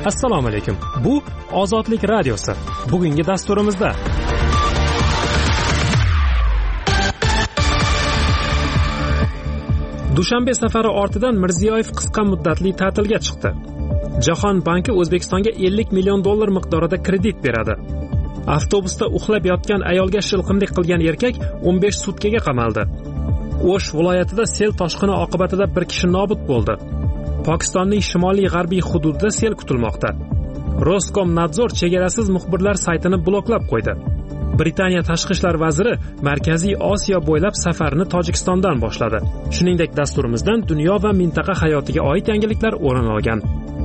Assalomu alaykum. Bu Ozodlik radiosi. Bugungi dasturimizda Dushanbe safari ortidan Mirziyoyev qisqa muddatli ta'tilga chiqdi. Jahon banki O'zbekistonga 50 million dollar miqdorida kredit beradi. Avtobusda uxlab yotgan ayolga shilqimlik qilgan erkak 15 sutkaga qamaldi. O'sh viloyatida sel toshqini oqibatida bir kishi nobud bo'ldi. Pokistonning shimoliy-g'arbiy hududida sel kutilmoqda. Roskomnadzor chegarasiz muxbirlar saytini bloklab qo'ydi. Britaniya tashqi ishlar vaziri Markaziy Osiyo bo'ylab safarini Tojikistondan boshladi. Shuningdek, dasturimizdan dunyo va mintaqa hayotiga oid yangiliklar o'rin olgan.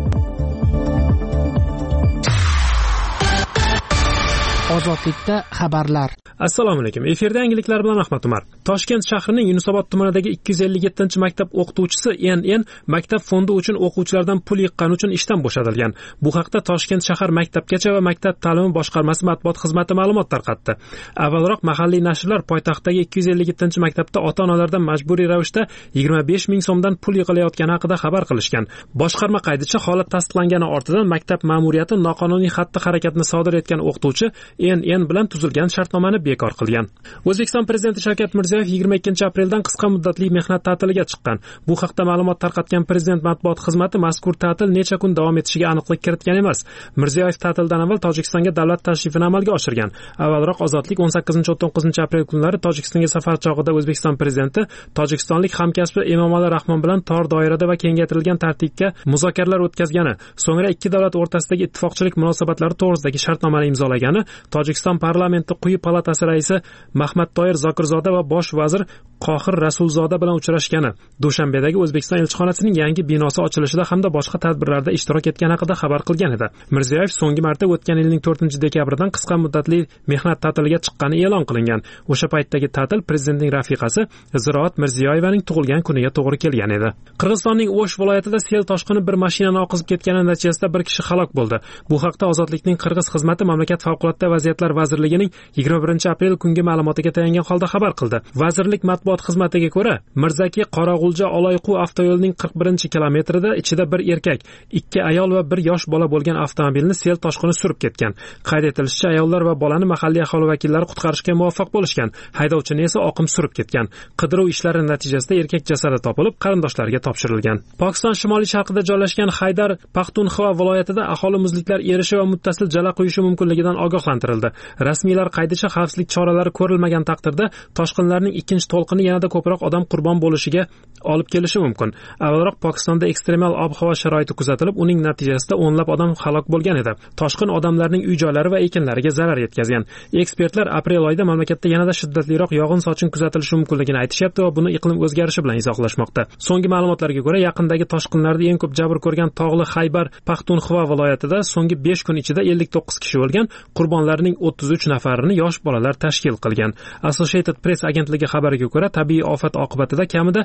Ozodlikda xabarlar. Assalomu alaykum. Efirda yangiliklar bilan Ahmad Umar. Toshkent shahrining Yunusobod tumanidagi 257-maktab o'qituvchisi NN maktab fondi uchun o'quvchilardan pul yiqqani uchun ishdan bo'shatilgan. Bu haqda Toshkent shahar maktabgacha va maktab ta'limi boshqarmasi matbuot xizmati ma'lumot tarqatdi. Avvalroq mahalliy nashrlar poytaxtdagi 257-maktabda ota-onalardan majburiy ravishda 25 ming so'mdan pul yig'ilayotgani haqida xabar qilishgan. Boshqarma qaydicha holat tasdiqlangani ortidan maktab ma'muriyati noqonuniy xatti-harakatni sodir etgan o'qituvchi NN bilan tuzilgan shartnomani bekor qilgan. O'zbekiston prezidenti Shavkat Mirziyoyev 22-apreldan qisqa muddatli mehnat ta'tiliga chiqqan. Bu haqda ma'lumot tarqatgan prezident matbuot xizmati mazkur ta'til necha kun davom etishiga aniqlik kiritgan emas. Mirziyoyev ta'tildan avval Tojikistonga davlat tashrifini amalga oshirgan. Avvalroq Ozodlik 18-19-aprel kunlari Tojikistonga safar chog'ida O'zbekiston prezidenti tojikistonlik hamkasbi Emomali Rahmon bilan tor doirada va kengaytirilgan tartibda muzokaralar o'tkazgani, so'ngra ikki davlat o'rtasidagi ittifoqchilik munosabatlari to'g'risidagi shartnomani imzolagani, Tojikiston parlamenti quyi palatasi raisi Mahmattoyir Zokirzoda va bosh vazir Qohir Rasulzoda bilan uchrashgani, Dushanbedagi O'zbekiston elchixonasining yangi binosi ochilishida hamda boshqa tadbirlarda ishtirok etgani haqida xabar qilgan edi. Mirziyoyev so'nggi marta o'tgan yilning 4-dekabridan qisqa muddatli mehnat ta'tiliga chiqqani e'lon qilingan. O'sha paytdagi ta'til prezidentning rafiqasi Ziroat Mirziyoyevaning tug'ilgan kuniga to'g'ri kelgan edi. Qirg'izistonning O'sh viloyatida sel toshqini bir mashinani oqizib ketgani natijasida bir kishi halok bo'ldi. Bu haqda Ozodlikning Qirg'iz xizmati mamlakat favqulodda vaziyatlar vazirligining 21-aprel kungi ma'lumotiga tayangan holda xabar qildi. Vazirlik matbuot xizmatiga ko'ra, Mirzaki Qorag'ulja Oloyqu avtoyo'lining 41-kilometrida ichida bir erkak, 2 ayol va 1 yosh bola bo'lgan avtomobilni sel toshqini surib ketgan. Qayd etilishicha, ayollar va bolani mahalliy aholi vakillari qutqarishga muvaffaq bo'lishgan. Haydovchini esa oqim surib ketgan. Qidiruv ishlari natijasida erkak jasadi topilib, qarindoshlariga topshirilgan. Pokiston shimoliy sharqida joylashgan Haydar Paxtunxva viloyatida aholi muzliklar erishi va muttasil jala quyishi mumkinligidan ogohlantirildi. Rasmiylar qaydicha xavfsizlik choralari ko'rilmagan taqdirda toshqinlarning ikkinchi to'lqini yanada ko'proq odam qurbon bo'lishiga olib kelishi mumkin. Avvalroq Pokistonda ekstremal ob-havo sharoiti kuzatilib, uning natijasida o'nlab odam halok bo'lgan edi. Toshqin odamlarning uy-joylari va ekinlariga zarar yetkazgan. Ekspertlar aprel oyida mamlakatda yanada shiddatliroq yog'in-sochin kuzatilishi mumkinligini aytishyapti va buni iqlim o'zgarishi bilan izohlashmoqda. So'nggi ma'lumotlarga ko'ra, yaqindagi toshqinlarda eng ko'p jabr ko'rgan tog'li Xaybar Paxtunxva viloyatida so'nggi 5 kun ichida 59 kishi o'lgan, qurbonlarning 33 nafarini yosh bolalar tashkil qilgan. Associated Press agentligi xabariga ko'ra, tabiiy ofat oqibatida kamida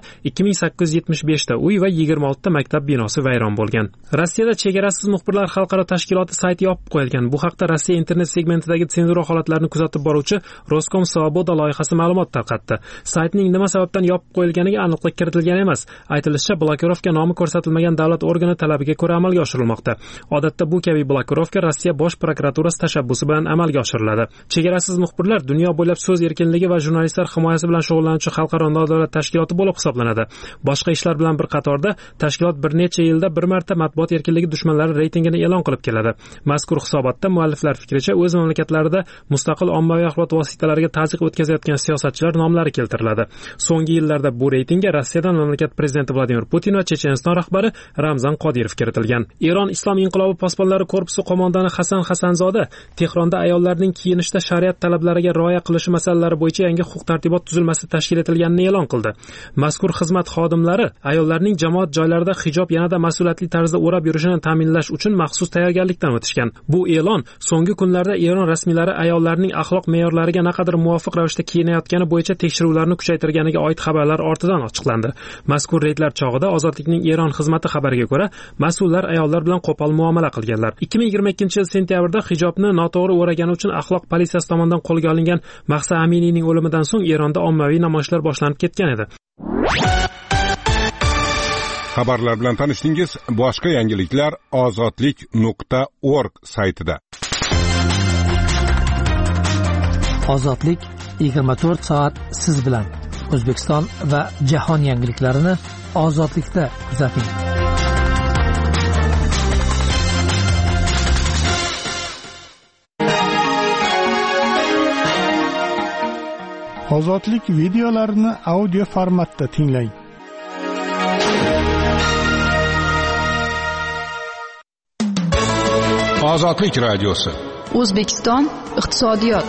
2875 ta uy va 26 ta maktab binosi vayron bo'lgan. Rossiyada chegarasiz muxbirlar xalqaro tashkiloti sayti yopib qo'yilgan. Bu haqda Rossiya internet segmentidagi senzura holatlarini kuzatib boruvchi Roskomsvoboda loyihasi ma'lumot tarqatdi. Saytning nima sababdan yopib qo'yilganiga aniqlik kiritilgan emas. Aytilishicha, blokirovka nomi ko'rsatilmagan davlat organi talabiga ko'ra amalga oshirilmoqda. Odatda bu kabi blokirovka Rossiya bosh prokuraturasi tashabbusi bilan amalga oshiriladi. Chegarasiz muxbirlar dunyo bo'ylab so'z erkinligi va jurnalistlar himoyasi bilan shug'ullanuvchi xalqaro nodavlat tashkiloti bo'lib hisoblanadi. Boshqa ishlar bilan bir qatorda tashkilot bir necha yilda bir marta matbuot erkinligi dushmanlari reytingini e'lon qilib keladi. Mazkur hisobotda mualliflar fikricha o'z mamlakatlarida mustaqil ommaviy axborot vositalariga ta'ziq o'tkazayotgan siyosatchilar nomlari keltiriladi. So'nggi yillarda bu reytingga Rossiyadan mamlakat prezidenti Vladimir Putin va Checheniston rahbari Ramzan Qodirov kiritilgan. Eron Islom inqilobi posbonlari korpusi qo'mondoni Hasan Hasanzoda Tehronda ayollarning kiyinishda shariat talablariga rioya qilishi masalalari bo'yicha yangi huquq-tartibot tuzilmasi tashkil etilganini e'lon qildi. Mazkur xizmat xodimlari ayollarning jamoat joylarida hijob yanada mas'uliyatli tarzda o'rab yurishini ta'minlash uchun maxsus tayyorgarlikdan o'tishgan. Bu e'lon so'nggi kunlarda Eron rasmiylari ayollarning axloq me'yorlariga naqadar muvofiq ravishda kiyinayotgani bo'yicha tekshiruvlarni kuchaytirganiga oid xabarlar ortidan ochiqlandi. Mazkur reydlar chog'ida Ozodlikning Eron xizmati xabariga ko'ra, mas'ullar ayollar bilan qo'pol muomala qilganlar. 2022-yil sentyabrda hijobni noto'g'ri o'ragani uchun axloq politsiyasi tomonidan qo'lga olingan Mahsa Aminiyning o'limidan so'ng Eronda ommaviy namoyishlar boshlanib ketgan edi. Xabarlar bilan tanishdingiz. Boshqa yangiliklar ozodlik.org saytida. Ozodlik 24 soat siz bilan. O'zbekiston va jahon yangiliklarini Ozodlikda kuzating. Ozodlik videolarini audio formatda tinglang. Ozodlik radiosi. O'zbekiston iqtisodiyot.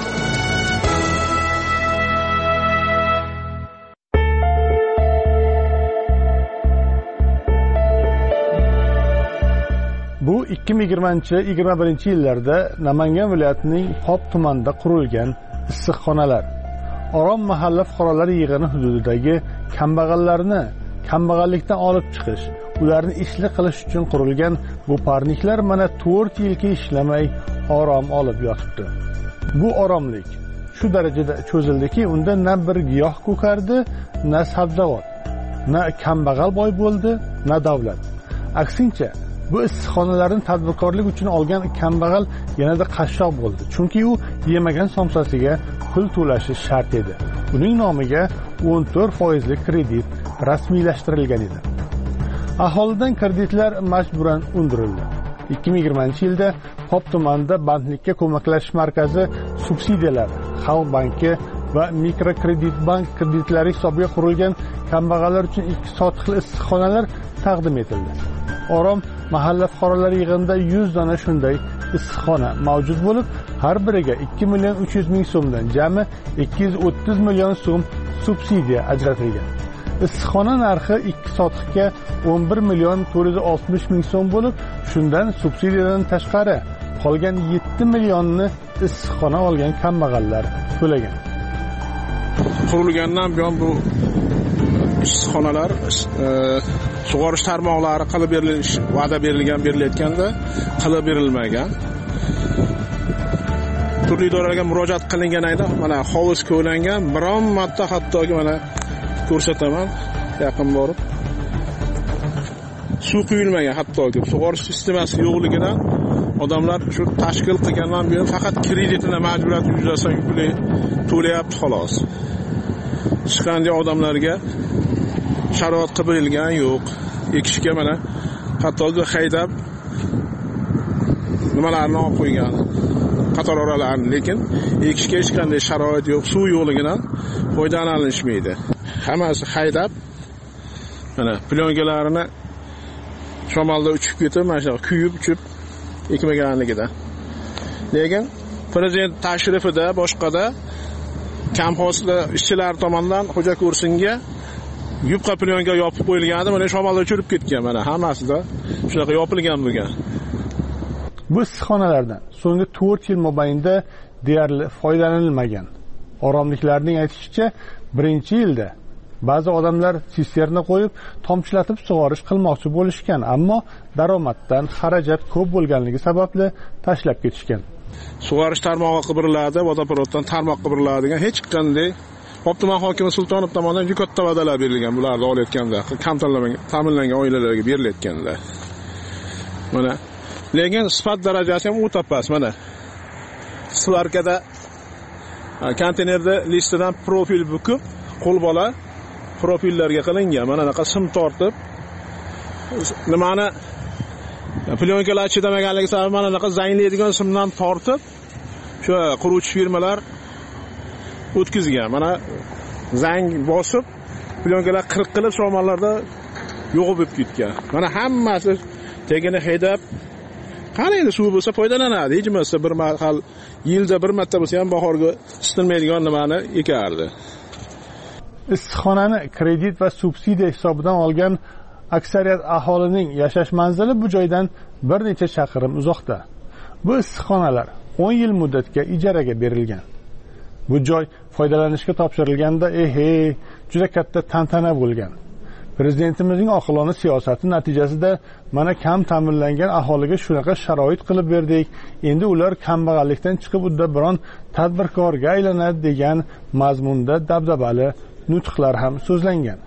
Bu 2020-2021 yillarda Namangan viloyatining Pop tumanida qurilgan issiqxonalar. Orom mahalla fuqarolari yig'ini hududidagi kambag'allarni kambag'allikdan olib chiqish, ularni ishli qilish uchun qurilgan bu parniklar mana 4 yilga ishlamay orom olib yotibdi. Bu oromlik shu darajada cho'zildiki, unda na bir giyoh ko'kardi, na sabzavot, na kambag'al boy bo'ldi, na davlat. Aksincha, bu issiqxonalarni tadbirkorlik uchun olgan kambag'al yanada qashshoq bo'ldi. Chunki u yemagan somsasiga pul to'lashi shart edi. Uning nomiga 14% kredit rasmiylashtirilgan edi. Aholidan kreditlar majburan undirildi. 2020-yilda Pop tumanida bandlikka ko'maklashish markazi subsidiyalar, Xalq banki va mikrokredit bank kreditlari hisobiga qurilgan kambag'allar uchun 2 sotixli issiqxonalar taqdim etildi. Orom mahalla fuqarolari yig'inida 100 dona shunday issiqxona mavjud bo'lib, har biriga 2.300.000 so'mdan jami 230 million so'm subsidiya ajratilgan. Issiqxona narxi 2 sotixga 11.460.000 so'm bo'lib, shundan subsidiyadan tashqari qolgan 7 millionni issiqxona olgan kambag'allar to'lagan. Qurilgandan buyon bu issiqxonalar sug'orish tarmoqlari qilib berilish va'da berilayotganda qilib berilmagan. Turli idoralarga murojaat qilingan ayda mana hovuz ko'langan, biron marta hattoki mana ko'rsataman, yaqin borib suv quyilmagan, hattoki sug'orish sistemasi yo'qligidan odamlar shu tashkil qilgandan buyon faqat kreditini majburiyat yuzasidan to'layapti xolos. Hech qanday odamlarga sharoit qilib berilgan yo'q. Ekishga mana hattoki haydab nimalarni olib qo'ygan, qator oralarni, lekin ekishga hech qanday sharoit yo'q, suv yo'qligidan foydalanilmaydi. Hammasi haydab mana plyonkalarni shamolda uchib ketib, mana shu kuyib uchib ekmaganligidan. Lekin prezident tashrifida boshqada kamxozlar ishchilar tomonidan xo'ja ko'rsinga yupqa plyonka yopib qo'yilgandi, mana shamolda uchirib ketgan, mana hammasida shunaqa yopilgan bo'lgan. Bu issiqxonalardan so'nggi 4 yil mobaynida deyarli foydalanilmagan. Oromliklarning aytishicha, birinchi yilda ba'zi odamlar sisterna qo'yib, tomchilatib sug'orish qilmoqchi bo'lishgan, ammo daromaddan xarajat ko'p bo'lganligi sababli tashlab ketishgan. Sug'orish tarmog'i qibiriladi, vodoprovoddan tarmoq qibiriladi degan hech qanday Pop tuman hokimi Sultonov tomonidan juda katta va'dalar berilgan, bularni olayotganda, kam ta'minlangan oilalarga berilayotganda. Mana lekin sifat darajasi ham o'ta past. Mana svarkada konteynerda listidan profil bukib, qo'lbola profillarga qilingan. Mana bunaqa sim tortib, nimani plyonkalar chidamaganligi sabab mana bunaqa zanglaydigan simdan tortib, shu quruvchi firmalar o'tkazgan. Mana zang bosib, plyonkalar qirqilib, shomallarda yo'q bo'lib ketgan. Mana hammasi tegini haydab, qani endi suv bo'lsa foydalanadi. Hech bo'lmasa bir mahal yilda bir marta bo'lsa ham bahorga isitilmaydigan nimani ekardi. Issiqxonani kredit va subsidiya hisobidan olgan aksariyat aholining yashash manzili bu joydan bir necha chaqirim uzoqda. Bu issiqxonalar 10 yil muddatga ijaraga berilgan. Bu joy foydalanishga topshirilganda juda katta tantana bo'lgan. Prezidentimizning oqilona siyosati natijasida mana kam ta'minlangan aholiga shunaqa sharoit qilib berdik. Endi ular kambag'allikdan chiqib unda biron tadbirkorga aylanadi degan mazmunda dabdabali nutqlar ham so'zlangan.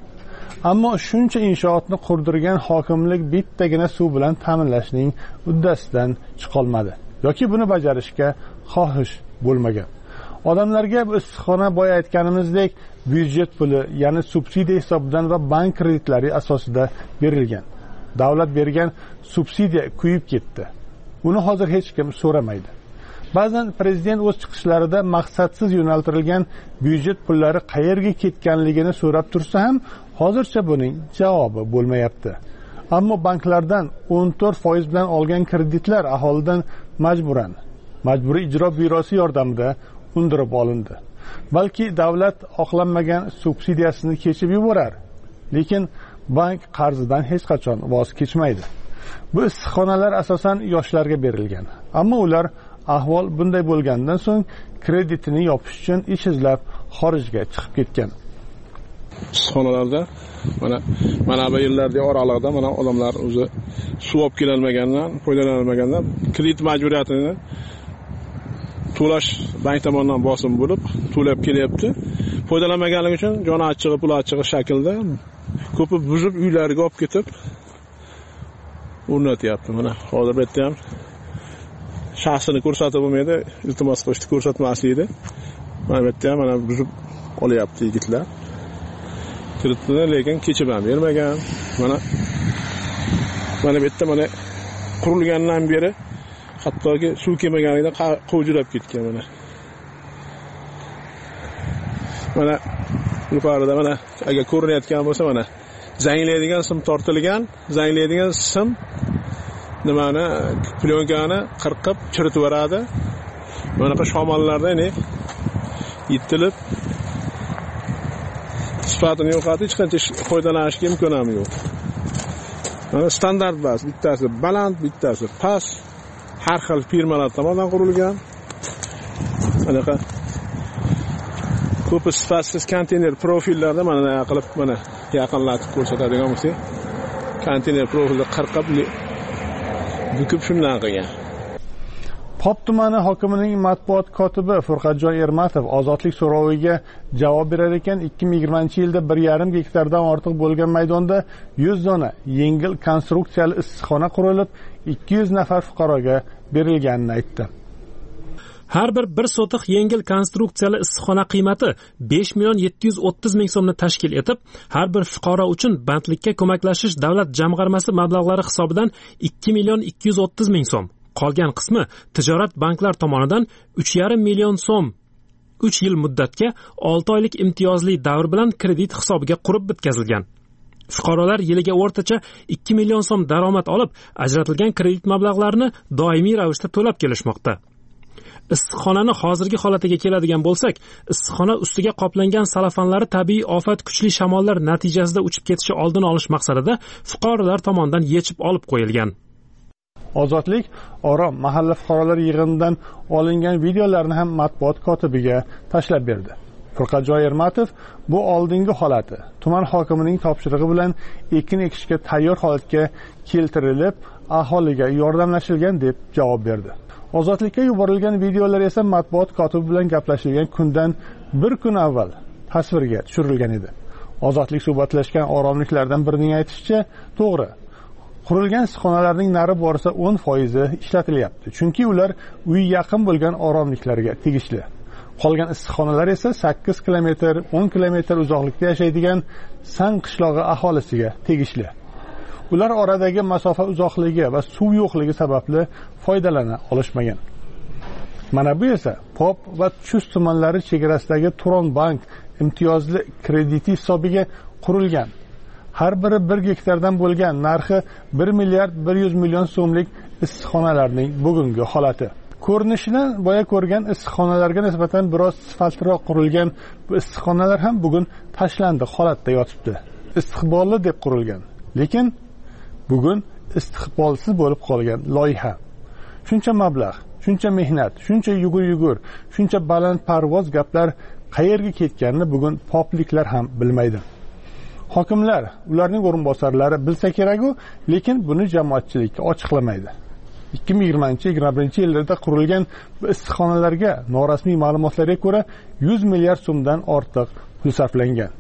Ammo shuncha inshootni qurdirgan hokimlik bittagina suv bilan ta'minlashning uddasidan chiqolmadi yoki buni bajarishga xohish bo'lmagan. Odamlarga bu issiqxona boya aytganimizdek byudjet puli, ya'ni subsidiya hisobidan va bank kreditlari asosida berilgan. Davlat bergan subsidiya kuyib ketdi. Uni hozir hech kim so'ramaydi. Ba'zan prezident o'z chiqishlarida maqsadsiz yo'naltirilgan byudjet pullari qayerga ketganligini so'rab tursa ham, hozircha buning javobi bo'lmayapti. Ammo banklardan 14% bilan olgan kreditlar aholidan majburiy ijro byurosi yordamida undirib olindi. Balki davlat oqlanmagan subsidiyasini kechib yuborar, lekin bank qarzidan hech qachon voz kechmaydi. Bu issiqxonalar asosan yoshlarga berilgan. Ammo ular ahvol bunday bo'lgandan so'ng kreditini yopish uchun ish izlab xorijga chiqib ketgan. Issiqxonalarda mana bu yillarda oralig'ida mana odamlar o'zi suv olib kelolmagandan, foydalanolmagandan kredit majburiyatini to'lash bank tomonidan bosim bo'lib to'lab kelyapti. Foydalanmaganligi uchun joni achchig'i, pul achchig'i shaklda ko'pi buzib uylariga olib ketib o'rnatyapti. Mana hozir bu yerda ham shaxsini ko'rsatib bo'lmaydi, iltimos qilishni ko'rsatmaslikda. Mana bu yerda ham mana buzib olyapti yigitlar. Kreditni lekin kechib ham bermagan. Mana bu yerda mana qurilgandan beri hattoki suv kelmaganida qovjirab ketgan mana. Mana yuqorida mana agar ko'rinayotgan bo'lsa mana zanglaydigan sim tortilgan, zanglaydigan sim nimani plyonkani qirqib chiritib yuboradi. Bunaqa shamollarda yitilib sifatini yo'qotib hech qancha foydalanishga imkon ham yo'q. Mana standart bas, bittasi baland, bittasi past. Har xil firmalar tomonidan qurilgan. Anaqa ko'p sifatsiz konteyner profillarda mana qilib mana yaqinlatib ko'rsatadigan bo'lsak, konteyner profilni qirqib bukib shundan qilgan. Pop tumani hokimining matbuot kotibi Furqatjon Ermatov ozodlik so'roviga javob berar ekan, 2020-yilda 1,5 gektardan ortiq bo'lgan maydonda 100 dona yengil konstruksiyali issiqxona qurilib, 200 nafar fuqaroga berilganini aytdi. Har bir 1 sotiq yengil konstruksiyali issiqxona qiymati 5 million 730 ming so'mni tashkil etib, har bir fuqaro uchun bandlikka ko'maklashish davlat jamg'armasi mablag'lari hisobidan 2 million 230 ming so'm. Qolgan qismi tijorat banklar tomonidan 3,5 million so'm 3 yil muddatga 6 oylik imtiyozli davr bilan kredit hisobiga qurib bitkazilgan. Fuqarolar yiliga o'rtacha 2 million so'm daromad olib, ajratilgan kredit mablag'larini doimiy ravishda to'lab kelishmoqda. Issiqxonani hozirgi holatiga keladigan bo'lsak, issiqxona ustiga qoplangan salafanlari tabiiy ofat kuchli shamollar natijasida uchib ketishi oldini olish maqsadida fuqarolar tomonidan yechib olib qo'yilgan. Ozodlik Orom mahalla fuqarolar yig'inidan olingan videolarni ham matbuot kotibiga tashlab berdi. Furqatjon Ermatov bu oldingi holati tuman hokimining topshirig'i bilan ekin ekishga tayyor holatga keltirilib, aholiga yordamlashilgan deb javob berdi. Ozodlikka yuborilgan videolar esa matbuot kotibi bilan gaplashilgan kundan bir kun avval tasvirga tushirilgan edi. Ozodlik suhbatlashgan oromliklardan birining aytishicha, to'g'ri, qurilgan issiqxonalarning nari borsa 10% ishlatilyapti. Chunki ular uy yaqin bo'lgan oromliklarga tegishli. Qolgan issiqxonalar esa 8 kilometr, 10 kilometr uzoqlikda yashaydigan San qishlog'i aholisiga tegishli. Ular oradagi masofa uzoqligi va suv yo'qligi sababli foydalana olishmagan. Mana bu esa Pop va Chust tumanlari chegarasidagi Turon bank imtiyozli krediti hisobiga qurilgan. Har biri 1 gektardan bo'lgan narxi 1 milliard 100 million so'mlik issiqxonalarning bugungi holati. Ko'rinishidan boya ko'rgan issiqxonalarga nisbatan biroz sifatliroq qurilgan bu issiqxonalar ham bugun tashlandiq holatda yotibdi. Istiqbolli deb qurilgan, lekin bugun istiqbolsiz bo'lib qolgan loyiha. Shuncha mablag', shuncha mehnat, shuncha yugur, shuncha baland parvoz gaplar qayerga ketganini bugun popliklar ham bilmaydi. Hokimlar, ularning o'rinbosarlari bilsa kerak-ku, lekin buni jamoatchilikka ochiqlamaydi. 2020-2021 yillarda qurilgan bu issiqxonalarga norasmiy ma'lumotlarga ko'ra 100 milliard so'mdan ortiq pul sarflangan.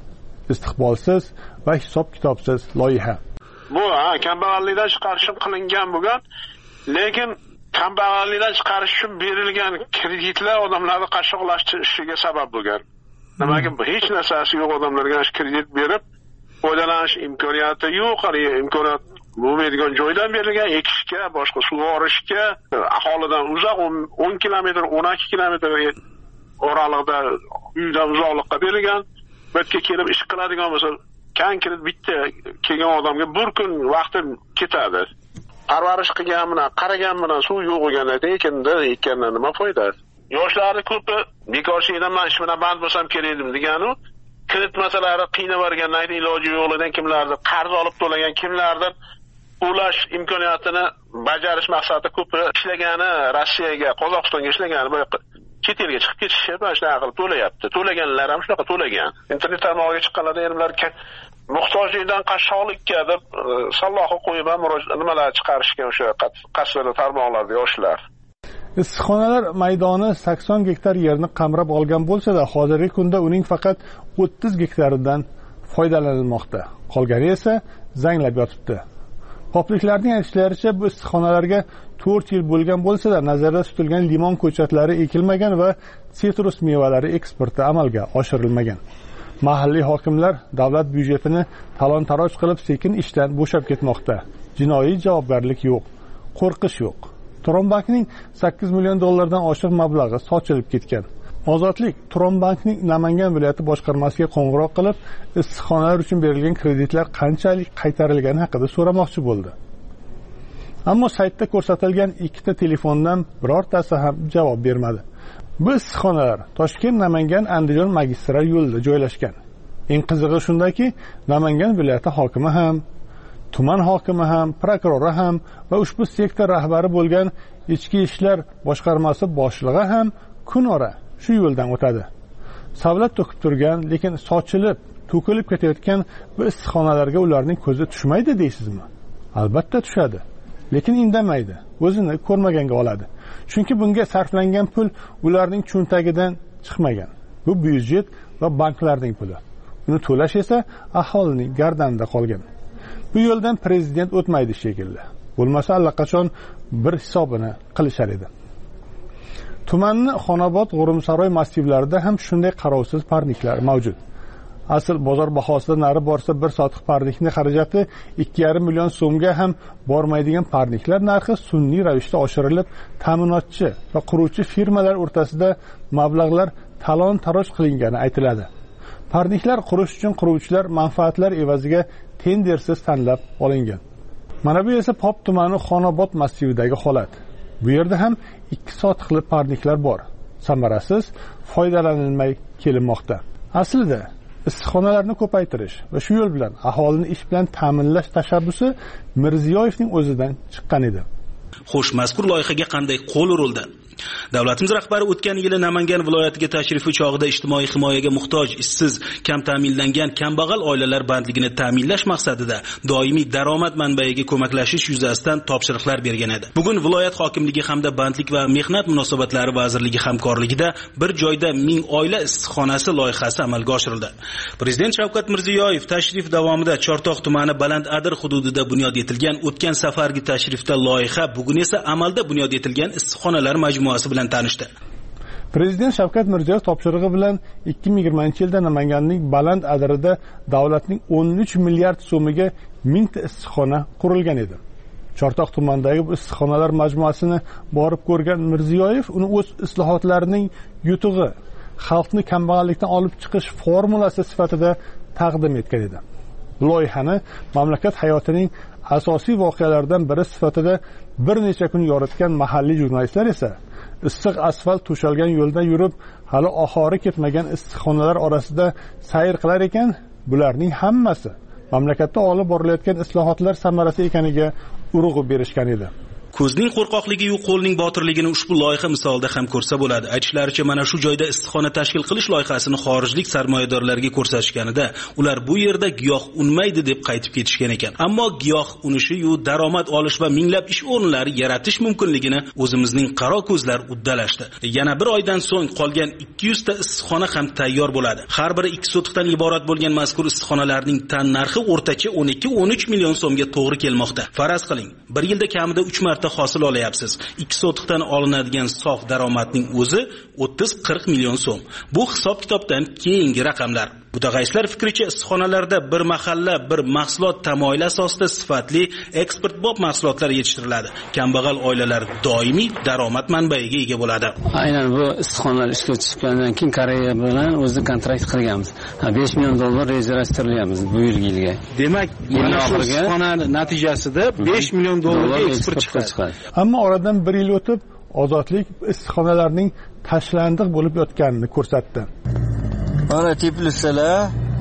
istiqbolsiz va hisob kitobsiz loyiha. Bu kambag'allikdan chiqarish qilingan bo'lgan, lekin kambag'allikdan chiqarish uchun berilgan kreditlar odamlarni qashshoqlashishiga sabab bo'lgan. Nimaga hech narsasi yo'q odamlarga kredit berib foydalanish imkoniyati yo'q, imkoniyat bo'lmaydigan joydan berilgan, ekishga, boshqa sug'orishga, aholidan uzoq 10 kilometr, 12 kilometr oralig'ida uydan uzoqlikqa berilgan. Bu yerga kelib ish qiladigan bo'lsa, konkret bitta kelgan odamga bir kun vaqti ketadi. Parvarish qilgan bilan, qaragan bilan suv yo'q bo'lganda ekandan nima foyda? Yoshlarni ko'pi bekorchilikdan men ish bilan band bo'lsam kerak edim deganu, kredit masalalari qiynab o'rgandan iloji yo'qligidan kimlardir qarz olib to'lagan, kimlardir ulash imkoniyatini bajarish maqsadida ko'pi ishlagani, Rossiyaga, Qozog'istonga ishlagani, chet elga chiqib ketishib, mana shunaqa qilib to'layapti. To'laganlar ham shunaqa to'lagan. Internet tarmog'iga chiqqanlarda yerlar muhtojlikdan qashshoqlikka deb salloqi qo'yib ham nimalar chiqarishgan o'sha qasrli tarmoqlarda yoshlar. Issiqxonalar maydoni 80 gektar yerni qamrab olgan bo'lsa-da, hozirgi kunda uning faqat 30 gektaridan foydalanilmoqda. Qolgani esa zanglab yotibdi. Popliklarning aytishlaricha, bu issiqxonalarga 4 yil bo'lgan bo'lsa-da, nazarda tutilgan limon ko'chatlari ekilmagan va sitrus mevalari eksporti amalga oshirilmagan. Mahalliy hokimlar davlat byudjetini talon-taroj qilib sekin ishdan bo'shab ketmoqda. Jinoiy javobgarlik yo'q, qo'rqish yo'q. Turonbankning 8 million dollardan oshiq mablag'i sochilib ketgan. Ozodlik Turonbankning Namangan viloyati boshqarmasiga qo'ng'iroq qilib, issiqxonalar uchun berilgan kreditlar qanchalik qaytarilgani haqida so'ramoqchi bo'ldi. Ammo saytda ko'rsatilgan ikkita telefondan birortasi ham javob bermadi. Bu issiqxonalar Toshkent-Namangan-Andijon magistral yo'lida joylashgan. Eng qizig'i shundaki, Namangan viloyati hokimi ham, tuman hokimi ham, prokurori ham va ushbu sektor rahbari bo'lgan Ichki ishlar boshqarmasi boshlig'i ham kunora shu yo'ldan o'tadi. Savlat to'kib turgan, lekin sochilib, to'kilib ketayotgan bu issiqxonalarga ularning ko'zi tushmaydi deysizmi? Albatta tushadi, lekin indamaydi, o'zini ko'rmaganga oladi. Chunki bunga sarflangan pul ularning cho'ntagidan chiqmagan. Bu byudjet va banklarning puli. Uni to'lash esa aholining gardanida qolgan. Bu yo'ldan prezident o'tmaydi shekilli. Bo'lmasa allaqachon bir hisobini qilishar edi. Tumanning Xonobod, G'urumsaroy massivlarida ham shunday qarovsiz parniklar mavjud. Asl bozor bahosida nari borsa bir sotiq parnikning xarajati 2,5 million so'mga ham bormaydigan parniklar narxi sun'iy ravishda oshirilib, ta'minotchi va quruvchi firmalar o'rtasida mablag'lar talon-taroj qilingani aytiladi. Parniklar qurish uchun quruvchilar manfaatlar evaziga tendersiz tanlab olingan. Mana bu esa Pop tumani Xonobod massividagi holat. Bu yerda ham 2 sotiqli parniklar bor. Samarasiz foydalanilmay kelinmoqda. Aslida issiqxonalarni ko'paytirish va shu yo'l bilan aholini ish bilan ta'minlash tashabbusi Mirziyoyevning o'zidan chiqqan edi. Xo'sh, mazkur loyihaga qanday qo'l urildi? Davlatimiz rahbari o'tgan yili Namangan viloyatiga tashrifi chog'ida ijtimoiy himoyaga muhtoj, ishsiz, kam ta'minlangan kambag'al oilalar bandligini ta'minlash maqsadida doimiy daromad manbaiga ko'maklashish yuzasidan topshiriqlar bergan edi. Bugun viloyat hokimligi hamda bandlik va mehnat munosabatlari vazirligi hamkorligida bir joyda 1000 oila issiqxonasi loyihasi amalga oshirildi. Prezident Shavkat Mirziyoyev tashrif davomida Chortoq tumani Balandadir hududida bunyod etilgan o'tgan safargi tashrifda loyiha, bugun esa amalda bunyod etilgan issiqxonalar majmuasi bilan tanishdi. Prezident Shavkat Mirziyoyev topshirig'i bilan 2020-yilda Namanganning Balandadirida davlatning 13 milliard so'miga 1000 ta issiqxona qurilgan edi. Chortoq tumanidagi bu issiqxonalar majmuasini borib ko'rgan Mirziyoyev uni o'z islohotlarining yutug'i, xalqni kambag'allikdan olib chiqish formulasi sifatida taqdim etgan edi. Loyihani mamlakat hayotining asosiy voqealaridan biri sifatida bir necha kun yoritgan mahalliy jurnalistlar esa issiq asfalt to'shalgan yo'lda yurib, hali oxiri ketmagan issiqxonalar orasida sayr qilar ekan, bularning hammasi mamlakatda olib borilayotgan islohotlar samarasi ekaniga urg'u berishgan edi. Ko'zning qo'rqoqligi-yu qo'lning botirligini ushbu loyiha misolida ham ko'rsa bo'ladi. Aytishlaricha, mana shu joyda issiqxona tashkil qilish loyihasini xorijlik sarmoyadorlarga ko'rsatishganida, ular bu yerda giyoh unmaydi deb qaytib ketishgan ekan. Ammo giyoh unishi-yu daromad olish va minglab ish o'rinlari yaratish mumkinligini o'zimizning qaro ko'zlar uddalashdi. Yana bir oydan so'ng qolgan 200 ta issiqxona ham tayyor bo'ladi. Har biri 2 sotixdan iborat bo'lgan mazkur issiqxonalarning tan narxi o'rtacha 12-13 million so'mga to'g'ri kelmoqda. Faraz qiling, bir yilda kamida 3 marta hosil olyapsiz. 2 sotixdan olinadigan sof daromadning o'zi 30-40 million so'm. Bu hisob-kitobdan keyingi raqamlar. Mutaxassislar fikricha, issiqxonalarda bir mahalla, bir mahsulot tamoyili asosida sifatli eksportbop mahsulotlar yetishtiriladi. Kambag'al oilalar doimiy daromad manbaiga ega bo'ladi. Aynan bu issiqxonalar ishga tushgandan keyin Koreya bilan o'zi kontrakt qilganmiz. 5 million dollar rejalashtiryapmiz bu yilga. Demak, mana shu issiqxona natijasida 5 million dollarga eksport chiqadi. Ammo oradan 1 yil o'tib, ozodlik issiqxonalarning tashlandiq bo'lib yotganini ko'rsatdi. Mana Tbilisilar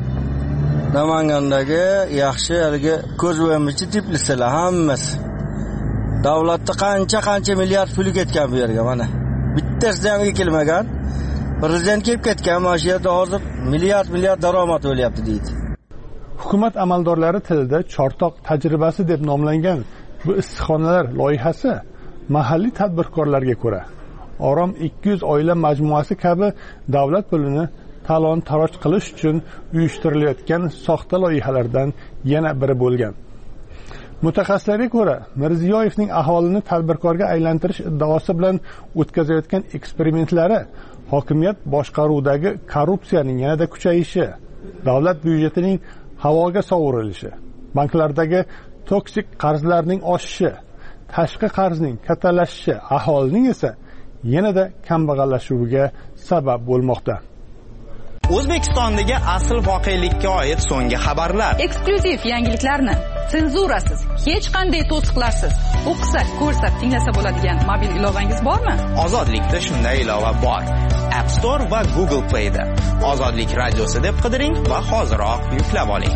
Namangandagi yaxshi haligi ko'z o'yamichi Tbilisilar hammasi. Davlatda qancha milliard pul ketgan bu yerga mana. Bittasi ham kelmagan. Prezident kelib ketgan, mana shu yerda hozir milliard daromad bo'lyapti deydi. Hukumat amaldorlari tilida chortoq tajribasi deb nomlangan bu issiqxonalar loyihasi mahalliy tadbirkorlarga ko'ra Orom 200 oila majmuasi kabi davlat pulini talon-taroj qilish uchun uyushtirilayotgan soxta loyihalardan yana biri bo'lgan. Mutaxassislarga ko'ra, Mirziyoyevning aholini tadbirkorga aylantirish iddaosi bilan o'tkazayotgan eksperimentlari hokimiyat boshqaruvidagi korrupsiyaning yanada kuchayishi, davlat byudjetining havoga sovurilishi, banklardagi toksik qarzlarning oshishi, tashqi qarzning kattalashishi, aholining esa yanada kambag'allashuviga sabab bo'lmoqda. O'zbekistondagi asl voqelikka oid so'nggi xabarlar. Eksklyuziv yangiliklarni senzurasiz, hech qanday to'siqlarsiz o'qisa, ko'rsa, tinglasa bo'ladigan mobil ilovangiz bormi? Ozodlikda shunday ilova bor. App Store va Google Play da. Ozodlik radiosi deb qidiring va hoziroq yuklab oling.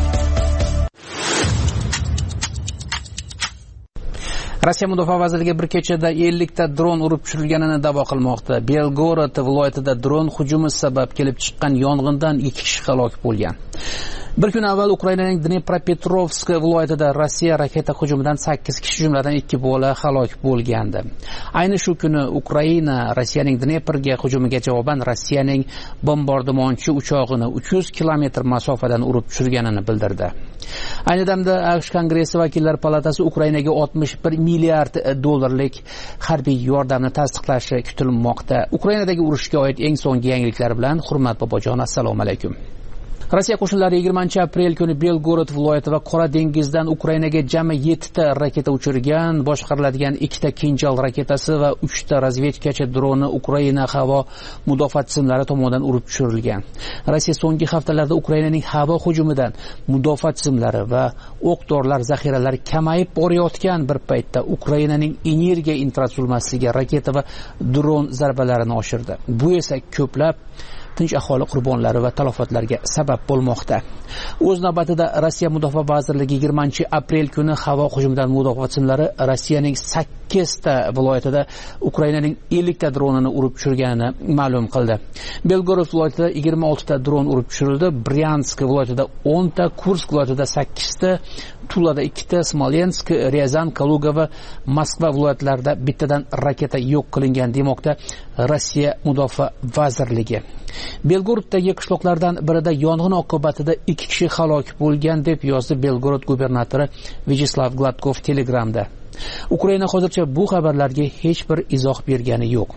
Rossiya Mudofaa vazirligi bir kechada 50 ta dron urib tushirilganini da'vo qilmoqda. Belgorod viloyatida dron hujumi sabab kelib chiqqan yong'indan 2 kishi halok bo'lgan. Bir kun avval Ukrainaning Dnepropetrovsk viloyatida Rossiya raketa hujumidan 8 kishi jumladan 2 bola halok bo'lgandi. Ayni shu kuni Ukraina Rossiyaning Dneprga hujumiga javoban Rossiyaning bombardimonchi uchog'ini 300 kilometr masofadan urib tushirganini bildirdi. Ayni damda AQSh Kongressi vakillar palatasi Ukrainaga 61 milliard dollarlik harbiy yordamni tasdiqlashi kutilmoqda. Ukrainadagi urushga oid eng so'nggi yangiliklar bilan Hurmat Bobojon, assalomu alaykum. Rossiya qo'shinlari 20-aprel kuni Belgorod viloyati va Qora dengizdan Ukrainaga jami 7 ta raketa uchirgan, boshqariladigan 2 ta Kinjal raketasi va 3 ta razvedkachi droni Ukraina havo mudofaa tizimlari tomonidan urib tushirilgan. Rossiya so'nggi haftalarda Ukrainaning havo hujumidan mudofaa tizimlari va o'q-dorilar zaxiralari kamayib borayotgan bir paytda Ukrainaning energiya infratuzilmasiga raketa va dron zarbalarini oshirdi. Bu esa ko'plab tinch aholi qurbonlari va talafotlarga sabab bo'lmoqda. O'z navbatida Rossiya Mudofaa vazirligi 20-aprel kuni havo hujumidan mudofaa tizimlari Rossiyaning 8 ta viloyatida Ukrainaning 50 ta dronini urib tushirganini ma'lum qildi. Belgorod viloyatida 26 ta dron urib tushirildi, Bryansk viloyatida 10 ta, Kursk viloyatida 8 ta, Tulada 2 ta, Smolensk, Ryazan, Kaluga va Moskva viloyatlarida bittadan raketa yo'q qilingan demoqda Rossiya Mudofaa vazirligi. Belgoroddagi qishloqlardan birida yong'in oqibatida 2 kishi halok bo'lgan deb yozdi Belgorod gubernatori Vyacheslav Gladkov Telegramda. Ukraina hozircha bu xabarlarga hech bir izoh bergani yo'q.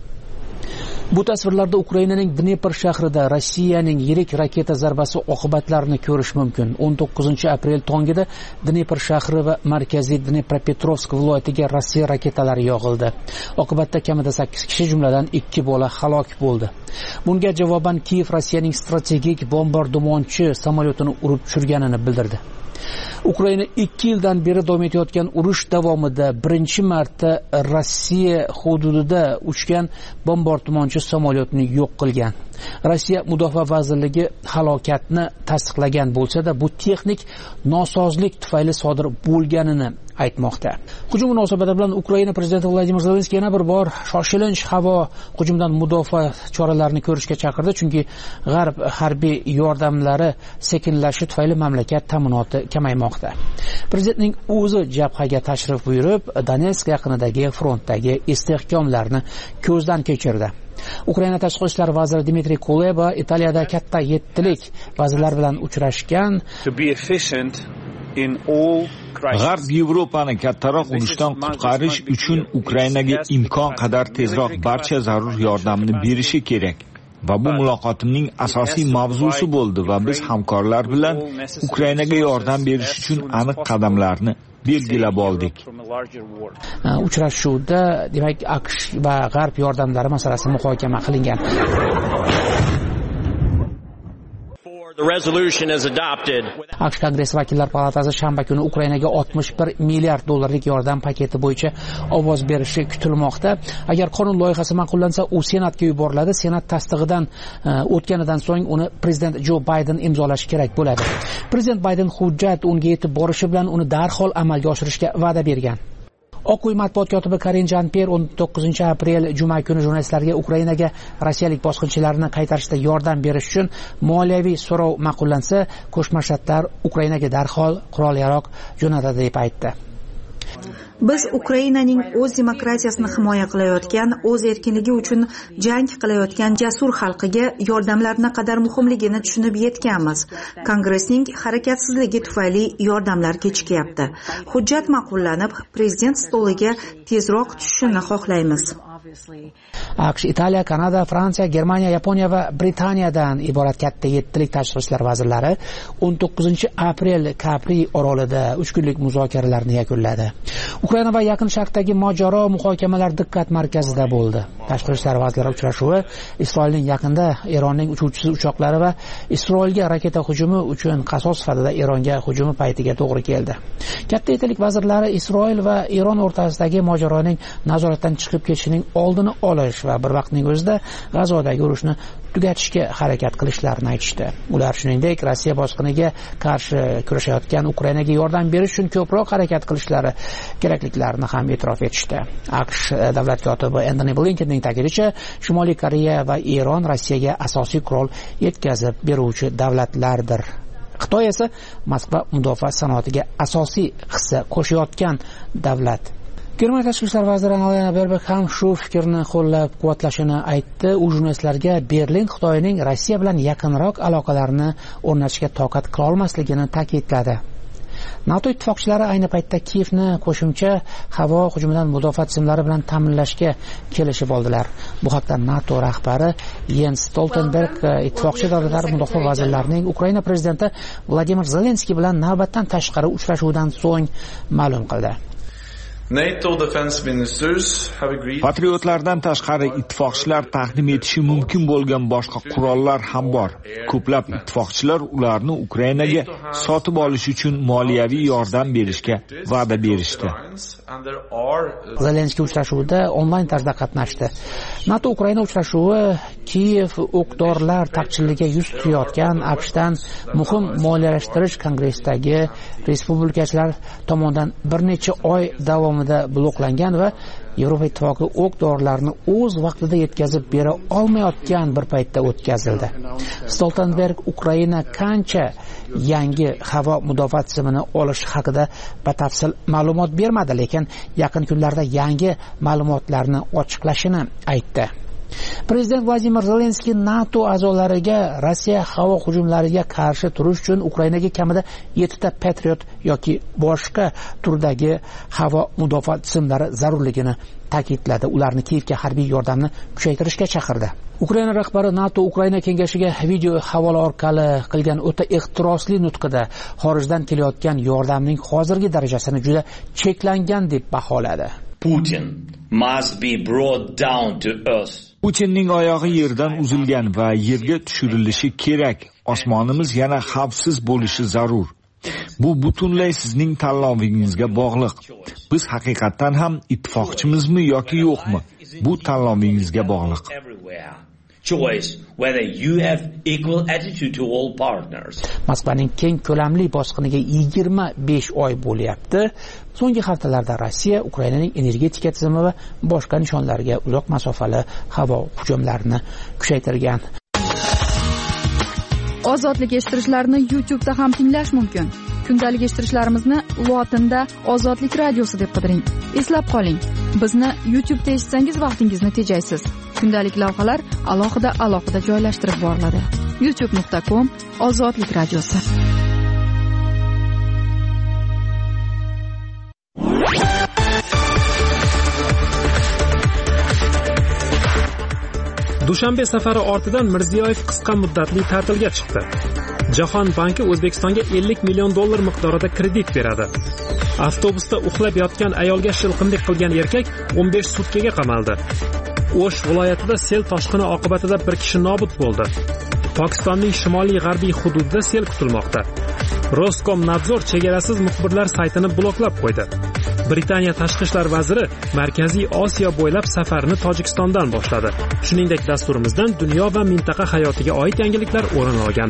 Bu tasvirlarda Ukrainaning Dnepr shahrida Rossiyaning yirik raketa zarbasi oqibatlarini ko'rish mumkin. 19-aprel tongida Dnepr shahri va markaziy Dnepropetrovsk viloyatiga Rossiya raketalari yog'ildi. Oqibatda kamida 8 kishi jumladan 2 bola halok bo'ldi. Bunga javoban Kiyev Rossiyaning strategik bombardimonchi samolyotini urib tushirganini bildirdi. Ukraina 2 yildan beri davom etayotgan urush davomida birinchi marta Rossiya hududida uchgan bombardimonchi samolyotni yo'q qilgan. Rossiya Mudofaa vazirligi halokatni tasdiqlagan bo'lsa-da, bu texnik nosozlik tufayli sodir bo'lganini aytmoqda. Hujum munosabati bilan Ukraina prezidenti Vladimir Zelenskiy yana bir bor shoshilinch havo hujumidan mudofaa choralarini ko'rishga chaqirdi, chunki G'arb harbiy yordamlari sekinlashishi tufayli mamlakat ta'minoti kamaymoqda. Prezidentning o'zi jabhaga tashrif buyurib, Donetsk yaqinidagi frontdagi istehkomlarni ko'zdan kechirdi. Ukraina tashqi ishlar vaziri Dmitriy Kuleba Italiyada katta yettilik vazirlar bilan uchrashgan. G'arb Yevropani kattaroq urushdan qutqarish uchun Ukrainaga imkon qadar tezroq barcha zarur yordamni berishi kerak. Va bu muloqotimning asosiy mavzusi bo'ldi va biz hamkorlar bilan Ukrainaga yordam berish uchun aniq qadamlarni belgilab oldik. Uchrashuvda demak AQSh va G'arb yordamlari masalasi muhokama qilingan. AQSh Kongress vakillar palatasi shanba kuni Ukrainaga 61 milliard dollarlik yordam paketi bo'yicha ovoz berishi kutilmoqda. Agar qonun loyihasi ma'qullansa, u Senatga yuboriladi. Senat tasdig'idan o'tganidan so'ng uni prezident Jo Bayden imzolashi kerak bo'ladi. Prezident Bayden hujjat unga yetib borishi bilan uni darhol amalga oshirishga va'da bergan. Oq uy matbuot kotibi Karin Jean-Pierre 19 aprel juma kuni jurnalistlarga Ukrainaga rossiyalik bosqinchilarni qaytarishda yordam berish uchun moliyaviy so'rov ma'qullansa, Qo'shma Shtatlar Ukrainaga darhol qurol-yarog' jo'natadi deb aytdi. Biz Ukrainaning o'z demokratiyasini himoya qilayotgan, o'z erkinligi uchun jang qilayotgan jasur xalqiga yordamlar naqadar muhimligini tushunib yetganmiz. Kongressning harakatsizligi tufayli yordamlar kechikyapti. Hujjat ma'qullanib, prezident stoliga tezroq tushishini xohlaymiz. AQSh, Italiya, Kanada, Fransiya, Germaniya, Yaponiya va Britaniyadan iborat katta yettilik tashqi ishlar vazirlari 19 aprel Capri orolida 3 kunlik muzokaralarni yakunladi. Ukraina va Yaqin Sharqdagi mojaro muhokamalar diqqat markazida bo'ldi. Tashqi ishlar vazirlari uchrashuvi Isroilning yaqinda Eronning uchuvchisiz uchoqlari va Isroilga raketa hujumi uchun qasos sifatida Eronga hujumi paytiga to'g'ri keldi. Katta yettilik vazirlari Isroil va Eron o'rtasidagi mojaroning nazoratdan chiqib ketishining oldini olish va bir vaqtning o'zida G'azodagi urushni tugatishga harakat qilishlarini aytishdi. Ular shuningdek Rossiya bosqiniga qarshi kurashayotgan Ukrainaga yordam berish uchun ko'proq harakat qilishlari kerakliklarini ham e'tirof etishdi. AQSh davlat kotibi Antony Blinkenning ta'kidlashicha, Shimoliy Koreya va Eron Rossiyaga asosiy qurol yetkazib beruvchi davlatlardir. Xitoy esa Moskva mudofaa sanoatiga asosiy hissa qo'shayotgan davlat. Germaniya tashqi ishlar vaziri Annalena Baerbock ham shu fikrni qo'llab-quvvatlashini aytdi. U jurnalistlarga Berlin Xitoyning Rossiya bilan yaqinroq aloqalarni o'rnatishga toqat qila olmasligini ta'kidladi. NATO ittifoqchilari ayni paytda Kiyevni qo'shimcha havo hujumidan mudofaa tizimlari bilan ta'minlashga kelishib oldilar. Bu haqda NATO rahbari Jens Stoltenberg ittifoqchi davlatlar mudofaa vazirlarining Ukraina prezidenti Vladimir Zelenskiy bilan navbatdan tashqari uchrashuvdan so'ng ma'lum qildi. Patriotlardan tashqari ittifoqchilar taqdim etishi mumkin bo'lgan boshqa qurollar ham bor. Ko'plab ittifoqchilar ularni Ukrainaga sotib olish uchun moliyaviy yordam berishga va'da berishdi. Zelenskiy uchrashuvida onlayn tarzda qatnashdi. NATO Ukraina uchrashuvi Kiyev o'q-dorilar taqchilligiga yuz tutayotgan AQShdan muhim moliyalashtirish kongressdagi respublikachilar tomonidan bir necha oy davomida bloklangan va Yevropa ittifoqi o'q-dorilarni o'z vaqtida yetkazib bera olmayotgan bir paytda o'tkazildi. Stoltenberg Ukraina qancha yangi havo mudofaa tizimini olish haqida batafsil ma'lumot bermadi, lekin yaqin kunlarda yangi ma'lumotlarni ochiqlashini aytdi. Prezident Vladimir Zelenskiy NATO a'zolariga Rossiya havo hujumlariga qarshi turish uchun Ukrainaga kamida 7 ta Patriot yoki boshqa turdagi havo mudofaa tizimlari zarurligini ta'kidladi. Ularni Kiyevga harbiy yordamni kuchaytirishga chaqirdi. Ukraina rahbari NATO Ukraina kengashiga video havola orqali qilgan o'ta ehtirosli nutqida xorijdan kelayotgan yordamning hozirgi darajasini juda cheklangan deb baholadi. Putin must be brought down to earth. Putinning oyog'i yerdan uzilgan va yerga tushirilishi kerak. Osmonimiz yana xavfsiz bo'lishi zarur. Bu butunlay sizning tanlovingizga bog'liq. Biz haqiqatan ham ittifoqchimizmi yoki yo'qmi? Bu tanlovingizga bog'liq. choice whether you have equal attitude to all partners. Moskvaning keng ko'lamli bosqiniga 25 oy bo'lyapti. So'nggi haftalarda Rossiya Ukrainaning energetika tizimi va boshqa nishonlarga uzoq masofali havo hujumlarini kuchaytirgan. Ozodlik eshittirishlarni YouTube'da ham tinglash mumkin. Kundalik eshittirishlarimizni lotinda Ozodlik radiosi deb qidiring. Eslab qoling, bizni YouTube'da eshitsangiz vaqtingizni tejaysiz. Kundalik lavhalar alohida joylashtirib boriladi. youtube.com/Ozodlik radiosi. Dushanbe safari ortidan Mirziyoyev qisqa muddatli ta'tilga chiqdi. Jahon banki O'zbekistonga 50 million dollar miqdorida kredit beradi. Avtobusda uxlab yotgan ayolga shilqimlik qilgan erkak 15 sutkaga qamaldi. O'sh viloyatida sel toshqini oqibatida bir kishi nobud bo'ldi. Pokistonning shimoliy g'arbiy hududida sel kutilmoqda. Roskomnadzor chegarasiz muxbirlar saytini bloklab qo'ydi. Britaniya tashqi ishlar vaziri Markaziy Osiyo bo'ylab safarini Tojikistondan boshladi. Shuningdek, dasturimizdan dunyo va mintaqa hayotiga oid yangiliklar o'rin olgan.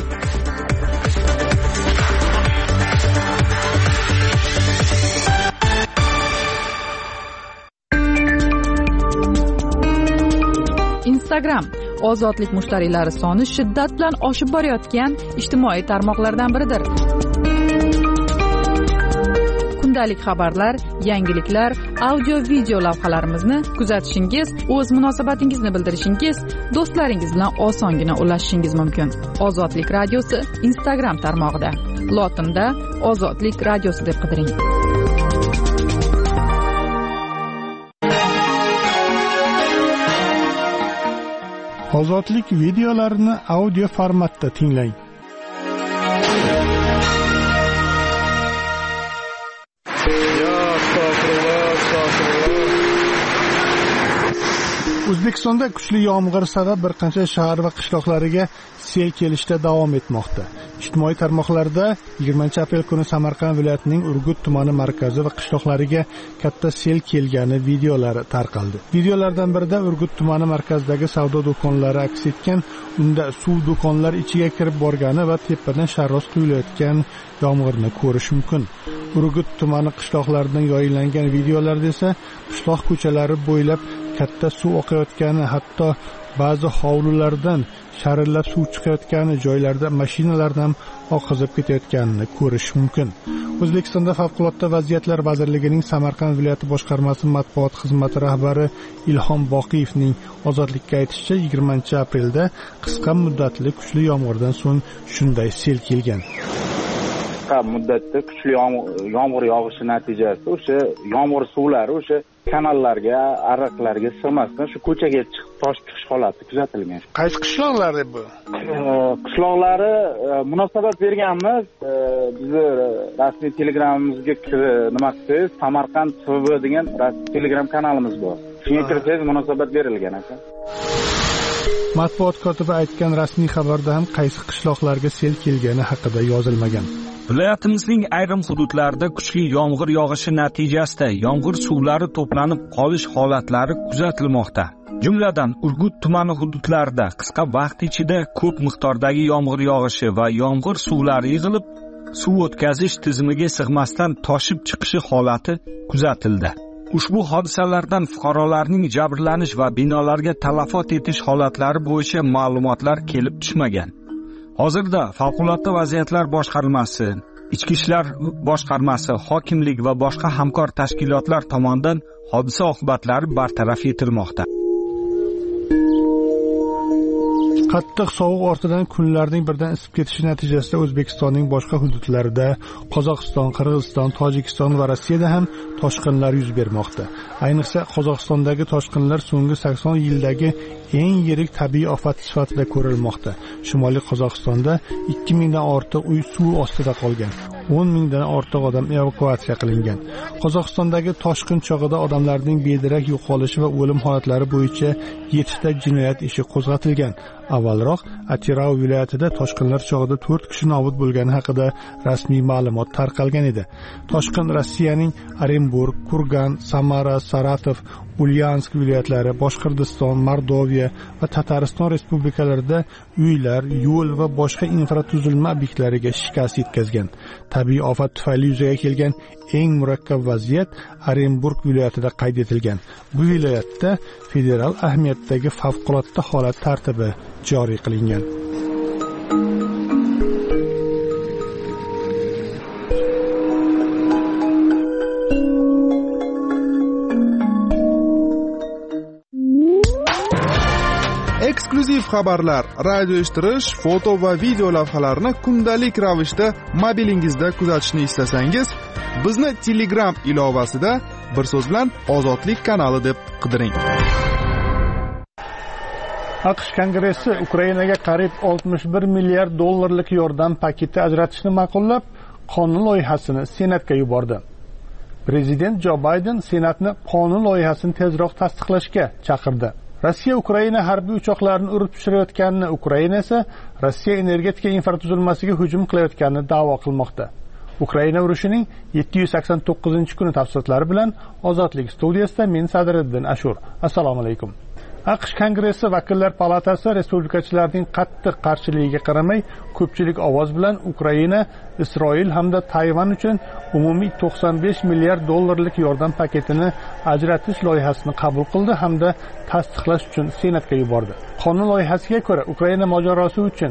Instagram ozodlik mushtariylari soni shiddat bilan oshib borayotgan ijtimoiy tarmoqlardan biridir. Kundalik xabarlar, yangiliklar, audio-video lavhalarimizni kuzatishingiz, o'z munosabatingizni bildirishingiz, do'stlaringiz bilan osongina ulashishingiz mumkin. Ozodlik radiosi Instagram tarmog'ida. Lotinda Ozodlik radiosi deb qidiring. Ozodlik videolarini audio formatda tinglang. O'zbekistonda kuchli yomg'ir sabab bir qancha shahar va qishloqlariga sel kelishda davom etmoqda. Ijtimoiy tarmoqlarda 20-aprel kuni Samarqand viloyatining Urgut tumani markazi va qishloqlariga katta sel kelgani videolari tarqaldi. Videolardan birida Urgut tumani markazidagi savdo do'konlari aks etgan, unda suv do'konlar ichiga kirib borgani va tepadan sharros quyilayotgan yomg'irni ko'rish mumkin. Urgut tumani qishloqlaridan yoyinlangan videolarda esa qishloq ko'chalari bo'ylab katta suv oqayotgani, hatto ba'zi hovlilardan sharillab suv chiqayotgani, joylarda mashinalardan oqizib ketayotganini ko'rish mumkin. O'zbekistonda Favqulodda vaziyatlar vazirligining Samarqand viloyati boshqarmasi matbuot xizmati rahbari Ilhom Boqiyevning Ozodlikka aytishicha, 20-aprelda qisqa muddatli kuchli yomg'irdan so'ng shunday sel kelgan. Qisqa muddatda kuchli yomg'ir yog'ishi natijasida o'sha yomg'ir suvlari o'sha kanallarga, ariqlarga sig'masdan shu ko'chaga chiqib toshib chiqish holati kuzatilgan. Qaysi qishloqlar bu? Qishloqlari munosabat berganmiz. Bizni rasmiy telegramimizga nima qilsangiz, Samarqand TV degan rasmiy telegram kanalimiz bor. Shunga kirsangiz munosabat berilgan ekan. Matbuot kotibi aytgan rasmiy xabarda ham qaysi qishloqlarga sel kelgani haqida yozilmagan. Viloyatimizning ayrim hududlarida kuchli yomg'ir yog'ishi natijasida yomg'ir suvlari to'planib qolish holatlari kuzatilmoqda. Jumladan, Urgut tumani hududlarida qisqa vaqt ichida ko'p miqdordagi yomg'ir yog'ishi va yomg'ir suvlari yig'ilib, suv o'tkazish tizimiga sig'masdan toshib chiqishi holati kuzatildi. Ushbu hodisalardan fuqarolarning jabrlanish va binolarga talafot etish holatlari bo'yicha ma'lumotlar kelib tushmagan. Hozirda Favqulodda vaziyatlar boshqarmasi, Ichki ishlar boshqarmasi, hokimlik va boshqa hamkor tashkilotlar tomonidan hodisa oqibatlari bartaraf etilmoqda. Qattiq sovuq ortidan kunlarning birdan isib ketishi natijasida O'zbekistonning boshqa hududlarida, Qozog'iston, Qirg'iziston, Tojikiston va Rossiyada ham toshqinlar yuz bermoqda. Ayniqsa Qozog'istondagi toshqinlar so'nggi 80 yildagi eng yirik tabiiy ofat sifatida ko'rilmoqda. Shimoliy Qozog'istonda 2000 dan ortiq uy suv ostida qolgan. 10 mingdan ortiq odam evakuatsiya qilingan. Qozog'istondagi toshqin chog'ida odamlarning bedarak yo'qolishi va o'lim holatlari bo'yicha 7 ta jinoyat ishi qo'zg'atilgan. Avvalroq Atirau viloyatida toshqinlar chog'ida 4 kishi nobud bo'lgani haqida rasmiy ma'lumot tarqalgan edi. Toshqin Rossiyaning Orenburg, Kurgan, Samara, Saratov, Ulyansk viloyatlari, Boshqirdiston, Mordoviya va Tatariston respublikalarida uylar, yo'l va boshqa infratuzilma obyektlariga shikast yetkazgan. Tabiiy ofat tufayli yuzaga kelgan eng murakkab vaziyat Orenburg viloyatida qayd etilgan. Bu viloyatda federal ahamiyatdagi favqulodda holat tartibi joriy qilingan. Eksklyuziv xabarlar, radio eshittirish, foto va video lavhalarni kundalik ravishda mobilingizda kuzatishni istasangiz, bizni Telegram ilovasida bir so'z bilan Ozodlik kanali deb qidiring. AQSh Kongressi Ukrainaga qariyb 61 milliard dollarlik yordam paketi ajratishni ma'qullab, qonun loyihasini Senatga yubordi. Prezident Jo Bayden Senatni qonun loyihasini tezroq tasdiqlashga chaqirdi. Rossiya Ukraina harbiy uchoqlarini urib tushirayotganini, Ukraina esa Rossiya energetika infratuzilmasiga hujum qilayotganini da'vo qilmoqda. Ukraina urushining 789-kuni tafsilotlari bilan Ozodlik studiyasida men Sadriddin Ashur. Assalomu alaykum. AQSh Kongressi Vakillar palatasi respublikachilarning qattiq qarshiligiga qaramay ko'pchilik ovoz bilan Ukraina, Isroil hamda Tayvan uchun umumiy 95 milliard dollarlik yordam paketini ajratish loyihasini qabul qildi hamda tasdiqlash uchun Senatga yubordi. Qonun loyihasiga ko'ra Ukraina mojarosi uchun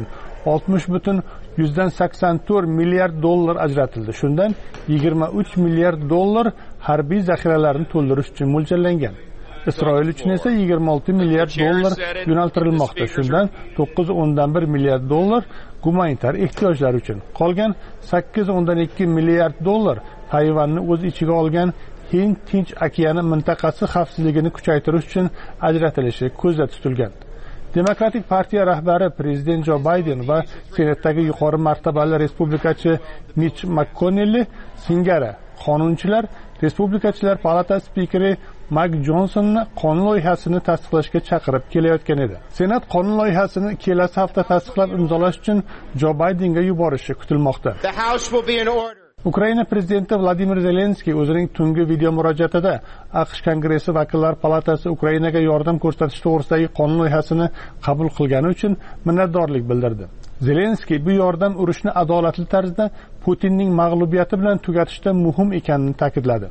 60,84 milliard dollar ajratildi. Shundan 23 milliard dollar harbiy zaxiralarni to'ldirish uchun mo'ljallangan. Isroil uchun esa 26 milliard dollar yo'naltirilmoqda. Shundan 9.1 milliard dollar gumanitar ehtiyojlar uchun. Qolgan 8.2 milliard dollar Tayvanni o'z ichiga olgan Hind Tinch okeani mintaqasi xavfsizligini kuchaytirish uchun ajratilishi ko'zda tutilgan. Demokratik partiya rahbari prezident Jo Bayden va Senatdagi yuqori martabali respublikachi Mitch McConnell singari qonunchilar Respublikachilar palatasi spikeri Mak Jonsonni qonun loyihasini tasdiqlashga chaqirib kelayotgan edi. Senat qonun loyihasini kelasi hafta tasdiqlab imzolash uchun Jo Baydenga yuborishi kutilmoqda. Ukraina prezidenti Vladimir Zelenskiy o'zining tungi video murojaatida AQSh Kongressi Vakillar palatasi Ukrainaga yordam ko'rsatish to'g'risidagi qonun loyihasini qabul qilgani uchun minnatdorlik bildirdi. Zelenskiy bu yordam urushni adolatli tarzda Putinning mag'lubiyati bilan tugatishda muhim ekanini ta'kidladi.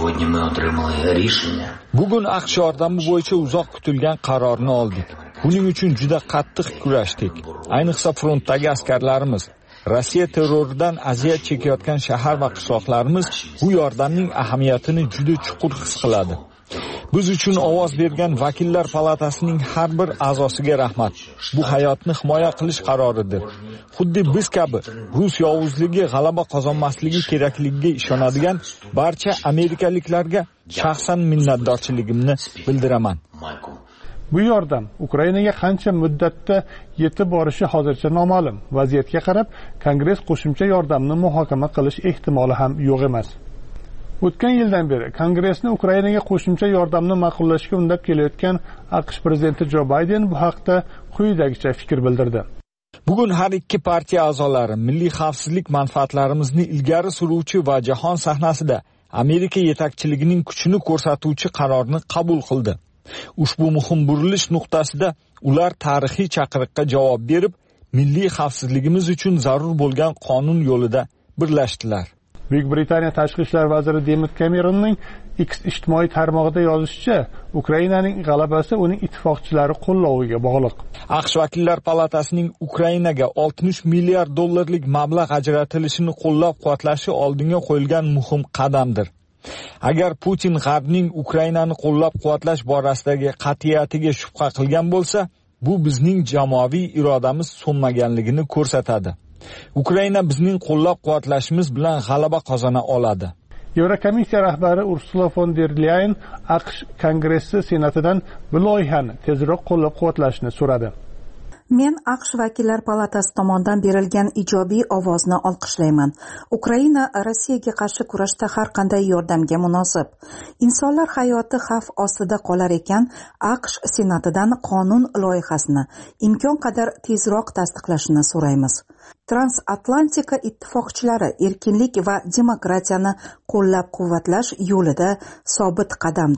Bugun AQSh yordami bo'yicha uzoq kutilgan qarorni oldik. Buning uchun juda qattiq kurashdik. Ayniqsa frontdagi askarlarimiz, Rossiya terroridan aziyat chekayotgan shahar va qishloqlarimiz bu yordamning ahamiyatini juda chuqur his qiladi. Biz uchun ovoz bergan Vakillar palatasining har bir a'zosiga rahmat. Bu hayotni himoya qilish qaroridir. Xuddi biz kabi Rus yovuzligi g'alaba qozonmasligi kerakligiga ishonadigan barcha amerikaliklarga shaxsan minnatdorchiligimni bildiraman. Bu yordam Ukrainaga qancha muddatda yetib borishi hozircha noma'lum. Vaziyatga qarab, Kongress qo'shimcha yordamni muhokama qilish ehtimoli ham yo'q emas. O'tgan yildan beri Kongressni Ukrainaga qo'shimcha yordamni ma'qullashga undab kelayotgan AQSh prezidenti Jo Bayden bu haqda quyidagicha fikr bildirdi. Bugun har ikki partiya a'zolari milliy xavfsizlik manfaatlarimizni ilgari suruvchi va jahon sahnasida Amerika yetakchiligining kuchini ko'rsatuvchi qarorni qabul qildi. Ushbu muhim burilish nuqtasida ular tarixiy chaqiriqqa javob berib, milliy xavfsizligimiz uchun zarur bo'lgan qonun yo'lida birlashdilar. Buyuk Britaniya tashqi ishlar vaziri David Cameronning X ijtimoiy tarmog'ida yozishicha, Ukrainaning g'alabasi uning ittifoqchilari qo'lloviga bog'liq. AQSh Vakillar palatasining Ukrainaga 60 milliard dollarlik mablag' ajratilishini qo'llab-quvvatlashi oldinga qo'yilgan muhim qadamdir. Agar Putin G'arbning Ukrainani qo'llab-quvvatlash borasidagi qat'iyatiga shubha qilgan bo'lsa, bu bizning jamoaviy irodamiz so'nmaganligini ko'rsatadi. Ukraina bizning qo'llab-quvvatlashimiz bilan g'alaba qozona oladi. Yevrokomissiya rahbari Ursula von der Leyen AQSh Kongressi Senatidan bu loyihani tezroq qo'llab-quvvatlashni so'radi. Men AQSh Vakillar palatasi tomonidan berilgan ijobiy ovozni olqishlayman. Ukraina Rossiyaga qarshi kurashda har qanday yordamga munosib. Insonlar hayoti xavf ostida qolar ekan, AQSh Senatidan qonun loyihasini imkon qadar tezroq tasdiqlashini so'raymiz. Transatlantika ittifoqchilari erkinlik va demokratiyani qo'llab-quvvatlash yo'lida sobit qadamdir.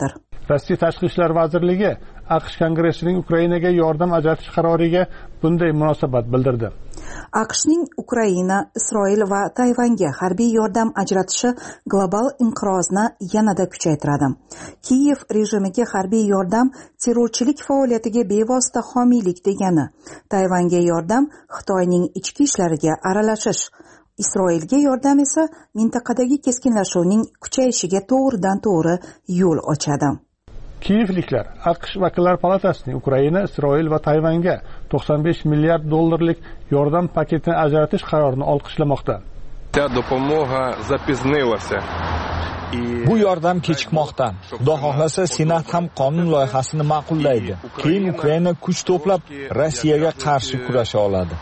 Rossiya Tashqi ishlar vazirligi AQSh Kongressining Ukrainaga yordam ajratish qaroriga bunday munosabat bildirdi. AQShning Ukraina, Isroil va Tayvanga harbiy yordam ajratishi global inqirozni yanada kuchaytiradi. Kiyev rejimiga harbiy yordam terrorchilik faoliyatiga bevosita homiylik degani. Tayvanga yordam Xitoyning ichki ishlariga aralashish. Isroilga yordam esa mintaqadagi keskinlashuvning kuchayishiga to'g'ridan-to'g'ri yo'l ochadi. Kiyevliklar AQSh vakillar palatasining Ukraina, Isroil va Tayvanga 95 milliard dollarlik yordam paketini ajratish qarorini olqishlamoqda. Bu yordam kechikmoqda. Xudo xohlasa, Senat ham qonun loyihasini ma'qullaydi. Keyin Ukraina kuch to'plab Rossiyaga qarshi kurasha oladi.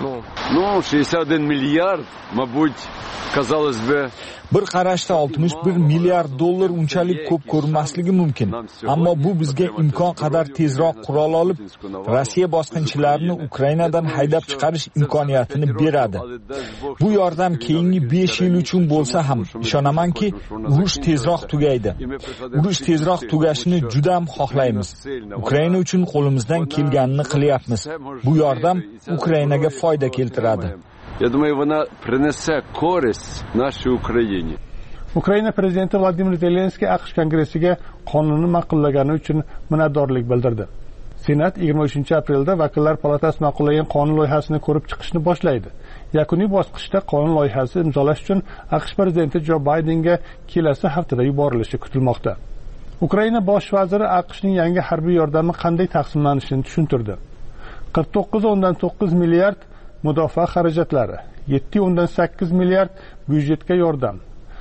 61 milliard, mabut, казалось бы, bir qarashda 61 milliard dollar unchalik ko'p ko'rinmasligi mumkin, ammo bu bizga imkon qadar tezroq qurol olib, Rossiya bosqinchilarini Ukrainadan haydab chiqarish imkoniyatini beradi. Bu yordam keyingi 5 yil uchun bo'lsa ham ishonamanki, urush tezroq tugaydi. Urush tezroq tugashini juda ham xohlaymiz. Ukraina uchun qo'limizdan kelganini qilyapmiz. Bu yordam Ukrainaga foyda keltiradi. Я думаю, она принесет користь нашей Украине. Ukraina prezidenti Vladimir Zelenskiy AQSh kongressiga qonunni ma'qullagani uchun minnatdorlik bildirdi. Senat 23-aprelda vakillar palatasi ma'qullagan qonun loyihasini ko'rib chiqishni boshlaydi. Yakuniy bosqichda qonun loyihasi imzolash uchun AQSh prezidenti Jo Baydenga kelasi haftada yuborilishi kutilmoqda. Ukraina bosh vaziri AQShning yangi harbiy yordami qanday taqsimlanishini tushuntirdi. 49.9 milliard mudofaa xarajatlari, 7.8 milliard byudjetga yordam,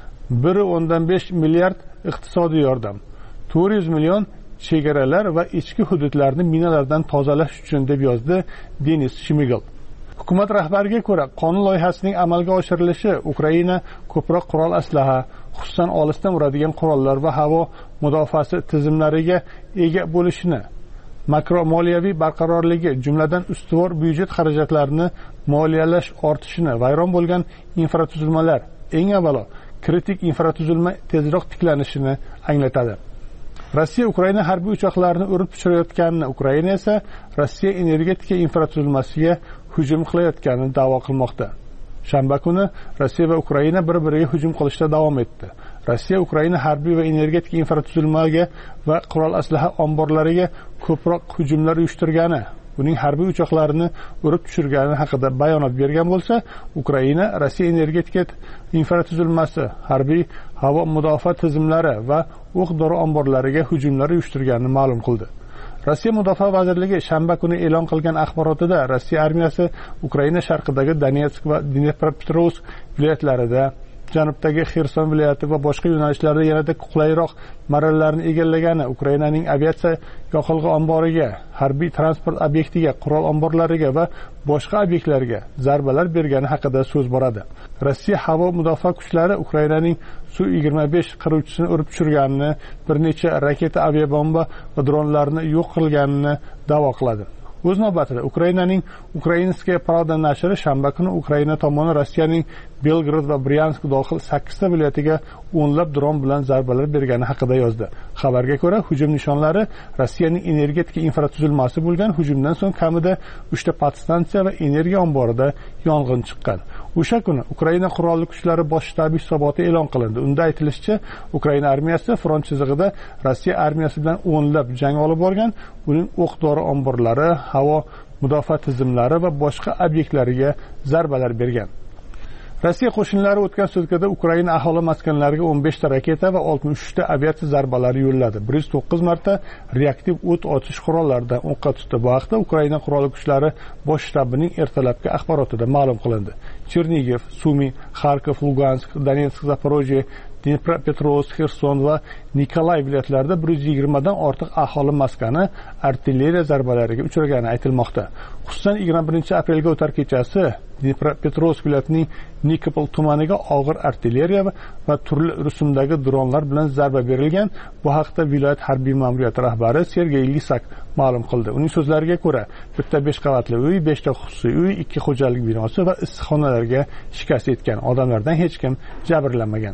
1.5 milliard iqtisodiy yordam, 400 million chegaralar va ichki hududlarni minalardan tozalash uchun deb yozdi Denis Shmigel. Hukumat rahbariga ko'ra, qonun loyihasining amalga oshirilishi Ukraina ko'proq qurol aslaha, xususan olisdan uradigan qurollar va havo mudofaasi tizimlariga ega bo'lishini, makro moliyaviy barqarorligi, jumladan ustuvor byudjet xarajatlarini moliyalash ortishini, vayron bo'lgan infratuzilmalar, eng avvalo kritik infratuzilma tezroq tiklanishini anglatadi. Rossiya Ukraina harbiy uchoqlarini urib tushirayotganini, Ukraina esa Rossiya energetika infratuzilmasiga hujum qilayotganini da'vo qilmoqda. Shanba kuni Rossiya va Ukraina bir-biriga hujum qilishda davom etdi. Rossiya Ukraina harbiy va energetika infratuzilmasiga va qurol aslaha omborlariga ko'proq hujumlar uyushtirgani, uning harbiy uchoqlarini urib tushirgani haqida bayonot bergan bo'lsa, Ukraina Rossiya energetika infratuzilmasi, harbiy havo mudofaa tizimlari va o'q-dori omborlariga hujumlar uyushtirganini ma'lum qildi. Rossiya Mudofaa vazirligi shanba kuni e'lon qilgan axborotida Rossiya armiyasi Ukraina sharqidagi Donetsk va Dnepropetrovsk viloyatlarida, janubdagi Xerson viloyati va boshqa yo'nalishlarda yanada qulayroq marralarni egallagani, Ukrainaning aviatsiya yoqilg'i omboriga, harbiy transport obyektiga, qurol omborlariga va boshqa obyektlarga zarbalar bergani haqida so'z boradi. Rossiya havo mudofaa kuchlari Ukrainaning Su-25 qiruvchisini urib tushirganini, bir necha raketa, aviabomba va dronlarni yo'q qilganini da'vo qiladi. O'z navbatida Ukrainaning Ukrainskaya Pravda nashri shanba kuni Ukraina tomoni Rossiyaning Belgrad va Bryansk dohil 8 ta viloyatiga o'nlab dron bilan zarbalar bergani haqida yozdi. Xabarga ko'ra, hujum nishonlari Rossiyaning energetika infratuzilmasi bo'lgan. Hujumdan so'ng kamida 3 ta podstansiya va energiya omborida yong'in chiqqan. O'sha kuni Ukraina qurolli kuchlari bosh shtabi hisoboti e'lon qilindi. Unda aytilishicha, Ukraina armiyasi front chizig'ida Rossiya armiyasi bilan o'nlab jang olib borgan, uning o'q-dori omborlari, havo mudofaa tizimlari va boshqa obyektlariga zarbalar bergan. Rossiya qo'shinlari o'tgan sutkada Ukraina aholi maskanlariga 15 ta raketa va 63 ta aviatsiya zarbalari yo'lladi. 109 marta reaktiv o't ochish qurollaridan o'qqa tutdi. Bu haqda Ukraina qurolli kuchlari bosh shtabining ertalabki axborotida ma'lum qilindi. Chernigiv, Sumi, Kharkov, Lugansk, Donetsk, Zaporojye, Dnepropetrovsk, Xerson va Nikolay viloyatlarida 120 dan ortiq aholi maskani artilleriya zarbalariga uchragani aytilmoqda. Xususan 21-aprelga o'tar kechasi Dnepropetrovsk viloyatining Nikopol tumaniga og'ir artilleriya va turli rusumdagi dronlar bilan zarba berilgan. Bu haqda viloyat harbiy ma'muriyati rahbari Sergey Lisak ma'lum qildi. Uning so'zlariga ko'ra, bitta 5 qavatli uy, 5 ta xususiy uy, 2 xo'jalik binosi va issiqxonalarga shikast yetgan. Odamlardan hech kim jabrlanmagan.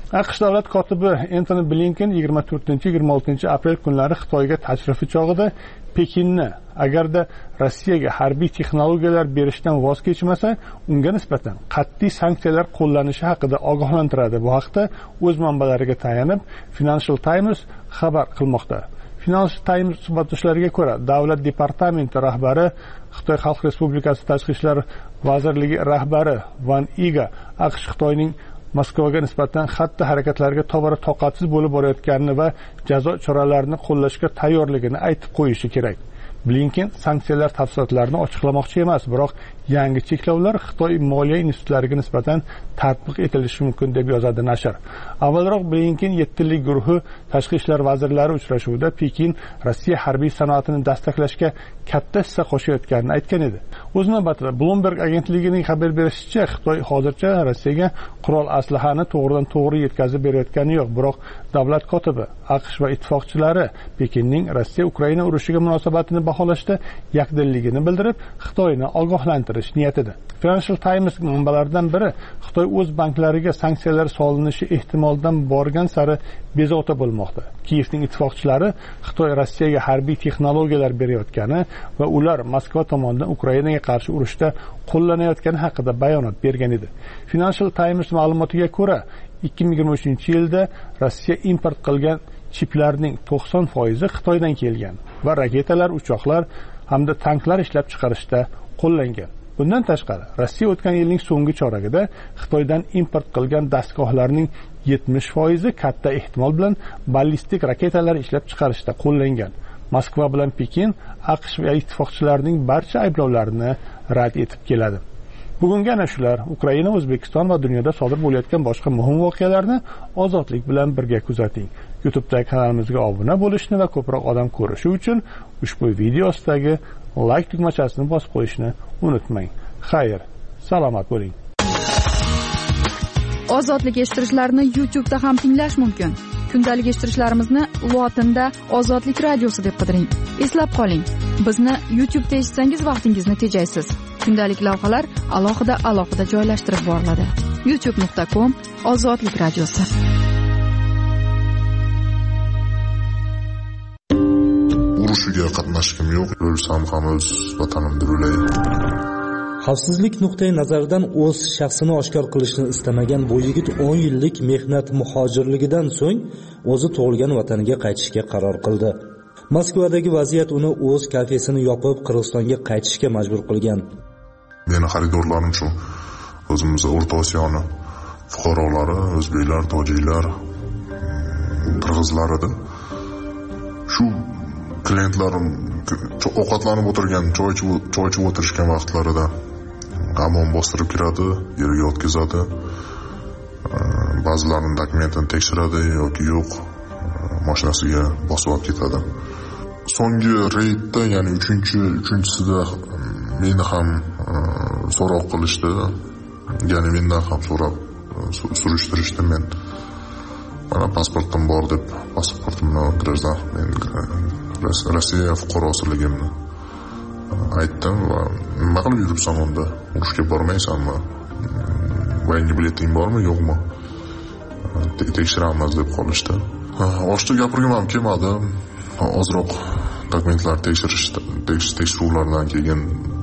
aqsh davlat kotibi Entoni Blinken 24-26 aprel kunlari Xitoyga tashrifi chog'ida Pekinni agarda Rossiyaga harbiy texnologiyalar berishdan voz kechmasa, unga nisbatan qat'iy sanksiyalar qo'llanishi haqida ogohlantiradi. Bu haqda o'z manbalariga tayanib Financial Times xabar qilmoqda. Financial Times suhbatlashlarga ko'ra, davlat departamenti rahbari, Xitoy Xalq Respublikasi Tashqi ishlar vazirligi rahbari Van Iga aqsh Xitoyning Moskvaga nisbatan xatti harakatlariga tobora toqatsiz bo'lib borayotganini va jazo choralarini qo'llashga tayyorligini aytib qo'yishi kerak. Blinken sanksiyalar tafsilotlarini ochiqlamoqchi emas, biroq yangi cheklovlar Xitoy moliya institutlariga nisbatan tatbiq etilishi mumkin deb yozadi nashr. Avvalroq Blinken 7 yillik guruhi tashqi ishlar vazirlari uchrashuvida Pekin Rossiya harbiy sanoatini dastaklashga katta hissa qo'shayotganini aytgan edi. O'z navbatida Bloomberg agentligining xabar berishicha, Xitoy hozircha Rossiyaga qurol aslahani to'g'ridan-to'g'ri yetkazib berayotgani yo'q, biroq davlat kotibi AQSh va ittifoqchilari Pekinning Rossiya-Ukraina urushiga munosabatini baholashda yakdilligini bildirib, Xitoyni ogohlantirish niyatida. Financial Times manbalaridan biri Xitoy o'z banklariga sanksiyalar solinishi ehtimoldan borgan sari bezovta bo'lmoqda. Kiyevning ittifoqchilari Xitoy Rossiyaga harbiy texnologiyalar berayotgani va ular Moskva tomonidan Ukrainaga qarshi urushda qo'llanayotgani haqida bayonot bergan edi. Financial Times ma'lumotiga ko'ra, 2023-yilda Rossiya import qilgan chiplarning 90% Xitoydan kelgan va raketalar, uchoqlar hamda tanklar ishlab chiqarishda qo'llangan. Bundan tashqari, Rossiya o'tgan yilning so'nggi choragida Xitoydan import qilgan dastgohlarning 70% katta ehtimol bilan ballistik raketalar ishlab chiqarishda qo'llangan. Moskva bilan Pekin AQSh va ittifoqchilarining barcha ayblovlarini rad etib keladi. Bugungi ana shular. Ukraina, O'zbekiston va dunyoda sodir bo'layotgan boshqa muhim voqealarni ozodlik bilan birga kuzating. YouTube'dagi kanalimizga obuna bo'lishni va ko'proq odam ko'rishi uchun ushbu video ostidagi like tugmachasini bosib qo'yishni unutmang. Xayr, salomat bo'ling. Ozodlik eshittirishlarni YouTube'da ham tinglash mumkin. Kundalik eshittirishlarimizni lotinda Ozodlik radiosi deb qidiring. Eslab qoling, bizni YouTube'da eshitsangiz vaqtingizni tejaysiz. Kundalik lavhalar alohida joylashtirib boriladi. youtube.com/Ozodlik radiosi. Urushiga qatnashkim yo'q, o'lsam ham o'z vatanimda o'lay. Xavfsizlik nuqtai nazaridan o'z shaxsini oshkor qilishni istamagan bu yigit 10 yillik mehnat muhojirligidan so'ng o'zi tug'ilgan vataniga qaytishga qaror qildi. Moskvadagi vaziyat uni o'z kafesini yopib Qirg'izistonga qaytishga majbur qilgan. Meni xaridorlarim shu o'zimiz O'rta Osiyoni fuqarolari, o'zbeklar, tojiklar, qirg'izlar edi. Shu klientlarim ovqatlanib o'tirgan, choy ichib o'tirishgan vaqtlarida g'amon bostirib kiradi, yerga o'tkazadi. Ba'zilarining dokumentini tekshiradi yoki yo'q, mashinasiga bosib olib ketadi. So'nggi reydda, ya'ni 3-sida meni ham so'roq qilishdi. Ya'ni mendan ham so'rab surishtirishdi. Men mana pasportim bor deb, pasportimni gраждан, men Rossiya fuqarosiligimni aytdim va nima qilib yuribsan unda? Urushga bormaysanmi? Voyinga bileting bormi, yo'qmi? Tekshiramiz deb qolishdi. Oshda gapirgim ham kelmadi. Ozroq dokumentlar tekshiruvlardan keyin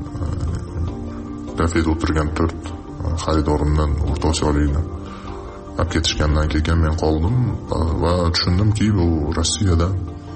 kafeda o'tirgan 4 xaridorimdan O'rta Osiyolikni olib ketishgandan keyin men qoldim va tushundimki, bu Rossiyada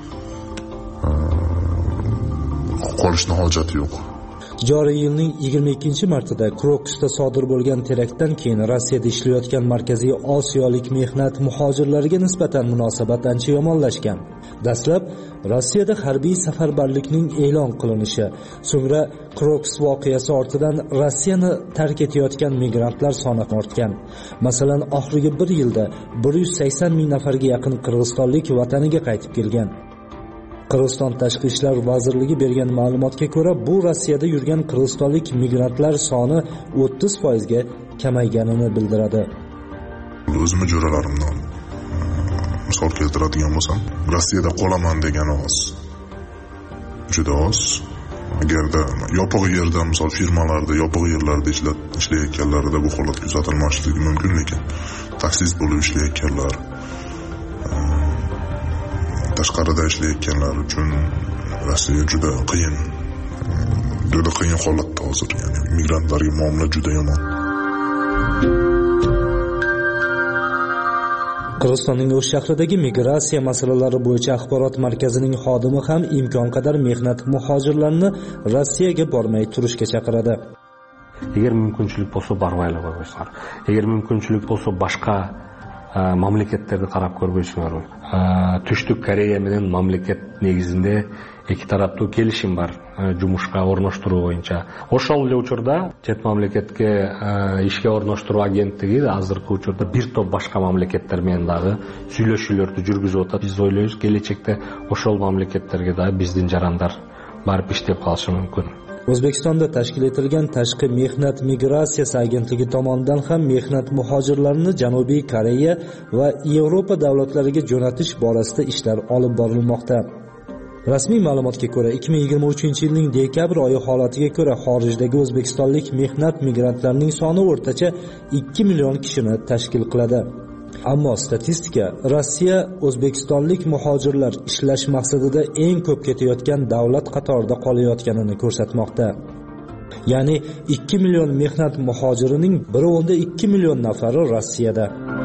qolishning hojati yo'q. Joriy yilning 22-martida Krokusda sodir bo'lgan teraktdan keyin Rossiyada ishlayotgan Markaziy Osiyolik mehnat muhojirlariga nisbatan munosabat ancha yomonlashgan. Dastlab Rossiyada harbiy safarbarlikning e'lon qilinishi, so'ngra Krokus voqeasi ortidan Rossiyani tark etayotgan migrantlar soni ortgan. Masalan, oxirgi 1 yilda 180 ming nafarga yaqin qirg'izistonlik vataniga qaytib kelgan. Qirg'iziston Tashqi ishlar vazirligi bergan ma'lumotga ko'ra, bu Rossiyada yurgan qirg'izistonlik migrantlar soni 30% ga kamayganini bildiradi. O'zimni jo'ralarimdan misol keltiradigan bo'lsam, Rossiyada qolaman degan oz. Juda oz. agarda yopiq yerda, misol firmalarda, yopiq yerlarda ishlayotganlarida bu holat kuzatilmasligi mumkin, lekin taksist bo'lib ishlayotganlar, tashqarida ishlayotganlar uchun Rossiya juda qiyin holatda hozir, ya'ni migrantlarga muomala juda yomon. Qirg'izistonning O'sh shahridagi migratsiya masalalari bo'yicha axborot markazining xodimi ham imkon qadar mehnat muhojirlarini Rossiyaga bormay turishga chaqiradi. Agar mumkinchilik bo'lsa bormaylar qo'yishlar. Agar mumkinchilik bo'lsa boshqa mamlakatlarga qarab ko'rishlar. Tushlik Koreya bilan mamlakat negizida ikki tarafda kelishim bor jumushga o'rnashtiruv bo'yicha. O'shal uchurda chet mamlakatga ishga o'rnashtiruv agentligi hozirgi uchurda bir to'p boshqa mamlakatlar bilan suylashuvlarni yurgizib o'tadi. Biz o'ylaymiz, kelajakda o'shal mamlakatlarga da bizdan jarandar borib ishlab qolishi mumkin. O'zbekistonda tashkil etilgan Tashqi mehnat migratsiyasi agentligi tomonidan ham mehnat muhojirlarini Janubiy Koreya va Yevropa davlatlariga jo'natish borasida ishlar olib borilmoqda. Rasmiy ma'lumotga ko'ra 2023-yilning dekabr oyi holatiga ko'ra xorijdagi o'zbekistonlik mehnat migrantlarining soni o'rtacha 2 million kishini tashkil qiladi. Ammo statistika Rossiya o'zbekistonlik muhojirlar ishlash maqsadida eng ko'p ketayotgan davlat qatorida qolayotganini ko'rsatmoqda. Ya'ni 2 million mehnat muhojirining 1.2 million nafari Rossiyada.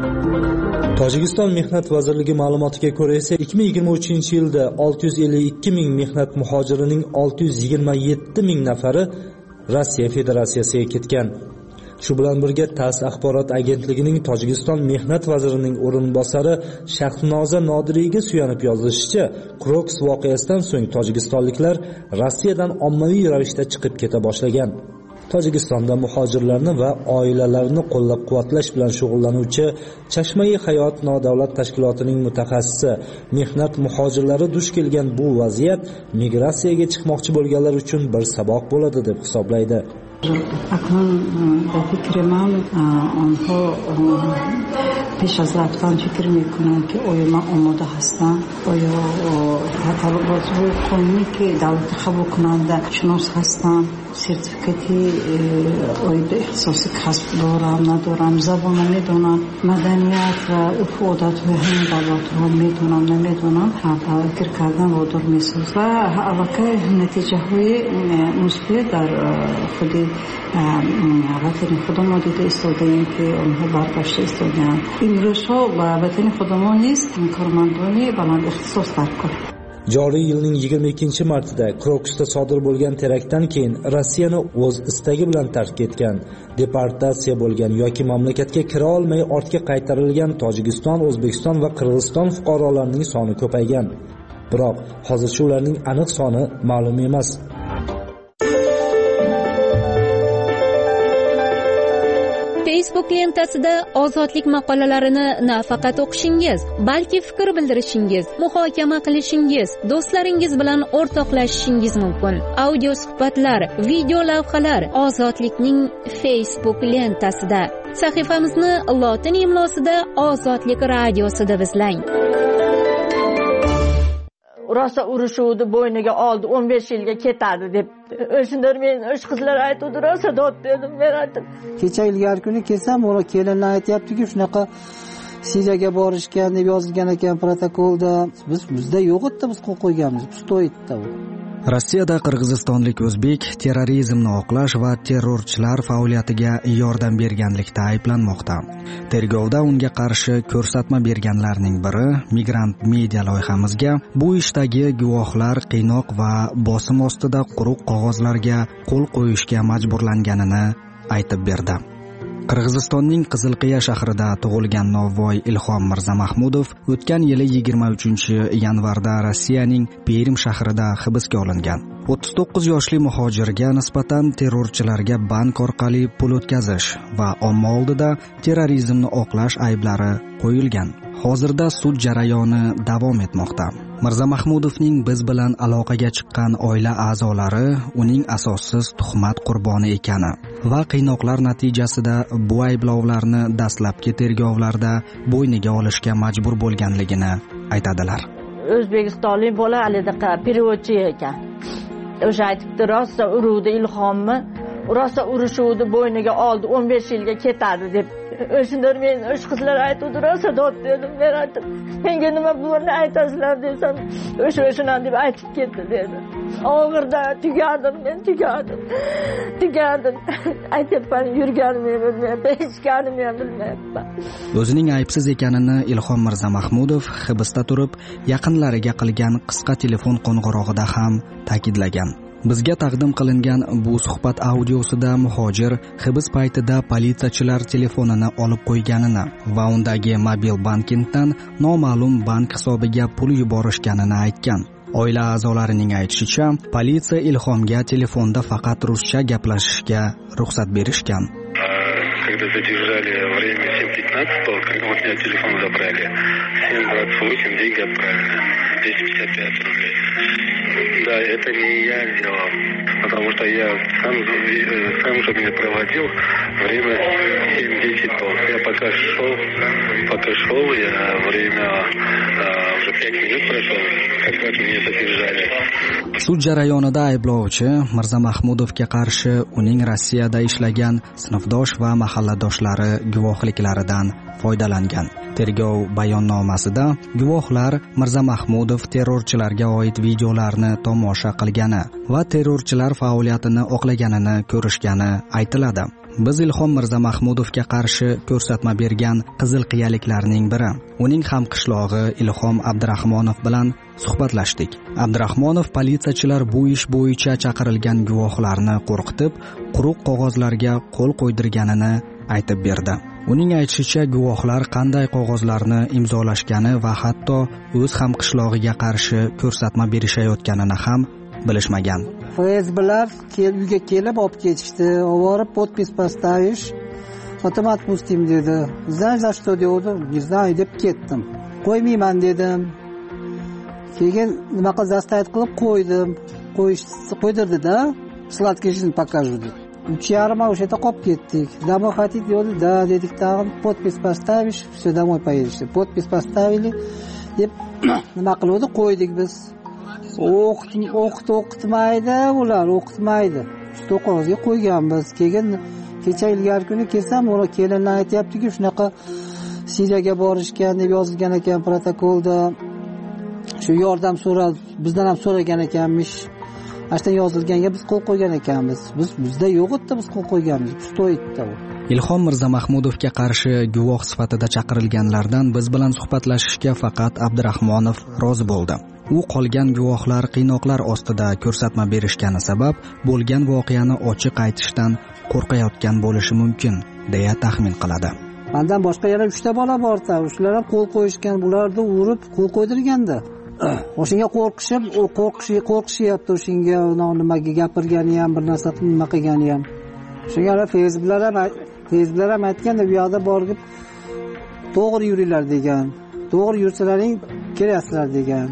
Tojikiston mehnat vazirligi ma'lumotiga ko'ra esa 2023-yilda 652 ming mehnat muhojirining 627 ming nafari Rossiya Federatsiyasiga ketgan. Shu bilan birga TASS axborot agentligining Tojikiston mehnat vazirining o'rinbosari Shahnoza Nodiriyga suyanib yozilishicha, Kroks voqeasidan so'ng tojikistonliklar Rossiyadan ommaviy ravishda chiqib keta boshlagan. Tojikistonda muhojirlarni va oilalarini qo'llab-quvvatlash bilan shug'ullanuvchi Chashmai Hayot nodavlat tashkilotining mutaxassisi mehnat muhojirlari duch kelgan bu vaziyat migratsiyaga chiqmoqchi bo'lganlar uchun bir saboq bo'ladi deb hisoblaydi. اکنون به فکر من آنها پیش از رفتن فکر میکنن که آیا من آماده هستم، آیا بازوی قانونی که دولت قبول کننده شناس هستم، سرتیفیکاتی آیا اختصاصی کسب دارم ندارم، زبان میدونم، مدنیت و عرف و عادت های همین دولت ها میدونم نمیدونم، فکر کردن وادار میسازه و البته نتیجه های مثبت در خود وطن خود ما دیده ایستاده‌ایم که آنها برگشته ایستاده‌اند. این روزها و وطن خود ما نیست کارمندانی بلند اختصاص در کار. Joriy yilning 22-martida Kroksda sodir bo'lgan teraktdan keyin Rossiyani o'z istagi bilan tark etgan, deportatsiya bo'lgan yoki mamlakatga kira olmay ortga qaytarilgan Tojikiston, O'zbekiston va Qirg'iziston fuqarolarining soni ko'paygan. Biroq hozircha ularning aniq soni ma'lum emas. Facebook lentasida ozodlik maqolalarini nafaqat o'qishingiz, balki fikr bildirishingiz, muhokama qilishingiz, do'stlaringiz bilan o'rtoqlashishingiz mumkin. Audio suhbatlar, video lavhalar ozodlikning Facebook lentasida. Sahifamizni lotin imlosida Ozodlik radiosida izlang. Rosa urushuvdi, bo'yniga oldi, 15 yilga ketadi deb. O'shanlar men o'sh qizlar aytdi, rosa dod dedim, men aytdim. Kecha ilgari kuni kelsam, o'ra kelinlar aytayapti-ku, shunaqa Siriyaga borishgan deb yozilgan ekan protokolda. Bizda yo'q edi, biz qo'yib qo'yganmiz, pustoyitda bu. Rossiyada qirg'izistonlik o'zbek terrorizmni oqlash va terrorchilar faoliyatiga yordam berganlikda ayblanmoqda. Tergovda unga qarshi ko'rsatma berganlarning biri Migrant Media loyihamizga bu ishdagi guvohlar qiynoq va bosim ostida quruq qog'ozlarga qo'l qo'yishga majburlanganini aytib berdi. Qirg'izistonning Qizilqiya shahrida tug'ilgan novvoy Ilhom Mirzamahmudov o'tgan yili 23-yanvarda Rossiyaning Perm shahrida hibsga olingan. 39 yoshli muhojirga nisbatan terrorchilarga bank orqali pul o'tkazish va omma oldida terrorizmni oqlash ayblari qo'yilgan. Hozirda sud jarayoni davom etmoqda. Mirzamahmudovning biz bilan aloqaga chiqqan oila a'zolari uning asossiz tuhmat qurboni ekani va qiynoqlar natijasida bu ayblovlarni dastlabki tergovlarda bo'yniga olishga majbur bo'lganligini aytadilar. O'zbekistonlik bola alidaqa переводchi ekan. o'sha aytibdi, rosa uruvdi Ilhommi, rosa urishuvdi, bo'yniga oldi, 15 yilga ketadi deb. O'shanda men o'sha qizlar aytuvdi, rosa dod dedim. Men aytdim, menga nima bo'ldi aytasizlar desam, o'sha deb aytib ketdi dedi. Og'irda tugadim, men tugadim. Aytyapman, yurganimni bilmayapman, eshitganimni ham bilmayapman. O'zining aybsiz ekanini Ilhom Mirzamahmudov hibsda turib, yaqinlariga qilgan qisqa telefon qo'ng'irog'ida ham ta'kidlagan. Bizga taqdim qilingan bu suhbat audiosida muhojir hibs paytida politsiyachilar telefonini olib qo'yganini va undagi mobil bankingdan noma'lum bank hisobiga pul yuborishganini aytgan. Oila a'zolarining aytishicha, politsiya Ilhomga telefonda faqat ruscha gaplashishga ruxsat berishgan. Когда задержали время 7:15, когда вот меня телефон забрали, 7:28 деньги отправили, 255 рублей. Да, это не я сделал, потому что я сам же меня проводил время 7:10. Я пока шел, я время уже 5 минут прошло, как раз меня задержали. Sud jarayonida ayblovchi Mirzamahmudovga qarshi uning Rossiyada ishlagan sinfdosh va mahalladoshlari guvohliklaridan foydalangan. Tergov bayonnomasida guvohlar Mirzamahmudov terrorchilarga oid videolarni tomosha qilgani va terrorchilar faoliyatini oqlaganini ko'rishgani aytiladi. Biz Ilhom Mirzamahmudovga qarshi ko'rsatma bergan qizil qiyaliklarning biri, uning hamqishlog'i Ilhom Abdurahmonov bilan suhbatlashdik. Abdurahmonov politsiyachilar bu ish bo'yicha chaqirilgan guvohlarni qo'rqitib, quruq qog'ozlarga qo'l qo'ydirganini aytib berdi. Uning aytishicha, guvohlar qanday qog'ozlarni imzolashgani va hatto o'z hamqishlog'iga qarshi ko'rsatma berishayotganini ham bilishmagan. FSBlar uyga kelib olib ketishdi. Ovorib podpis поставишь, потом отпустим dedi. Знаешь, за что dedim? Не знаю deb ketdim. Qo'ymayman dedim. Keyin nima qilib zastavit qilib qo'ydim. Qo'ydirdi-da, sladkий жизнь покажу deb. 3:30 o'sha yerda qolib ketdik. Домой хотите dedi? Да, dedik. Tag'in podpis поставишь, все домой поедешь. Podpis поставили deb nima qildi? Qo'ydik biz. O'qitmaydi ular, o'qitmaydi. Shu qog'ozga qo'yganmiz. Keyin kecha ilgari kuni kelsam, ular kelinlar aytayaptiki, shunaqa Siriyaga borishgan deb yozilgan ekan protokolda. Shu yordam so'rab, bizdan ham so'ragan ekanmish. Ashdan yozilganga biz qo'l qo'ygan ekanmiz. Bizda yo'q edi, biz qo'l qo'yganmiz. Pustoyitda u. Ilhom Mirzamahmudovga qarshi guvoh sifatida chaqirilganlardan biz bilan suhbatlashishga faqat Abdurahmonov rozi bo'ldi. U qolgan guvohlar qiynoqlar ostida ko'rsatma berishgani sabab bo'lgan voqeani ochiq aytishdan qo'rqayotgan bo'lishi mumkin, deya taxmin qiladi. Mendan boshqa yana 3 ta bola bor-da, shular ham qo'l qo'yishgan, bularni urib qo'l qo'ydirganda. O'shinga qo'rqishyapti, o'shinga nimaga gapirgani ham, bir narsa nima qilgani ham. Shunga Facebooklar ham aytganda, bu yoqda borib to'g'ri yuringlar degan. To'g'ri yursalaring kelasizlar degan.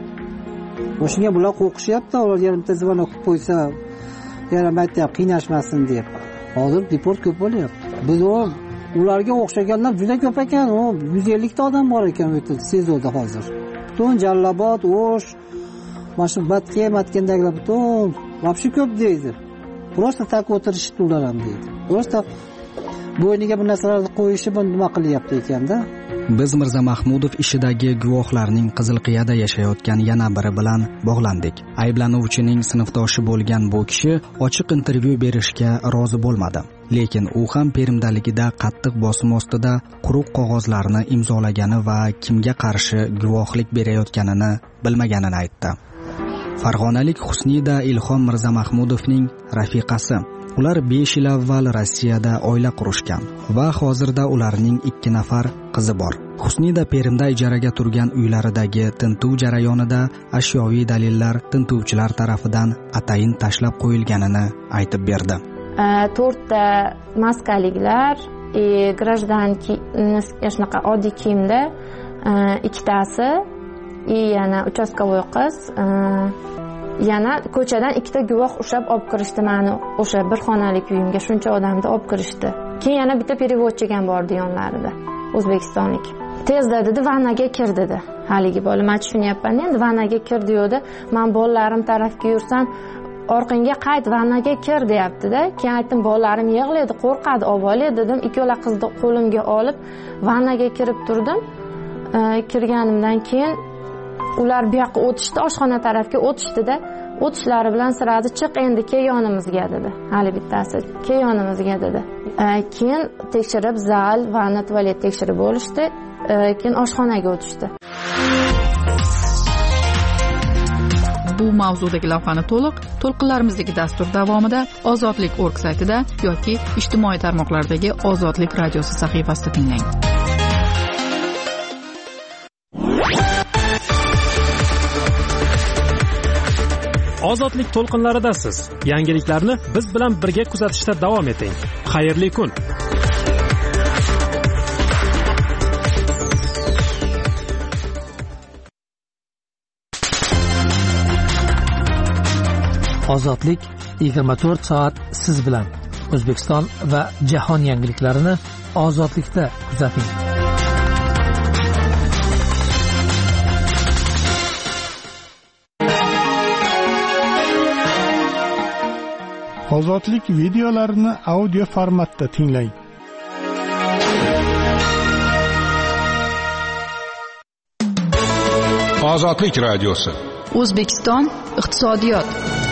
O'shinga bular qo'rqishyapti, ular yarimta zvonok qilib qo'ysa, yana aytayapti qiynashmasin deb. Hozir deport ko'p bo'lyapti. Biz ularga o'xshaganlar juda ko'p ekan, 150 ta odam bor ekan o'ta Sezoda hozir. Butun Jallabod, O'sh, mana Matkendagilar butun вообще ko'p deydi. Просто tak o'tirishdi ular ham deydi. Просто bo'yniga bu narsalarni qo'yishi buni nima qilyapti ekanda. Biz Mirzamahmudov ishidagi guvohlarning Qizilqiyada yashayotgan yana biri bilan bog'landik. Ayblanuvchining sinfdoshi bo'lgan bu kishi ochiq intervyu berishga rozi bo'lmadi. Lekin u ham Perimdaligida qattiq bosim ostida quruq qog'ozlarni imzolagani va kimga qarshi guvohlik berayotganini bilmaganini aytdi. Farg'onalik Husnida Ilhom Mirzamahmudovning rafiqasi. Ular 5 yil avval Rossiyada oila qurishgan va hozirda ularning 2 nafar qizi bor. Husnida Perimda ijaraga turgan uylaridagi tintuv jarayonida ashyoviy dalillar tintuvchilar tarafidan atayin tashlab qo'yilganini aytib berdi. 4 ta maskaliklar, grajdanki shunaqa oddiy kiyimda 2 tasi, yana uchastkovoy qiz, yana ko'chadan 2 ta guvoh ushlab olib kirishdi meni o'sha bir xonalik uyimga, shuncha odamni olib kirishdi. Keyin yana bitta переводчик ham bordi yonlarida, o'zbekistonlik. Tezda dedi, vannaga kir dedi. Haligi bola, men tushunyapman, endi vannaga kir dedi. Men bolalarim tarafga yursam, orqangga qayt, vannaga kir deyapti-da. Keyin aytdim, bolalarim yig'laydi, qo'rqadi, olib dedim. Ikkola qizni qo'limga olib vannaga kirib turdim. Kirganimdan keyin ular bu yoqqa o'tishdi, oshxona tarafga o'tishdi-da. O'tishlari bilan siradi, chiq endi kel yonimizga dedi. Hali bittasi kel yonimizga dedi. Keyin tekshirib zal, vanna, tualet tekshirib olishdi. Keyin oshxonaga o'tishdi. Bu mavzudagi lavhani to'lqinlarimizdagi dastur davomida Ozodlik.org saytida yoki ijtimoiy tarmoqlardagi Ozodlik radiosi sahifasida tinglang. Ozodlik to'lqinlaridasiz. Yangiliklarni biz bilan birga kuzatishda davom eting. Xayrli kun. Ozodlik 24 soat siz bilan. O'zbekiston va jahon yangiliklarini Ozodlikda kuzating. Ozodlik videolarini audio formatda tinglang. Ozodlik radiosi. O'zbekiston iqtisodiyot.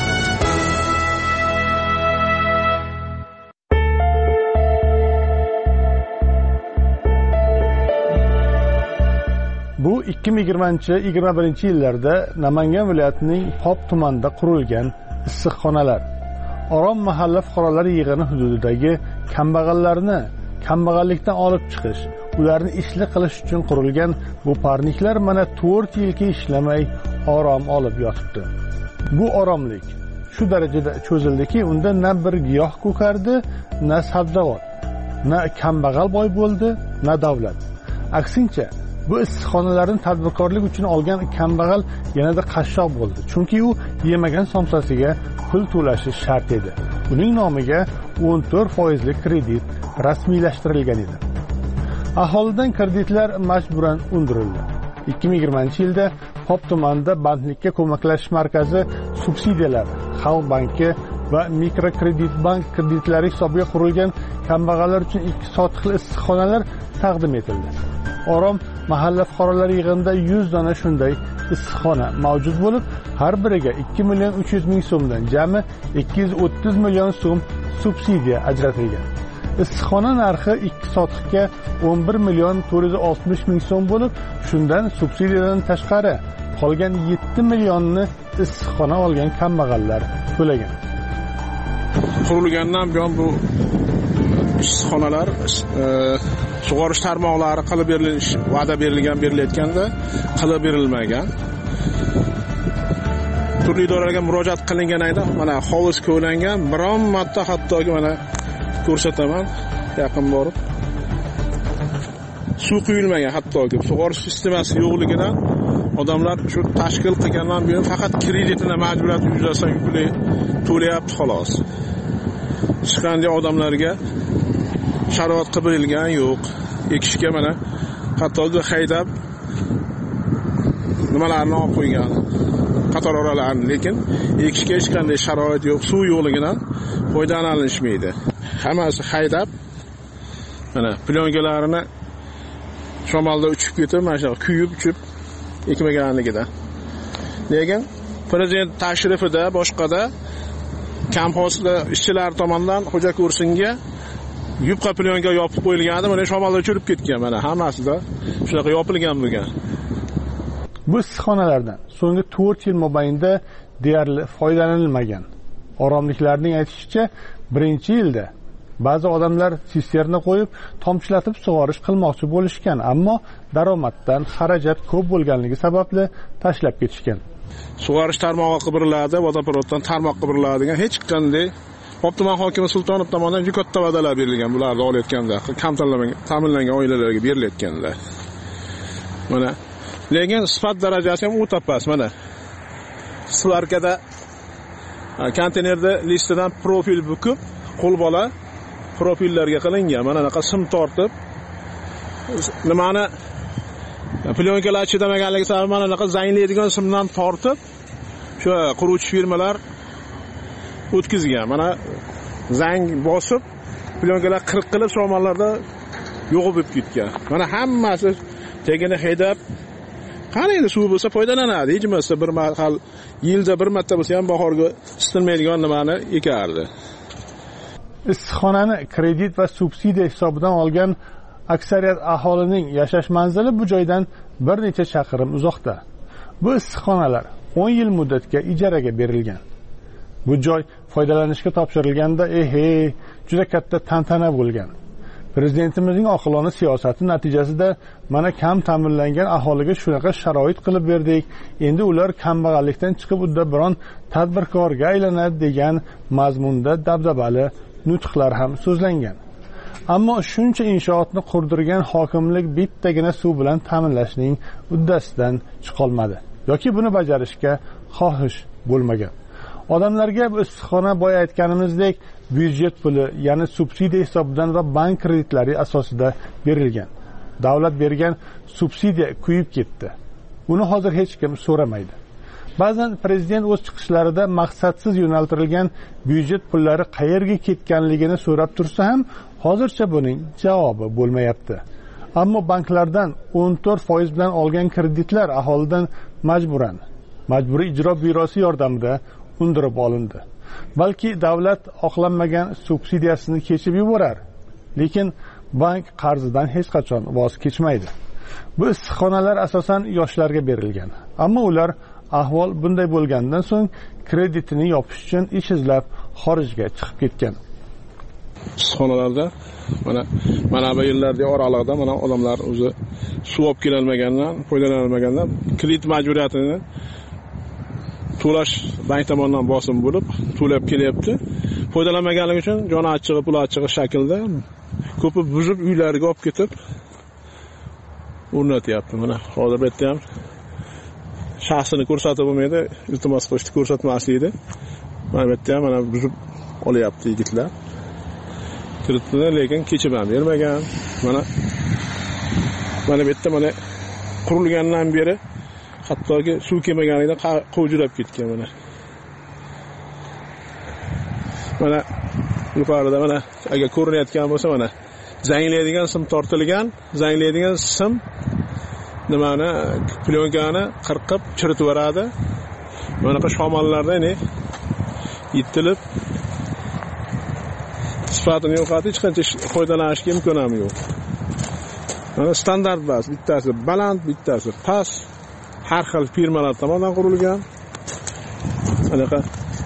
Bu 2020-21 yillarda Namangan viloyatining Pop tumanida qurilgan issiqxonalar Orom mahalla fuqarolar yig'ini hududidagi kambag'allarni kambag'allikdan olib chiqish, ularni ishli qilish uchun qurilgan bu parniklar mana 4 yilga ishlamay orom olib yotibdi. Bu oromlik shu darajada cho'zildiki, unda na bir giyoh ko'kardi, na sabzavot, na kambag'al boy bo'ldi, na davlat. Aksincha, bu issiqxonalarni tadbirkorlik uchun olgan kambag'al yanada qashshoq bo'ldi. Chunki u yemagan somsasiga pul to'lashi shart edi. Uning nomiga 14% kredit rasmiylashtirilgan edi. Aholidan kreditlar majburan undirildi. 2020-yilda Pop tumanida bandlikka ko'maklashish markazi subsidiyalar, Xalq banki va mikrokredit bank kreditlari hisobiga qurilgan kambag'allar uchun 2 sotixli issiqxonalar taqdim etildi. Orom mahalla fuqarolar yig'inida 100 dona shunday issiqxona mavjud bo'lib, har biriga 2.300.000 so'mdan jami 230 million so'm subsidiya ajratilgan. Issiqxona narxi 2 sotixga 11.460.000 so'm bo'lib, shundan subsidiyadan tashqari qolgan 7 millionni issiqxona olgan kambag'allar to'lagan. Qurilgandan buyon bu issiqxonalar sug'orish tarmoqlari qilib berilish va'da berilayotganda qilib berilmagan. Turli idoralarga murojaat qilingan ayda mana hovuz ko'langan, biron marta hattoki mana ko'rsataman, yaqin borib suv quyilmagan, hattoki sug'orish sistemasi yo'qligidan odamlar shu tashkil qilgandan buyon faqat kreditini majburiyat yuzasidan to'layapti xolos. Hech qanday odamlarga sharoit qilib berilgan yo'q. Ekishga mana hattoki haydab nimalarni olib qo'ygan, qator oralarni, lekin ekishga hech qanday sharoit yo'q, suv yo'qligidan foydalanilmaydi. Hammasi haydab mana plyongalarini shamolda uchib ketib, mana shu kuyib uchib ekmaganligidan. Lekin prezident tashrifida boshqada kamxozlar ishchilar tomonidan xo'ja ko'rsinga yupqa plyonga yopib qo'yilgandi, mana shamolda uchirib ketgan, mana hammasida shunaqa yopilgan bo'lgan. Bu issiqxonalardan so'nggi 4 yil mobaynida deyarli foydalanilmagan. Oromliklarning aytishicha, birinchi yilda ba'zi odamlar sisterna qo'yib, tomchilatib sug'orish qilmoqchi bo'lishgan, ammo daromaddan xarajat ko'p bo'lganligi sababli tashlab ketishgan. Sug'orish tarmog'i qibiriladi, vodoprovoddan tarmoq qibiriladigan hech qanday Pop tuman hokimi Sultonov tomonidan juda katta va'dalar berilgan, bularni olayotganda, kam ta'minlangan oilalarga berilayotganda. Mana lekin sifat darajasi ham o'ta past. Mana Slarkada konteynerda listidan profil bukib, qo'lbola profillarga qilingan. Mana bunaqa sim tortib, nimani plyonkalar chidamaganligi sabab mana bunaqa zanglaydigan simdan tortib, shu quruvchi firmalar o'tkazgan. Mana zang bosib, plyonkalar qirq qilib somonlarda yo'q bo'lib ketgan. Mana hammasi tegini haydab qanday suv bo'lsa foydalanadi. Hech bo'lmasa bir mahal yilda bir marta bo'lsa ham bahorga istilmaydigan nimani ekardi. Issiqxonani kredit va subsidiya hisobidan olgan aksariyat aholining yashash manzili bu joydan bir necha chaqirim uzoqda. Bu issiqxonalar 10 yil muddatga ijaraga berilgan. Bu joy foydalanishga topshirilganda juda katta tantana bo'lgan. Prezidentimizning oqilona siyosati natijasida mana kam ta'minlangan aholiga shunaqa sharoit qilib berdik. Endi ular kambag'allikdan chiqib udda biron tadbirkorga aylanadi degan mazmunda dabdabali nutqlar ham so'zlangan. Ammo shuncha inshootni qurdirgan hokimlik bittagina suv bilan ta'minlashning uddasidan chiqolmadi yoki buni bajarishga xohish bo'lmagan. Odamlarga bu issiqxona boya aytganimizdek byudjet puli, ya'ni subsidiya hisobidan va bank kreditlari asosida berilgan. Davlat bergan subsidiya kuyib ketdi. Uni hozir hech kim so'ramaydi. Ba'zan prezident o'z chiqishlarida maqsadsiz yo'naltirilgan byudjet pullari qayerga ketganligini so'rab tursa ham hozircha buning javobi bo'lmayapti. Ammo banklardan 14% bilan olgan kreditlar aholidan majburiy ijro byurosi yordamida undirib olindi. Balki davlat oqlanmagan subsidiyasini kechib yuborar, lekin bank qarzidan hech qachon voz kechmaydi. Bu issiqxonalar asosan yoshlarga berilgan, ammo ular ahvol bunday bo'lgandan so'ng kreditini yopish uchun ish izlab xorijga chiqib ketgan. Issiqxonalarda mana bu yillarda oralig'ida mana odamlar o'zi suv olib kelolmagandan, foydalanolmagandan kredit majburiyatini to'lash bank tomonidan bosim bo'lib to'lab kelyapti. Foydalanmaganligi uchun joni achchig'i, pul achchig'i shaklda ko'pi buzib uylariga olib ketib o'rnatyapti. Mana hozir bu yerda ham shaxsini ko'rsatib bo'lmaydi, iltimos qilishni ko'rsatmaslikdi. Mana bu yerda ham mana buzib olyapti yigitlar. Kreditni lekin kechib ham bermagan. Mana bu yerda mana qurilgandan beri hattoki suv kelmaganidan qovjirab ketgan mana. Mana yuqorida mana agar ko'rinayotgan bo'lsa mana zanglaydigan sim tortilgan, zanglaydigan sim nimani plyonkani qirqib chiritib yuboradi. Bunaqa shamonlarda yitilib sifatini yo'qotib hech qancha foydalanishga imkon ham yo'q. Mana standart bas, bittasi baland, bittasi past. Har xil firmalar tomonidan qurilgan. Anaqa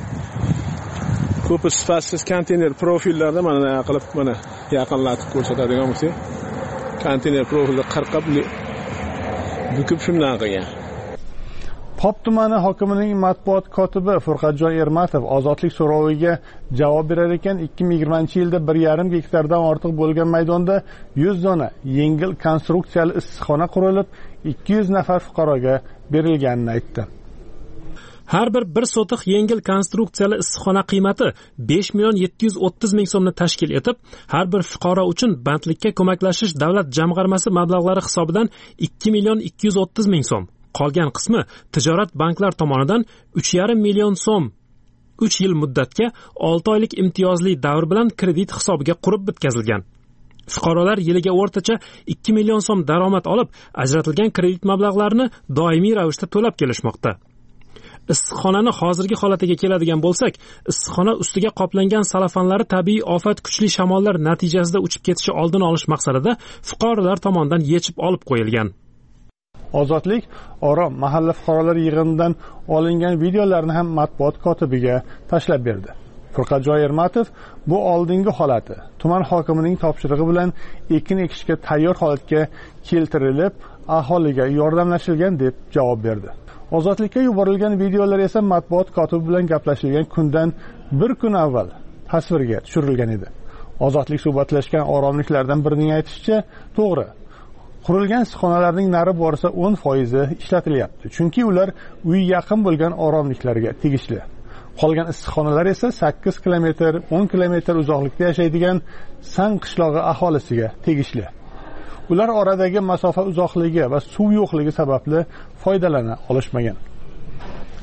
ko'p sifatsiz konteyner profillarda mana qilib mana yaqinlatib ko'rsatadigan bo'lsa, konteyner profilda qirqib bukib shundan qilgan. Pop tumani hokimining matbuot kotibi Furqatjon Ermatov ozodlik so'roviga javob berar ekan, 2020-yilda 1,5 gektardan ortiq bo'lgan maydonda 100 dona yengil konstruksiyali issiqxona qurilib, 200 nafar fuqaroga berilganini aytdi. Har bir sotiq yengil konstruksiyali issiqxona qiymati 5 million 730 ming so'mni tashkil etib, har bir fuqaro uchun bandlikka ko'maklashish davlat jamg'armasi mablag'lari hisobidan 2 million 230 ming so'm. Qolgan qismi tijorat banklar tomonidan 3,5 million so'm 3 yil muddatga 6 oylik imtiyozli davr bilan kredit hisobiga qurib bitkazilgan. Fuqarolar yiliga o'rtacha 2 million so'm daromad olib, ajratilgan kredit mablag'larini doimiy ravishda to'lab kelishmoqda. Issiqxonani hozirgi holatiga keladigan bo'lsak, issiqxona ustiga qoplangan salafanlari tabiiy ofat kuchli shamollar natijasida uchib ketishi oldini olish maqsadida fuqarolar tomonidan yechib olib qo'yilgan. Ozodlik Orom mahalla fuqarolar yig'inidan olingan videolarni ham matbuot kotibiga tashlab berdi. Furqatjon Ermatov bu oldingi holati tuman hokimining topshirig'i bilan ekin ekishga tayyor holatga keltirilib, aholiga yordamlashilgan deb javob berdi. Ozodlikka yuborilgan videolar esa matbuot kotibi bilan gaplashilgan kundan bir kun avval tasvirga tushirilgan edi. Ozodlik suhbatlashgan oromliklardan birining aytishicha, to'g'ri, qurilgan issiqxonalarning nari borsa 10% ishlatilyapti. Chunki ular uy yaqin bo'lgan oromliklarga tegishli. Qolgan issiqxonalar esa 8 kilometr, 10 kilometr uzoqlikda yashaydigan San qishlog'i aholisiga tegishli. Ular oradagi masofa uzoqligi va suv yo'qligi sababli foydalana olishmagan.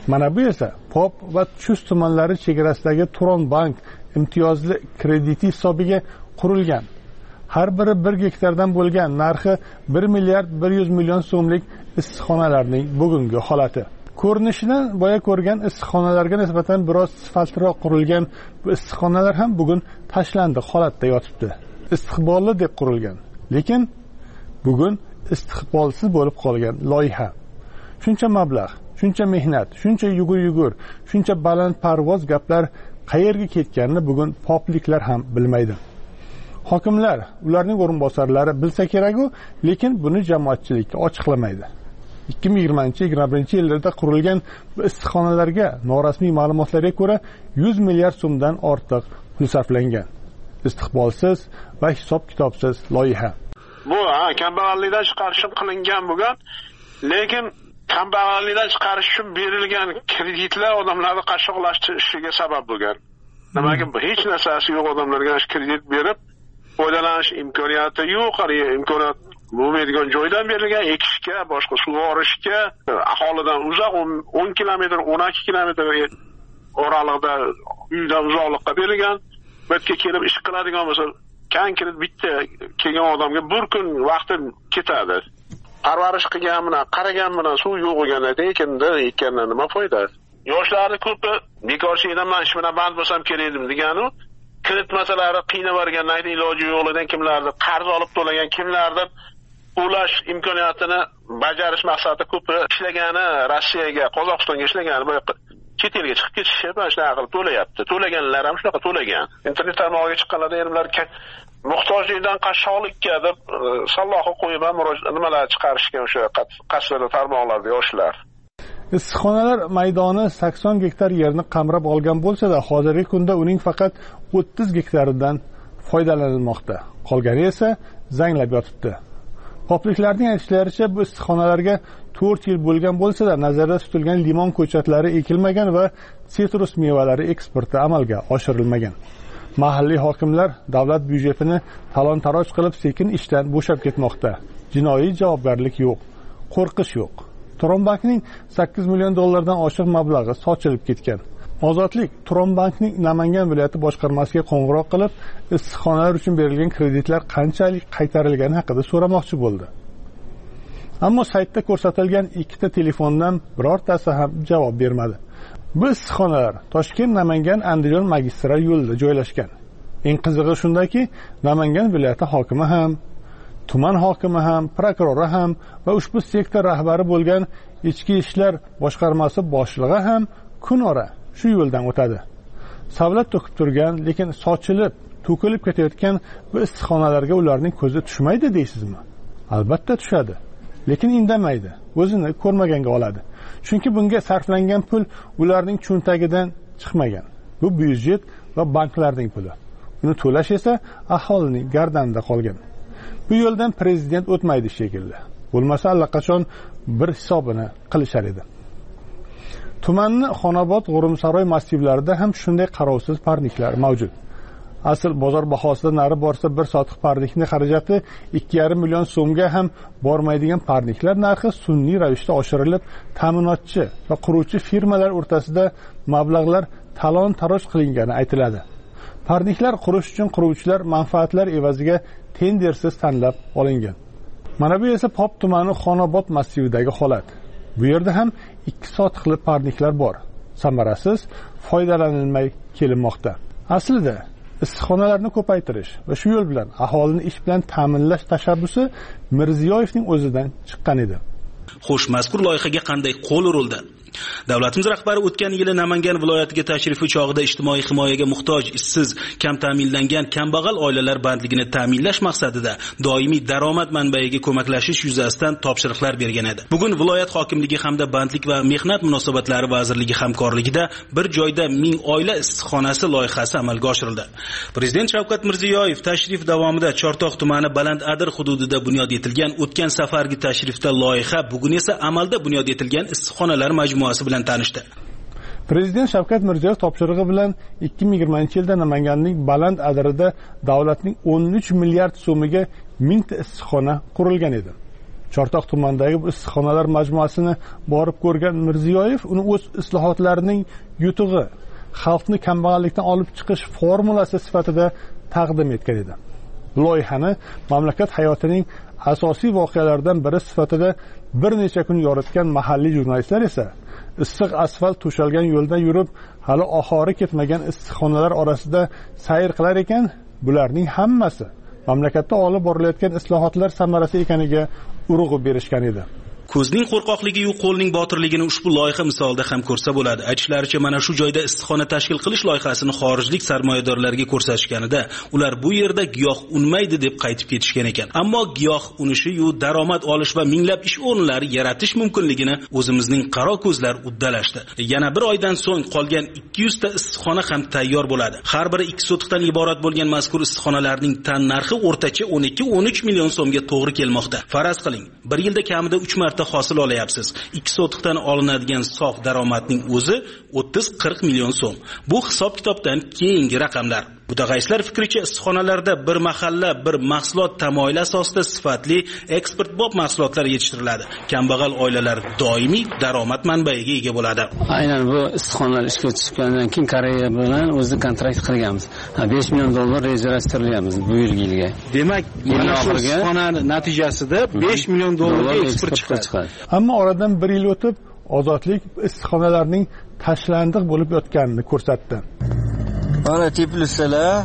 Mana bu esa Pop va Chust tumanlari chegarasidagi Turon bank imtiyozli krediti hisobiga qurilgan. Har biri 1 gektardan bo'lgan narxi 1 milliard 100 million so'mlik issiqxonalarning bugungi holati. Ko'rinishidan boya ko'rgan issiqxonalarga nisbatan biroz sifatliroq qurilgan bu issiqxonalar ham bugun tashlandi holatda yotibdi. Istiqbolli deb qurilgan, lekin bugun istiqbolsiz bo'lib qolgan loyiha. Shuncha mablag', shuncha mehnat, shuncha yugur, shuncha baland parvoz gaplar qayerga ketganini bugun popliklar ham bilmaydi. Hokimlar, ularning o'rinbosarlari bilsa kerak-ku, lekin buni jamoatchilikka ochiqlamaydi. 2020-2021 yillarda qurilgan bu issiqxonalarga norasmiy ma'lumotlarga ko'ra 100 milliard so'mdan ortiq pul sarflangan. Istiqbolsiz va hisob-kitobsiz loyiha. Bu kambag'allikdan chiqarish uchun qilingan bo'lgan, lekin kambag'allikdan chiqarish uchun berilgan kreditlar odamlarni qashshoqlashishiga sabab bo'lgan. Nimaga hech narsasi yo'q odamlarga kredit berib, foydalanish imkoniyati yo'q, imkoniyat bo'lmaydigan joydan berilgan, ekishga, boshqa sug'orishga, aholidan uzoq 10 kilometr, 12 kilometr oralig'ida uydan uzoqlikqa berilgan. Bu yerga kelib ish qiladigan bo'lsa, konkret bitta kelgan odamga bir kun vaqti ketadi. Parvarish qilgan bilan, qaragan bilan suv yo'q bo'lganda ekandan nima foyda? Yoshlarni ko'pi bekorchilikdan men ish bilan band bo'lsam kerak edim deganu, kredit masalalari qiynab o'rgandan iloji yo'qligidan kimlardir qarz olib to'lagan, kimlardir ulash imkoniyatini bajarish maqsadida ko'pi ishlagani Rossiyaga, Qozog'istonga ishlagani bu chet elga chiqib ketishib, mana shunaqa qilib to'layapti. To'laganlar ham shunaqa to'lagan. Internet tarmog'iga chiqqanlarda erimlar muhtojlikdan qashshoqlikka deb salloqi qo'yib ham nimalar chiqarishgan o'sha qasrda tarmoqlarda yoshlar. Issiqxonalar maydoni 80 gektar yerni qamrab olgan bo'lsa-da, hozirgi kunda uning faqat 30 gektaridan foydalanilmoqda. Qolgani esa zanglab yotibdi. Popliklarning aytishlaricha, bu issiqxonalarga 4 yil bo'lgan bo'lsa-da, nazarda tutilgan limon ko'chatlari ekilmagan va sitrus mevalari eksporti amalga oshirilmagan. Mahalliy hokimlar davlat byudjetini talon-taroj qilib sekin ishdan bo'shab ketmoqda. Jinoiy javobgarlik yo'q, qo'rqish yo'q. Turon bankning 8 million dollardan oshiq mablag'i sochilib ketgan. Ozodlik Turon bankning Namangan viloyati boshqarmasiga qo'ng'iroq qilib, issiqxonalar uchun berilgan kreditlar qanchalik qaytarilgani haqida so'ramoqchi bo'ldi. Ammo saytda ko'rsatilgan ikkita telefondan birortasi ham javob bermadi. Bu issiqxonalar Toshkent-Namangan-Andijon magistral yo'lida joylashgan. Eng qizig'i shundaki, Namangan viloyati hokimi ham, tuman hokimi ham, prokurori ham va ushbu sektor rahbari bo'lgan Ichki ishlar boshqarmasi boshlig'i ham kunora shu yo'ldan o'tadi. Savlat to'kib turgan, lekin sochilib, to'kilib ketayotgan bu issiqxonalarga ularning ko'zi tushmaydi deysizmi? Albatta tushadi, lekin indamaydi, o'zini ko'rmaganga oladi. Chunki bunga sarflangan pul ularning cho'ntagidan chiqmagan. Bu byudjet va banklarning puli. Uni to'lash esa aholining gardanida qolgan. Bu yo'ldan prezident o'tmaydi shekilli. Bo'lmasa allaqachon bir hisobini qilishar edi. Tumanning Xonobod, G'urumsaroy massivlarida ham shunday qarovsiz parniklar mavjud. Asl bozor bahosidan nari borsa bir sotiq parnikning xarajati 2,5 million so'mga ham bormaydigan parniklar narxi sun'iy ravishda oshirilib, ta'minotchi va quruvchi firmalar o'rtasida mablag'lar talon-taroj qilingani aytiladi. Parniklar qurish uchun quruvchilar manfaatlar evaziga tendersiz tanlab olingan. Mana bu esa Pop tumani Xonobod massividagi holat. Bu yerda ham 2 sotiqli parniklar bor. Samarasiz foydalanilmay kelinmoqda. Aslida issiqxonalarni ko'paytirish va shu yo'l bilan aholini ish bilan ta'minlash tashabbusi Mirziyoyevning o'zidan chiqqan edi. Xo'sh, mazkur loyihaga qanday qo'l urildi? Davlatimiz rahbari o'tgan yili Namangan viloyatiga tashrifi chog'ida ijtimoiy himoyaga muhtoj, ishsiz, kam ta'minlangan kambag'al oilalar bandligini ta'minlash maqsadida doimiy daromad manbaiga ko'maklashish yuzasidan topshiriqlar bergan edi. Bugun viloyat hokimligi hamda bandlik va mehnat munosabatlari vazirligi hamkorligida bir joyda 1000 oila issiqxonasi loyihasi amalga oshirildi. Prezident Shavkat Mirziyoyev tashrif davomida Chortoq tumani Balandadir hududida bunyod etilgan o'tgan safargi tashrifda loyiha, bugun esa amalda bunyod etilgan issiqxonalar majmuasi bilan tanishdi. Prezident Shavkat Mirziyoyev topshirig'i bilan 2020-yilda Namanganning Balandadirida davlatning 13 milliard so'miga 1000 ta issiqxona qurilgan edi. Chortoq tumanidagi bu issiqxonalar majmuasini borib ko'rgan Mirziyoyev uni o'z islohotlarining yutug'i, xalqni kambag'allikdan olib chiqish formulasi sifatida taqdim etgan edi. Loyihani mamlakat hayotining asosiy voqealaridan biri sifatida bir necha kun yoritgan mahalliy jurnalistlar esa issiq asfalt to'shalgan yo'lda yurib, hali oxiri ketmagan issiqxonalar orasida sayr qilar ekan, bularning hammasi mamlakatda olib borilayotgan islohotlar samarasi ekaniga urg'u berishgan edi. Ko'zning qo'rqoqligi-yu qo'lning botirligini ushbu loyiha misolida ham ko'rsa bo'ladi. Aytishlaricha, mana shu joyda issiqxona tashkil qilish loyihasini xorijlik sarmoyadorlarga ko'rsatishganida, ular bu yerda giyoh unmaydi deb qaytib ketishgan ekan. Ammo giyoh unishi-yu daromad olish va minglab ish o'rinlari yaratish mumkinligini o'zimizning qaro ko'zlar uddalashdi. Yana bir oydan so'ng qolgan 200 ta issiqxona ham tayyor bo'ladi. Har biri 2 sotixdan iborat bo'lgan mazkur issiqxonalarning tan narxi o'rtacha 12-13 million so'mga to'g'ri kelmoqda. Faraz qiling, bir yilda kamida 3 marta hosil olayapsiz. 2 sotixdan olinadigan sof daromadning o'zi 30-40 million so'm. Bu hisob-kitobdan keyingi raqamlar. Mutaxassislar fikricha, issiqxonalarda bir mahalla, bir mahsulot tamoyili asosida sifatli eksportbop mahsulotlar yetishtiriladi. Kambag'al oilalar doimiy daromad manbaiga ega bo'ladi. Aynan bu issiqxonalar ishga tushgandan keyin Koreya bilan o'zi kontrakt qilganmiz. 5 million dollar rejalashtiryapmiz bu yilga. Demak, mana shu issiqxona natijasida 5 million dollarga eksport chiqadi. Ammo oradan 1 yil o'tib, ozodlik issiqxonalarning tashlandiq bo'lib yotganini ko'rsatdi. Mana Tbilisilar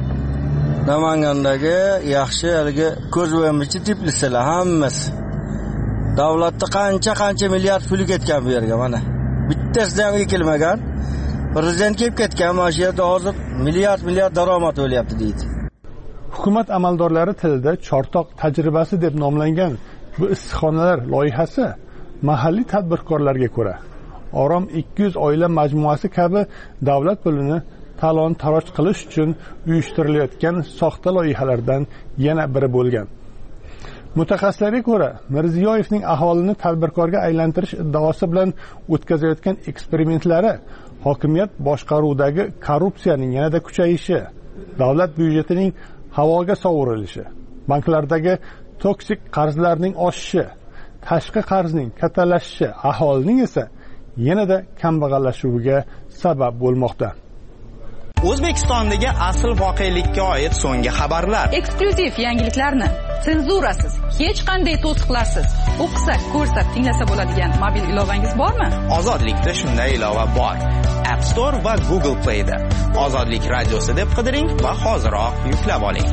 Namangandagi yaxshi haligi ko'z o'yamichi Tbilisilar hammasi. Davlatda qancha milliard pul ketgan bu yerga mana. Bittasidan ham ekilmagan. Prezident kelib ketgan, mana shu yerda hozir milliard daromad bo'lyapti deydi. Hukumat amaldorlari tilida Chortoq tajribasi deb nomlangan bu issiqxonalar loyihasi mahalliy tadbirkorlarga ko'ra Orom 200 oila majmuasi kabi davlat pulini talon-taroj qilish uchun uyushtirilayotgan soxta loyihalardan yana biri bo'lgan. Mutaxassislarga ko'ra, Mirziyoyevning aholini tadbirkorga aylantirish iddaosi bilan o'tkazayotgan eksperimentlari hokimiyat boshqaruvidagi korrupsiyaning yanada kuchayishi, davlat byudjetining havoga sovurilishi, banklardagi toksik qarzlarning oshishi, tashqi qarzning kattalashishi, aholining esa yanada kambag'allashuviga sabab bo'lmoqda. O'zbekistondagi asl voqelikka oid so'nggi xabarlar. Eksklyuziv yangiliklarni senzurasiz, hech qanday to'siqlarsiz o'qisa, ko'rsa, tinglasa bo'ladigan mobil ilovangiz bormi? Ozodlikda shunday ilova bor. App Store va Google Play da. Ozodlik radiosi deb qidiring va hoziroq yuklab oling.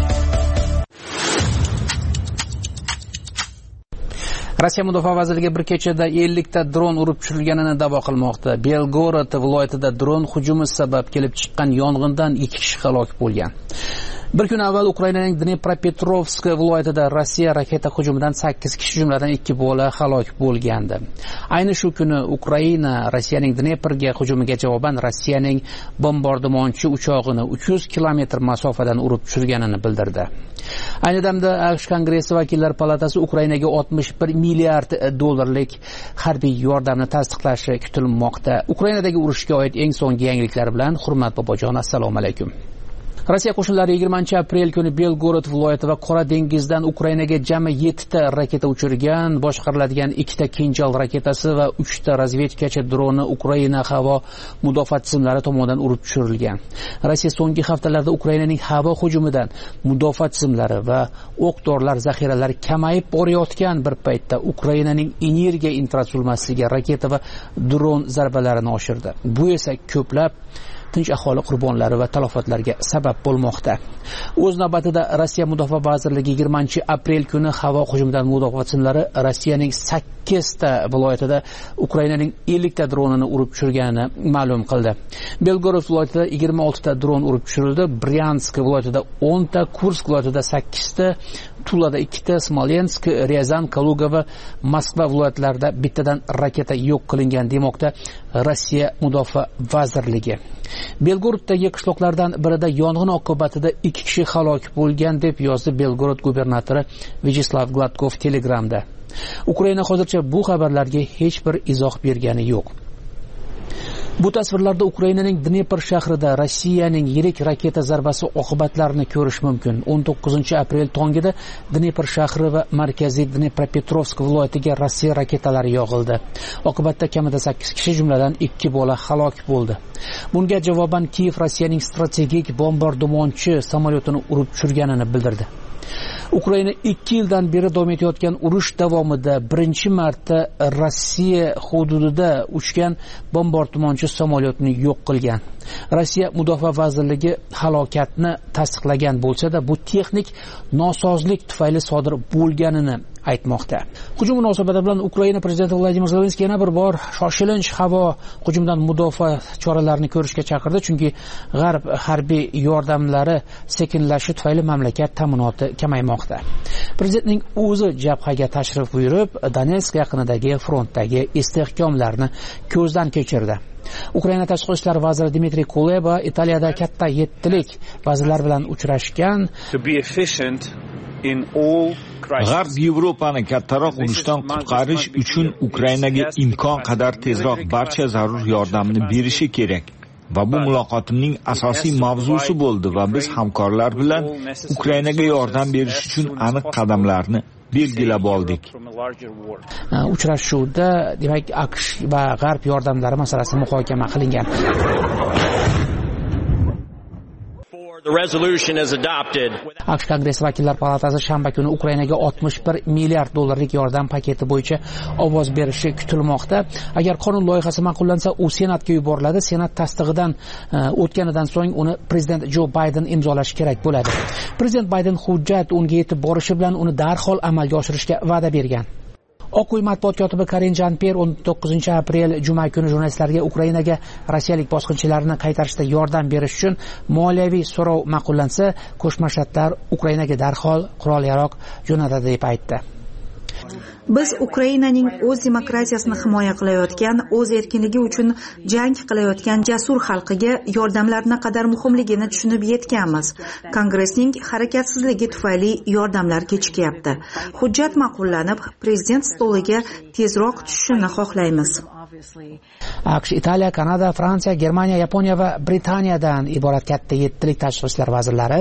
Rossiya mudofaa vazirligi bir kechada 50 ta dron urib tushirilganini da'vo qilmoqda. Belgorod viloyatida dron hujumi sabab kelib chiqqan yong'indan 2 kishi halok bo'lgan. Bir kun avval Ukrainaning Dnepropetrovsk viloyatida Rossiya raketa hujumidan 8 kishi, jumladan 2 bola halok bo'lgandi. Ayni shu kuni Ukraina Rossiyaning Dneprga hujumiga javoban Rossiyaning bombardimonchi uchog'ini 300 kilometr masofadan urib tushirganini bildirdi. Ayni damda AQSh Kongressi vakillar palatasi Ukrainaga 61 milliard dollarlik harbiy yordamni tasdiqlashi kutilmoqda. Ukrainadagi urushga oid eng so'nggi yangiliklar bilan Hurmat Bobojon, assalomu alaykum. Rossiya qo'shinlari 20-aprel kuni Belgorod viloyati va Qora dengizdan Ukrainaga jami 7 ta raketa uchirgan, boshqariladigan 2 ta Kinjal raketasi va 3 ta razvedkachi droni Ukraina havo mudofaa tizimlari tomonidan urib tushirilgan. Rossiya so'nggi haftalarda Ukrainaning havo hujumidan mudofaa tizimlari va o'q-dorilar zaxiralari kamayib borayotgan bir paytda Ukrainaning energiya infratuzilmasiga raketa va dron zarbalarini oshirdi. Bu esa ko'plab tinch aholi qurbonlari va talafotlarga sabab bo'lmoqda. O'z navbatida Rossiya mudofaa vazirligi 20-aprel kuni havo hujumidan mudofaa tizimlari Rossiyaning 8 ta viloyatida Ukrainaning 50 ta dronini urib tushirganini ma'lum qildi. Belgorod viloyatida 26 ta dron urib tushirildi, Bryansk viloyatida 10 ta, Kursk viloyatida 8 ta, Tulada 2 ta, Smolensk, Ryazan, Kaluga va Moskva viloyatlarida bittadan raketa yo'q qilingan demoqda Rossiya mudofaa vazirligi. Belgoroddagi qishloqlardan birida yong'in oqibatida 2 kishi halok bo'lgan deb yozdi Belgorod gubernatori Vyacheslav Gladkov Telegramda. Ukraina hozircha bu xabarlarga hech bir izoh bergani yo'q. Bu tasvirlarda Ukrainaning Dnepr shahrida Rossiyaning yirik raketa zarbasi oqibatlarini ko'rish mumkin. 19-aprel tongida Dnepr shahri va markaziy Dnepropetrovsk viloyatiga Rossiya raketalari yog'ildi. Oqibatda kamida 8 kishi, jumladan 2 bola halok bo'ldi. Bunga javoban Kiyev Rossiyaning strategik bombardimonchi samolyotini urib tushirganini bildirdi. Ukraina 2 yildan beri davom etayotgan urush davomida birinchi marta Rossiya hududida uchgan bombardimonchi samolyotni yo'q qilgan. Rossiya Mudofaa vazirligi halokatni tasdiqlagan bo'lsa-da, bu texnik nosozlik tufayli sodir bo'lganini aytmoqda. Hujum munosabati bilan Ukraina prezidenti Vladimir Zelenskiy yana bir bor shoshilinch havo hujumidan mudofaa choralarini ko'rishga chaqirdi, chunki G'arb harbiy yordamlari sekinlashishi tufayli mamlakat ta'minoti kamaymoqda. Prezidentning o'zi jabhaga tashrif buyurib, Donetsk yaqinidagi frontdagi istehkomlarni ko'zdan kechirdi. Ukraina tashqi ishlar vaziri Dmitriy Kuleba Italiyada katta yettilik vazirlar bilan uchrashgan. G'arb Yevropani kattaroq urushdan qutqarish uchun Ukrainaga imkon qadar tezroq barcha zarur yordamni berishi kerak. Va bu muloqotimning asosiy mavzusi bo'ldi va biz hamkorlar bilan Ukrainaga yordam berish uchun aniq qadamlarni belgilab oldik. Uchrashuvda demak AQSh va G'arb yordamlari masalasi muhokama qilingan. AQSh Kongress vakillar palatasi shanba kuni Ukrainaga 61 milliard dollarlik yordam paketi bo'yicha ovoz berishi kutilmoqda. Agar qonun loyihasi ma'qullansa, u Senatga yuboriladi. Senat tasdig'idan o'tganidan so'ng uni prezident Jo Bayden imzolashi kerak bo'ladi. Prezident Bayden hujjat unga yetib borishi bilan uni darhol amalga oshirishga va'da bergan. Oq uy matbuot kotibi Karin Jean-Pierre 19-aprel juma kuni jurnalistlarga Ukrainaga rossiyalik bosqinchilarni qaytarishda yordam berish uchun moliyaviy so'rov ma'qullansa, Qo'shma Shtatlar Ukrainaga darhol qurol-yarog' jo'natadi deb aytdi. Biz Ukrainaning o'z demokratiyasini himoya qilayotgan, o'z erkinligi uchun jang qilayotgan jasur xalqiga yordamlar naqadar muhimligini tushunib yetganmiz. Kongressning harakatsizligi tufayli yordamlar kechikyapti. Hujjat ma'qullanib, prezident stoliga tezroq tushishini xohlaymiz. AQSh, Italiya, Kanada, Fransiya, Germaniya, Yaponiya va Britaniyadan iborat katta yettilik tashqi ishlar vazirlari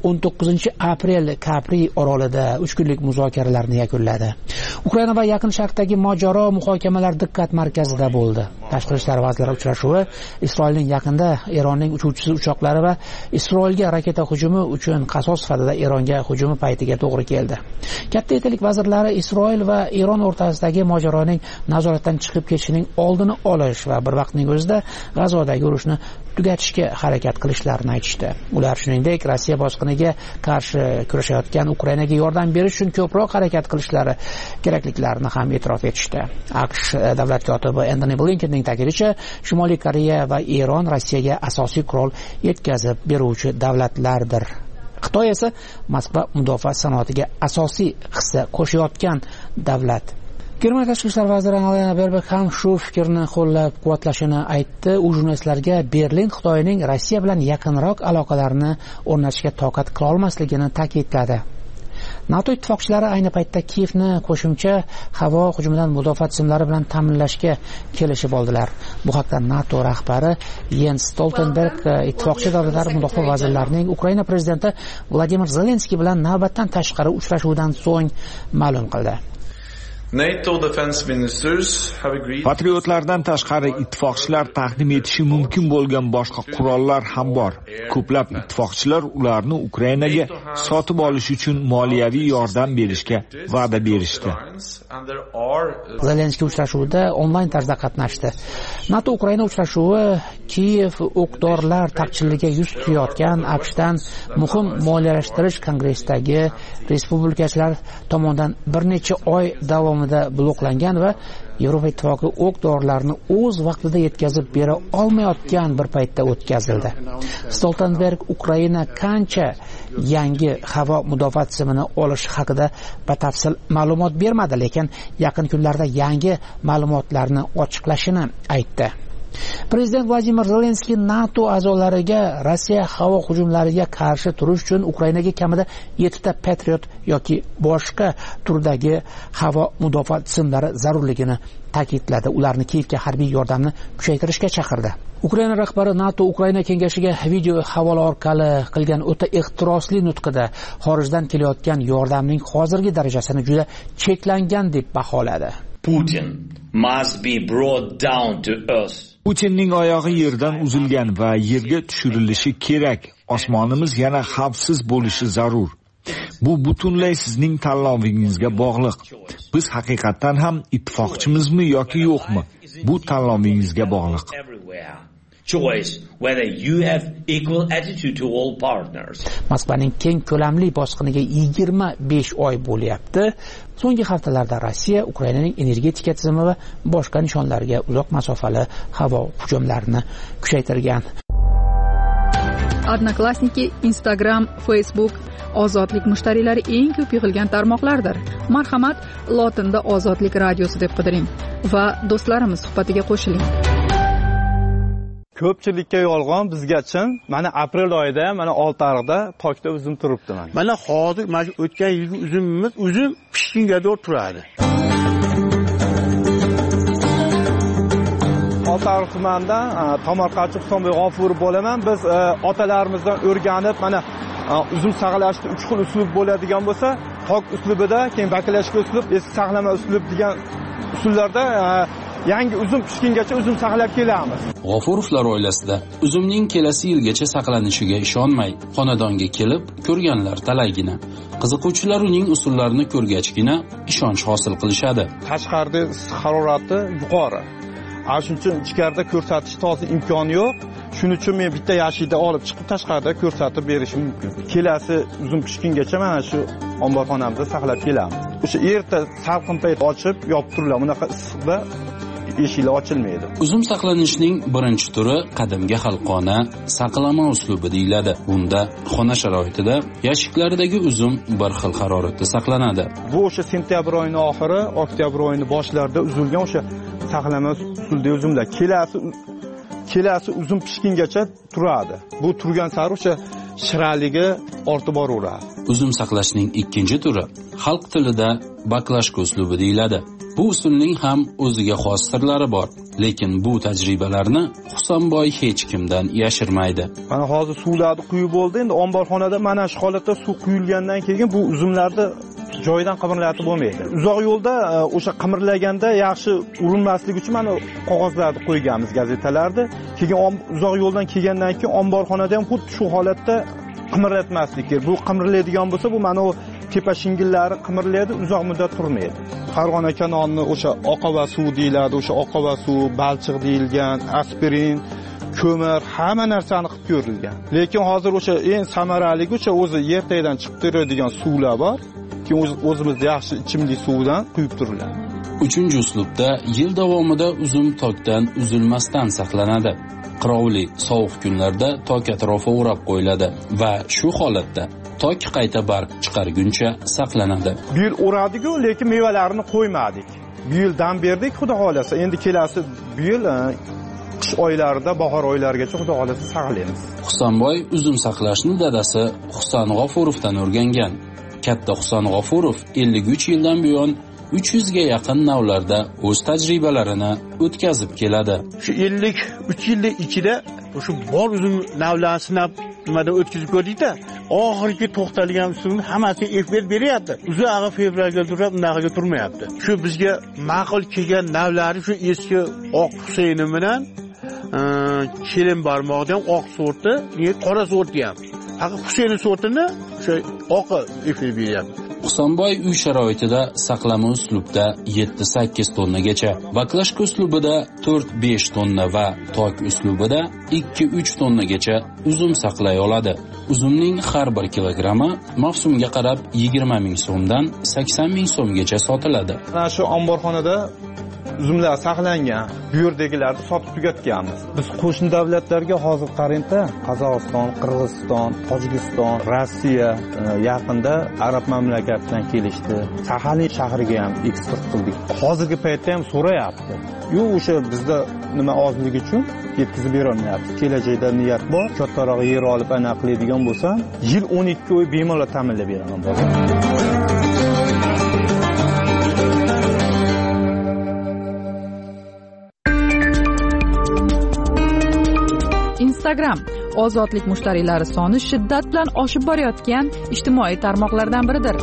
19-aprel Capri orolida 3 kunlik muzokaralarni yakunladi. Ukraina va Yaqin Sharqdagi mojaro muhokamalar diqqat markazida bo'ldi. Tashqi ishlar vazirlari uchrashuvi Isroilning yaqinda Eronning uchuvchisi uchoqlari va Isroilga raketa hujumi uchun qasos sifatida Eronga hujumi paytiga to'g'ri keldi. Katta yettilik vazirlari Isroil va Eron o'rtasidagi mojaroning nazoratdan chiqib ketishining oldini olish va bir vaqtning o'zida G'azodagi urushni tugatishga harakat qilishlarini aytishdi. Ular shuningdek Rossiya bosqiniga qarshi kurashayotgan Ukrainaga yordam berish uchun ko'proq harakat qilishlari kerakliklarini ham e'tirof etishdi. AQSh davlat kotibi Anthony Blinkenning ta'kidlashicha, Shimoliy Koreya va Eron Rossiyaga asosiy qurol yetkazib beruvchi davlatlardir. Xitoy esa Moskva mudofaa sanoatiga asosiy hissa qo'shayotgan davlat. Germaniya tashqi ishlar vaziri Annalena Baerbock ham shu fikrni qo'llab-quvvatlashini aytdi. U jurnalistlarga Berlin Xitoyning Rossiya bilan yaqinroq aloqalarni o'rnatishga toqat qila olmasligini ta'kidladi. NATO ittifoqchilari ayni paytda Kiyevni qo'shimcha havo hujumidan mudofaa tizimlari bilan ta'minlashga kelishib oldilar. Bu haqda NATO rahbari Jens Stoltenberg ittifoqchi davlatlar mudofaa vazirlarining Ukraina prezidenti Vladimir Zelenskiy bilan navbatdan tashqari uchrashuvdan so'ng ma'lum qildi. Patriotlardan tashqari ittifoqchilar taqdim etishi mumkin bo'lgan boshqa qurollar ham bor. Ko'plab ittifoqchilar ularni Ukrainaga sotib olish uchun moliyaviy yordam berishga va'da berishdi. Zelenskiy uchrashuvida onlayn tarzda qatnashdi. NATO Ukraina uchrashuvi Kiyev o'q-dorilar taqchilligiga yuz tutayotgan AQShdan muhim moliyalashtirish kongressdagi respublikachilar tomonidan bir necha oy davomida bloklangan va Yevropa ittifoqi o'q-dorilarni o'z vaqtida yetkazib bera olmayotgan bir paytda o'tkazildi. Stoltenberg Ukraina qancha yangi havo mudofaa tizimini olish haqida batafsil ma'lumot bermadi, lekin yaqin kunlarda yangi ma'lumotlarni ochiqlashini aytdi. Prezident Vladimir Zelenskiy NATO a'zolariga Rossiya havo hujumlariga qarshi turish uchun Ukrainaga kamida 7 ta Patriot yoki boshqa turdagi havo mudofaa tizimlari zarurligini ta'kidladi. Ularni Kiyevga harbiy yordamni kuchaytirishga chaqirdi. Ukraina rahbari NATO Ukraina kengashiga video havola orqali qilgan o'ta ehtirosli nutqida xorijdan kelayotgan yordamning hozirgi darajasini juda cheklangan deb baholadi. Putin must be brought down to earth. Putinning oyog'i yerdan uzilgan va yerga tushirilishi kerak. Osmonimiz yana xavfsiz bo'lishi zarur. Bu butunlay sizning tanlovingizga bog'liq. Biz haqiqatan ham ittifoqchimizmi yoki yo'qmi? Bu tanlovingizga bog'liq. Choice whether you have equal attitude to all partners. Moskvaning keng ko'lamli bosqiniga 25 oy bo'lyapti. So'nggi haftalarda Rossiya Ukrainaning energetika tizimi va boshqa nishonlarga uzoq masofali havo hujumlarini kuchaytirgan. Odnoklassniki, Instagram, Facebook ozodlik mushtariylari eng ko'p yig'ilgan tarmoqlardir. Marhamat, lotinda ozodlik radiosi deb qidiring va do'stlarimiz suhbatiga qo'shiling. Ko'pchilikka yolg'on, bizga chin. Mana aprel oyida, mana Oltiariqda tokda uzum turibdi mana. Mana hozir mana o'tgan yilgi uzum pishgunga doğru turadi. Oltiariq tumanida Tomorqachi Husanboy G'ofurov bo'laman. Biz otalarimizdan o'rganib, mana uzum saqlashda 3 xil uslub bo'ladigan bo'lsa, tok uslubida, keyin baklashga uslub, eski saqlama uslub degan usullarda yangi uzum pishgungacha uzum saqlab kelamiz. G'ofurovlar oilasida uzumning kelasi yilgacha saqlanishiga ishonmay, xonadonga kelib ko'rganlar talaygina. Qiziquvchilar uning usullarini ko'rgachgina ishonch hosil qilishadi. Tashqarida harorati yuqori. Shuning uchun ichkarida ko'rsatish to'g'ri imkoni yo'q. Shuning uchun men bitta yashikda olib chiqib tashqarida ko'rsatib berishim mumkin. Kelasi uzum pishgungacha mana shu omborxonamizda saqlab kelamiz. O'sha erta salqin payt ochib, yopib turiladi. Bunaqa issiqda eshiklar ochilmaydi. Uzum saqlanishning birinchi turi qadimgi xalqona saqlama uslubi deyiladi. Bunda xona sharoitida yashiklardagi uzum bir xil haroratda saqlanadi. Bu o'sha sentyabr oyining oxiri, oktyabr oyining boshlarida uzilgan o'sha saqlama usulda uzumlar kelasi uzum pishgungacha turadi. Bu turgan sari o'sha shiraligi ortib boraveradi. Uzum saqlashning ikkinchi turi xalq tilida baklashka uslubi deyiladi. Bu usulning ham o'ziga xos sirlari bor, lekin bu tajribalarni Husanboy hech kimdan yashirmaydi. Mana hozir suvlarni quyib bo'ldi, endi omborxonada mana shu holatda suv quyilgandan keyin bu uzumlarni joyidan qimirlatib bo'lmaydi. Uzoq yo'lda o'sha qimirlaganda yaxshi urinmasligi uchun mana qog'ozlarni qo'yganmiz, gazetalarni. Keyin uzoq yo'ldan kelgandan keyin omborxonada ham xuddi shu holatda qimirlatmaslik kerak. Bu qimirlaydigan bo'lsa, bu mana o tepa shingillari qimirlaydi, uzoq muddat turmaydi. Farg'ona kanalining o'sha oqova suv deyiladi, o'sha oqova suv, balchiq deyilgan, aspirin, ko'mir, hamma narsani qilib ko'rilgan. Lekin hozir o'sha eng samarali o'sha o'zi yer tagidan chiqib turadigan suvlar bor. Keyin o'zimizda yaxshi ichimlik suvdan quyib turiladi. Uchinchi uslubda yil davomida uzum tokdan uzilmasdan saqlanadi. Qirovli, sovuq kunlarda tok atrofi o'rab qo'yiladi va shu holatda tok qayta barq chiqarguncha saqlanadi. Bu yil o'radik-ku, lekin mevalarini qo'ymadik. Bu yil dam berdik, xudo xolasa. Endi kelasi bu yil qish oylarida, bahor oylarigacha xudo xolasa saqlaymiz. Husanboy uzum saqlashni dadasi Husan G'ofurovdan o'rgangan. Katta Husan G'ofurov 53 yildan buyon 300 ga yaqin navlarda o'z tajribalarini o'tkazib keladi. Shu 53 yillik ichida shu bor uzum navlarini sinab nimadan o'tkazib ko'rdikda, oxirgi to'xtalgan uzumni hammasi efir beryapti. Uzog'i fevralga turib, undaqiga turmayapti. Shu bizga ma'qul kelgan navlari shu eski oq Husayni bilan kelin barmoqdan oq sorti, qora sorti ham. Faqat Husayni sortini o'sha oqi efir beryapti. Husanboy uy sharoitida saqlama uslubda 7-8 tonnagacha, baklashka uslubida 4-5 tonna va tok uslubida 2-3 tonnagacha uzum saqlay oladi. Uzumning har 1 kilogrammi mavsumga qarab 20 ming so'mdan 80 ming so'mgacha sotiladi. Mana shu omborxonada uzumlar saqlangan. Bu yerdagilarni sotib tugatganmiz. Biz qo'shni davlatlarga hozir qarangda, Qozog'iston, Qirg'iziston, Tojikiston, Rossiya yaqinda arab mamlakatidan kelishdi. Saxalin shahriga ham eksport qildik. Hozirgi paytda ham so'rayapti. Yo'q, o'sha bizda nima ozligi uchun yetkazib bera olmayapti. Kelajakda niyat bor, kattaroq yer olib ana qiladigan bo'lsam, yil 12 oy bemalol ta'minlab beraman bozor. Instagram ozodlik mushtariylari soni shiddat bilan oshib borayotgan ijtimoiy tarmoqlardan biridir.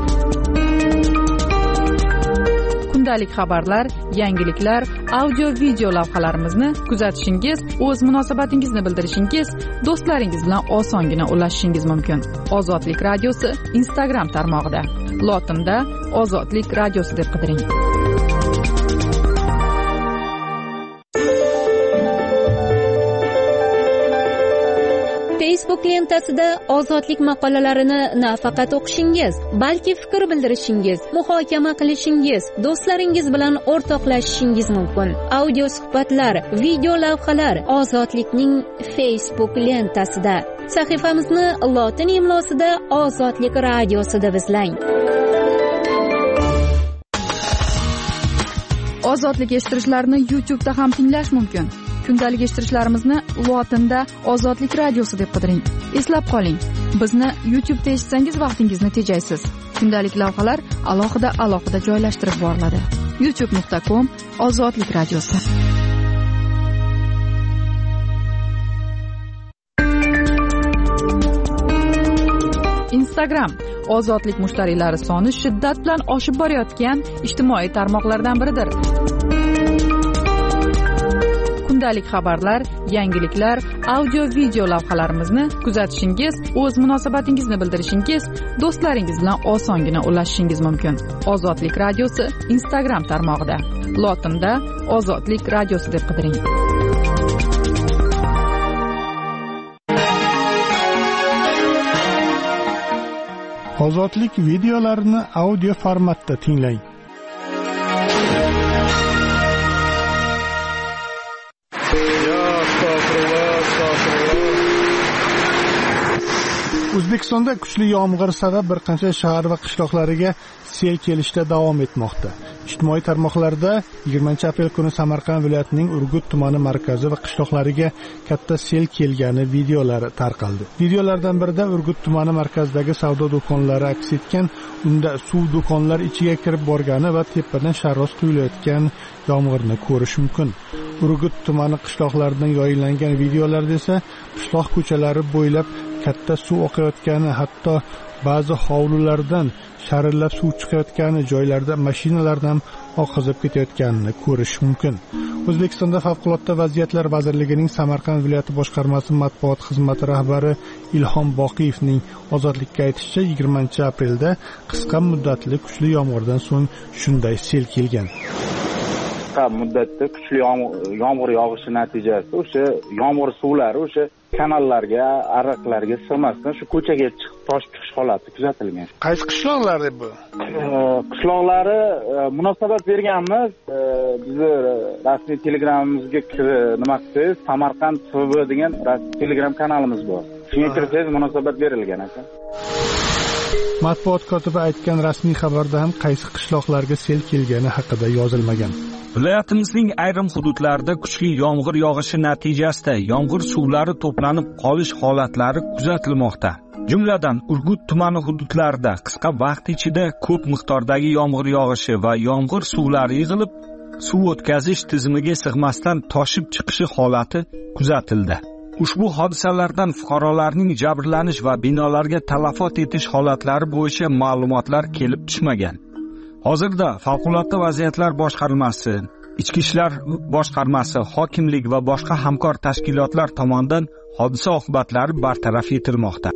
Kundalik xabarlar, yangiliklar, audio-video lavhalarimizni kuzatishingiz, o'z munosabatingizni bildirishingiz, do'stlaringiz bilan osongina ulashishingiz mumkin. Ozodlik radiosi Instagram tarmog'ida. Lotinda Ozodlik radiosi deb qidiring. Facebook lentasida ozodlik maqolalarini nafaqat o'qishingiz, balki fikr bildirishingiz, muhokama qilishingiz, do'stlaringiz bilan o'rtoqlashishingiz mumkin. Audio suhbatlar, video lavhalar ozodlikning Facebook lentasida. Sahifamizni lotin imlosida Ozodlik radiosi deb izlang. Ozodlik eshittirishlarni YouTube'da ham tinglash mumkin. Kundalik eshittirishlarimizni lotinda Ozodlik radiosi deb qidiring. Eslab qoling, bizni YouTube'da eshitsangiz vaqtingizni tejaysiz. Kundalik lavhalar alohida joylashtirib boriladi. youtube.com Ozodlik radiosi. Instagram ozodlik mushtariylari soni shiddat bilan oshib borayotgan ijtimoiy tarmoqlardan biridir. Kundalik xabarlar, yangiliklar, audio-video lavhalarimizni kuzatishingiz, o'z munosabatingizni bildirishingiz, do'stlaringiz bilan osongina ulashishingiz mumkin. Ozodlik radiosi Instagram tarmog'ida. Lotinda Ozodlik radiosi deb qidiring. Ozodlik videolarini audio formatda tinglang. O'zbekistonda kuchli yomg'ir sabab bir qancha shahar va qishloqlariga sel kelishda davom etmoqda. Ijtimoiy tarmoqlarda 20-aprel kuni Samarqand viloyatining Urgut tumani markazi va qishloqlariga katta sel kelgani videolari tarqaldi. Videolardan birida Urgut tumani markazidagi savdo do'konlari aks etgan, unda suv do'konlar ichiga kirib borgani va tepadan sharros quyilayotgan yomg'irni ko'rish mumkin. Urgut tumani qishloqlaridan yoyinlangan videolarda esa qishloq ko'chalari bo'ylab katta suv oqayotgani, hatto ba'zi hovlilardan sharillab suv chiqayotgani, joylarda mashinalardan oqizib ketayotganini ko'rish mumkin. O'zbekistonda favqulodda vaziyatlar vazirligining Samarqand viloyati boshqarmasi matbuot xizmati rahbari Ilhom Boqiyevning Ozodlikka aytishicha, 20-aprelda qisqa muddatli kuchli yomg'irdan so'ng shunday sel kelgan. Qisqa muddatda kuchli yomg'ir yog'ishi natijasida o'sha yomg'ir suvlari o'sha kanallarga, ariqlarga sig'masdan shu ko'chaga chiqib toshib chiqish holati kuzatilgan. Qaysi qishloqlar bu? Qishloqlari munosabat berganmiz. Bizni rasmiy telegramimizga nima qilsangiz, Samarqand TV degan rasmiy telegram kanalimiz bor. Shunga kirsangiz munosabat berilgan ekan. Matbuot kotibi aytgan rasmiy xabarda ham qaysi qishloqlarga sel kelgani haqida yozilmagan. Viloyatimizning ayrim hududlarida kuchli yomg'ir yog'ishi natijasida yomg'ir suvlari to'planib qolish holatlari kuzatilmoqda. Jumladan, Urgut tumani hududlarida qisqa vaqt ichida ko'p miqdordagi yomg'ir yog'ishi va yomg'ir suvlari yig'ilib, suv o'tkazish tizimiga sig'masdan toshib chiqishi holati kuzatildi. Ushbu hodisalardan fuqarolarning jabrlanish va binolarga talafot etish holatlari bo'yicha ma'lumotlar kelib tushmagan. Hozirda favqulodda vaziyatlar boshqarmasi, Ichki ishlar boshqarmasi, hokimlik va boshqa hamkor tashkilotlar tomonidan hodisa oqibatlari bartaraf etilmoqda.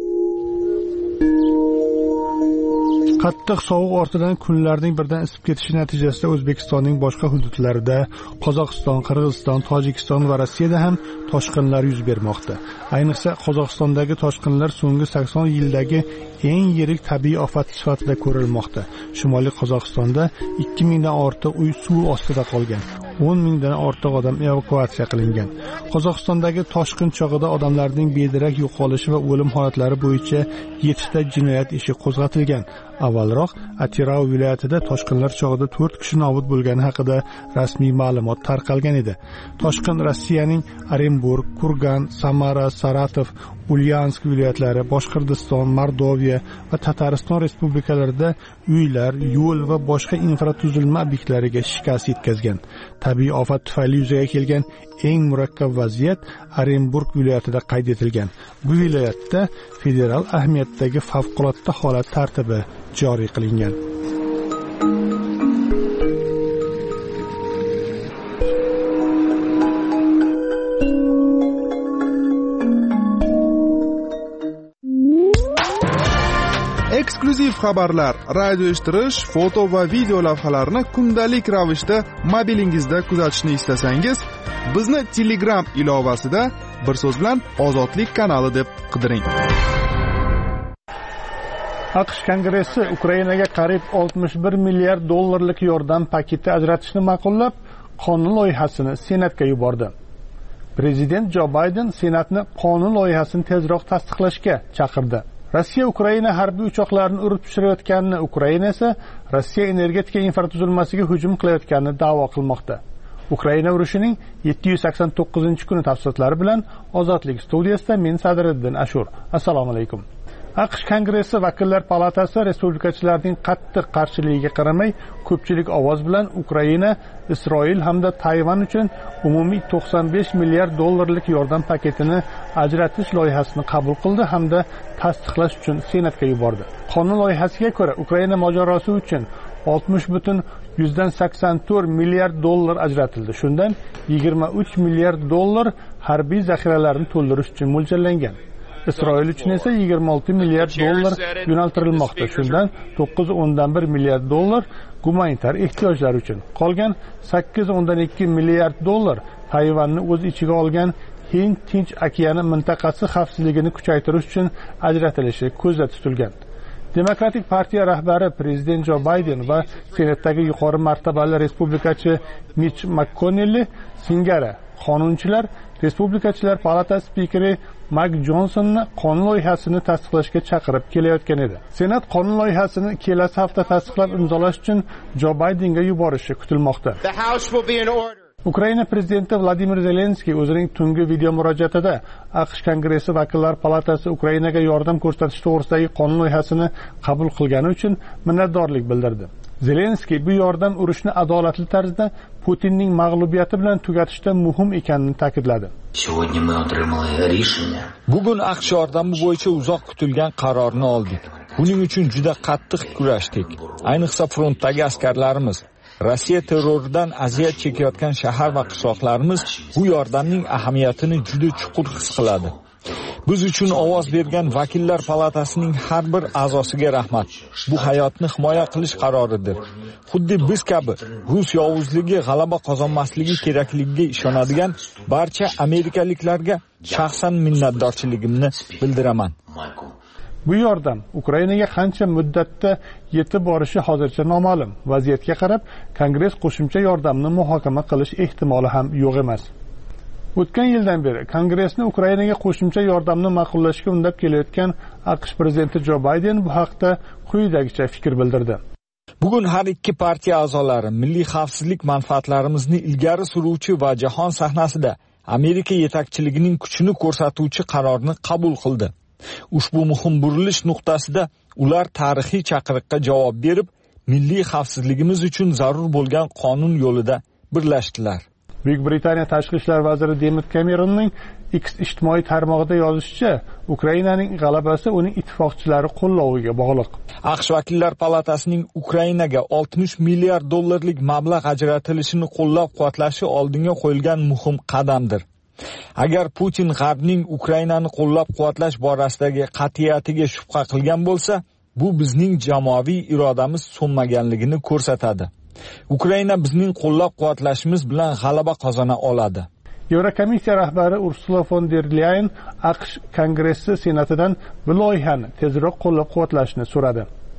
Qattiq sovuq ortidan kunlarning birdan isib ketishi natijasida O'zbekistonning boshqa hududlarida, Qozog'iston, Qirg'iziston, Tojikiston va Rossiyada ham toshqinlar yuz bermoqda. Ayniqsa Qozog'istondagi toshqinlar so'nggi 80 yildagi eng yirik tabiiy ofat sifatida ko'rilmoqda. Shimoliy Qozog'istonda 2000 dan ortiq uy suv ostida qolgan. 10 mingdan ortiq odam evakuatsiya qilingan. Qozog'istondagi toshqin chog'ida odamlarning bedarak yo'qolishi va o'lim holatlari bo'yicha 7 ta jinoyat ishi qo'zg'atilgan. Avvalroq Atirau viloyatida toshqinlar chog'ida 4 kishi nobud bo'lgani haqida rasmiy ma'lumot tarqalgan edi. Toshqin Rossiyaning Orenburg, Kurgan, Samara, Saratov, Ulyansk viloyatlari, Boshqirdiston, Mordoviya va Tatariston respublikalarida uylar, yo'l va boshqa infratuzilma obyektlariga shikast yetkazgan. Tabiiy ofat tufayli yuzaga kelgan eng murakkab vaziyat Orenburg viloyatida qayd etilgan. Bu viloyatda federal ahamiyatdagi favqulodda holat tartibi joriy qilingan. Eksklyuziv xabarlar, radio eshittirish, foto va video lavhalarni kundalik ravishda mobilingizda kuzatishni istasangiz, bizni Telegram ilovasida bir so'z bilan Ozodlik kanali deb qidiring. AQSh Kongressi Ukrainaga qariyb 61 milliard dollarlik yordam paketi ajratishni ma'qullab, qonun loyihasini Senatga yubordi. Prezident Jo Bayden Senatni qonun loyihasini tezroq tasdiqlashga chaqirdi. Rossiya Ukraina harbiy uchoqlarini urib tushirayotganini, Ukraina esa Rossiya energetika infratuzilmasiga hujum qilayotganini da'vo qilmoqda. Ukraina urushining 789-kuni tafsilotlari bilan Ozodlik studiyasida men Sadriddin Ashur. Assalomu alaykum. AQSh Kongressi Vakillar palatasi respublikachilarning qattiq qarshiligiga qaramay ko'pchilik ovoz bilan Ukraina, Isroil hamda Tayvan uchun umumiy 95 milliard dollarlik yordam paketini ajratish loyihasini qabul qildi hamda tasdiqlash uchun Senatga yubordi. Qonun loyihasiga ko'ra Ukraina mojarosi uchun 60,84 milliard dollar ajratildi. Shundan 23 milliard dollar harbiy zaxiralarni to'ldirish uchun mo'ljallangan. Isroil uchun esa 26 milliard dollar yo'naltirilmoqda. Shundan 9.1 milliard dollar gumanitar ehtiyojlar uchun. Qolgan 8.2 milliard dollar Tayvanni o'z ichiga olgan Hind Tinch okeani mintaqasi xavfsizligini kuchaytirish uchun ajratilishi ko'zda tutilgan. Demokratik partiya rahbari prezident Jo Bayden va Senatdagi yuqori martabali respublikachi Mitch McConnell singari qonunchilar Respublikachilar palatasi spikeri Mak Jonsonni qonun loyihasini tasdiqlashga chaqirib kelayotgan edi. Senat qonun loyihasini kelasi hafta tasdiqlab imzolash uchun Jo Baydenga yuborishi kutilmoqda. Ukraina prezidenti Vladimir Zelenskiy o'zining tungi video murojaatida AQSh Kongressi Vakillar palatasi Ukrainaga yordam ko'rsatish to'g'risidagi qonun loyihasini qabul qilgani uchun minnatdorlik bildirdi. Zelenskiy bu yordam urushni adolatli tarzda Putinning mag'lubiyati bilan tugatishda muhim ekanini ta'kidladi. Bugun AQSh yordami bo'yicha uzoq kutilgan qarorni oldik. Buning uchun juda qattiq kurashdik. Ayniqsa frontdagi askarlarimiz, Rossiya terroridan aziyat chekayotgan shahar va qishloqlarimiz bu yordamning ahamiyatini juda chuqur his qiladi. Biz uchun ovoz bergan vakillar palatasining har bir a'zosiga rahmat. Bu hayotni himoya qilish qaroridir. Xuddi biz kabi Rus yovuzligi g'alaba qozonmasligi kerakligiga ishonadigan barcha amerikaliklarga shaxsan minnatdorchiligimni bildiraman. Bu yordam Ukrainaga qancha muddatda yetib borishi hozircha noma'lum. Vaziyatga qarab, Kongress qo'shimcha yordamni muhokama qilish ehtimoli ham yo'q emas. O'tgan yildan beri Kongressni Ukrainaga qo'shimcha yordamni ma'qullashga undab kelayotgan AQSh prezidenti Jo Bayden bu haqda quyidagicha fikr bildirdi. Bugun har ikki partiya a'zolari milliy xavfsizlik manfaatlarimizni ilgari suruvchi va jahon sahnasida Amerika yetakchiligining kuchini ko'rsatuvchi qarorni qabul qildi. Ushbu muhim burilish nuqtasida ular tarixiy chaqiriqqa javob berib, milliy xavfsizligimiz uchun zarur bo'lgan qonun yo'lida birlashdilar. Buyuk Britaniya tashqi ishlar vaziri David Cameronning X ijtimoiy tarmog'ida yozishicha, Ukrainaning g'alabasi uning ittifoqchilari qo'lloviga bog'liq. AQSh Vakillar palatasining Ukrainaga 60 milliard dollarlik mablag' ajratilishini qo'llab-quvvatlashi oldinga qo'yilgan muhim qadamdir. Agar Putin G'arbning Ukrainani qo'llab-quvvatlash borasidagi qat'iyatiga shubha qilgan bo'lsa, bu bizning jamoaviy irodamiz so'nmaganligini ko'rsatadi. Ukraina bizning qo'llab-quvvatlashimiz bilan g'alaba qozona oladi. Yevrokomissiya rahbari Ursula von der Leyen AQSh Kongressi Senatidan bu loyihani tezroq qo'llab-quvvatlashni so'radi.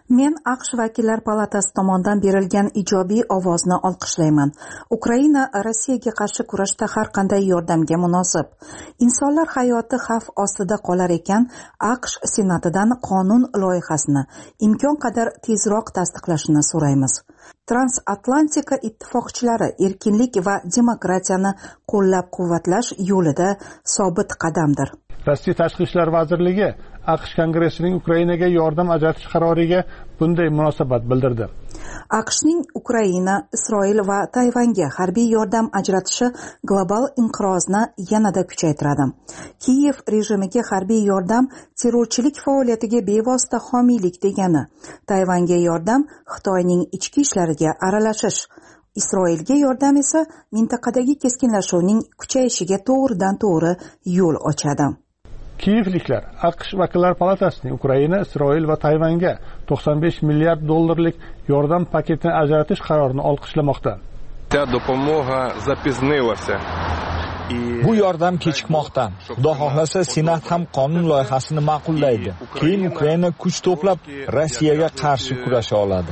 Men AQSh vakillar palatasi tomonidan berilgan ijobiy ovozni olqishlayman. Ukraina Rossiyaga qarshi kurashda har qanday yordamga munosib. Insonlar hayoti xavf ostida qolar ekan, AQSh Senatidan qonun loyihasini imkon qadar tezroq tasdiqlashini so'raymiz. Transatlantika ittifoqchilari erkinlik va demokratiyani qo'llab-quvvatlash yo'lida sobit qadamdir. Rossiya Tashqi ishlar vazirligi AQSh Kongressining Ukrainaga yordam ajratish qaroriga bunday munosabat bildirdi. AQShning Ukraina, Isroil va Tayvanga harbiy yordam ajratishi global inqirozni yanada kuchaytiradi. Kiyev rejimiga harbiy yordam terrorchilik faoliyatiga bevosita homiylik degani. Tayvanga yordam Xitoyning ichki ishlariga aralashish. Isroilga yordam esa mintaqadagi keskinlashuvning kuchayishiga to'g'ridan-to'g'ri yo'l ochadi. Kiyevliklar AQSh vakillar palatasining Ukraina, Isroil va Tayvanga 95 milliard dollarlik yordam paketini ajratish qarorini olqishlamoqda. Bu yordam kechikmoqda. Xudo xohlasa, Senat ham qonun loyihasini ma'qullaydi. Keyin Ukraina kuch to'plab Rossiyaga qarshi kurasha oladi.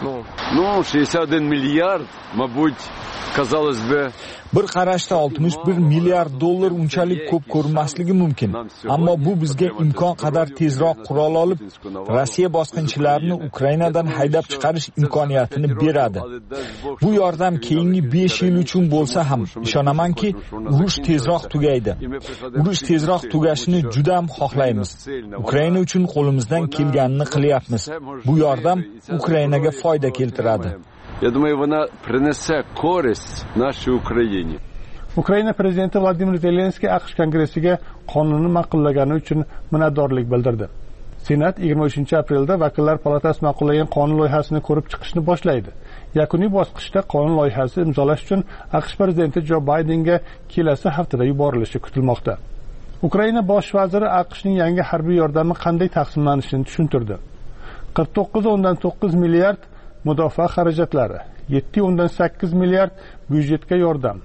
61 milliard, mabut, казалось бы, bir qarashda 61 milliard dollar unchalik ko'p ko'rinmasligi mumkin, ammo bu bizga imkon qadar tezroq qurol olib, Rossiya bosqinchilarini Ukrainadan haydab chiqarish imkoniyatini beradi. Bu yordam keyingi 5 yil uchun bo'lsa ham ishonamanki, urush tezroq tugaydi. Urush tezroq tugashini juda ham xohlaymiz. Ukraina uchun qo'limizdan kelganini qilyapmiz. Bu yordam Ukrainaga foyda keltiradi. Я думаю, она принесет користь нашей Украине. Ukraina prezidenti Vladimir Zelenskiy AQSh kongressiga qonunni ma'qullagani uchun minnatdorlik bildirdi. Senat 23-aprelda vakillar palatasi ma'qullagan qonun loyihasini ko'rib chiqishni boshlaydi. Yakuniy bosqichda qonun loyihasi imzolash uchun AQSh prezidenti Jo Baydenga kelasi haftada yuborilishi kutilmoqda. Ukraina bosh vaziri AQShning yangi harbiy yordami qanday taqsimlanishini tushuntirdi. 49.9 milliard mudofaa xarajatlari, 7.8 milliard byudjetga yordam,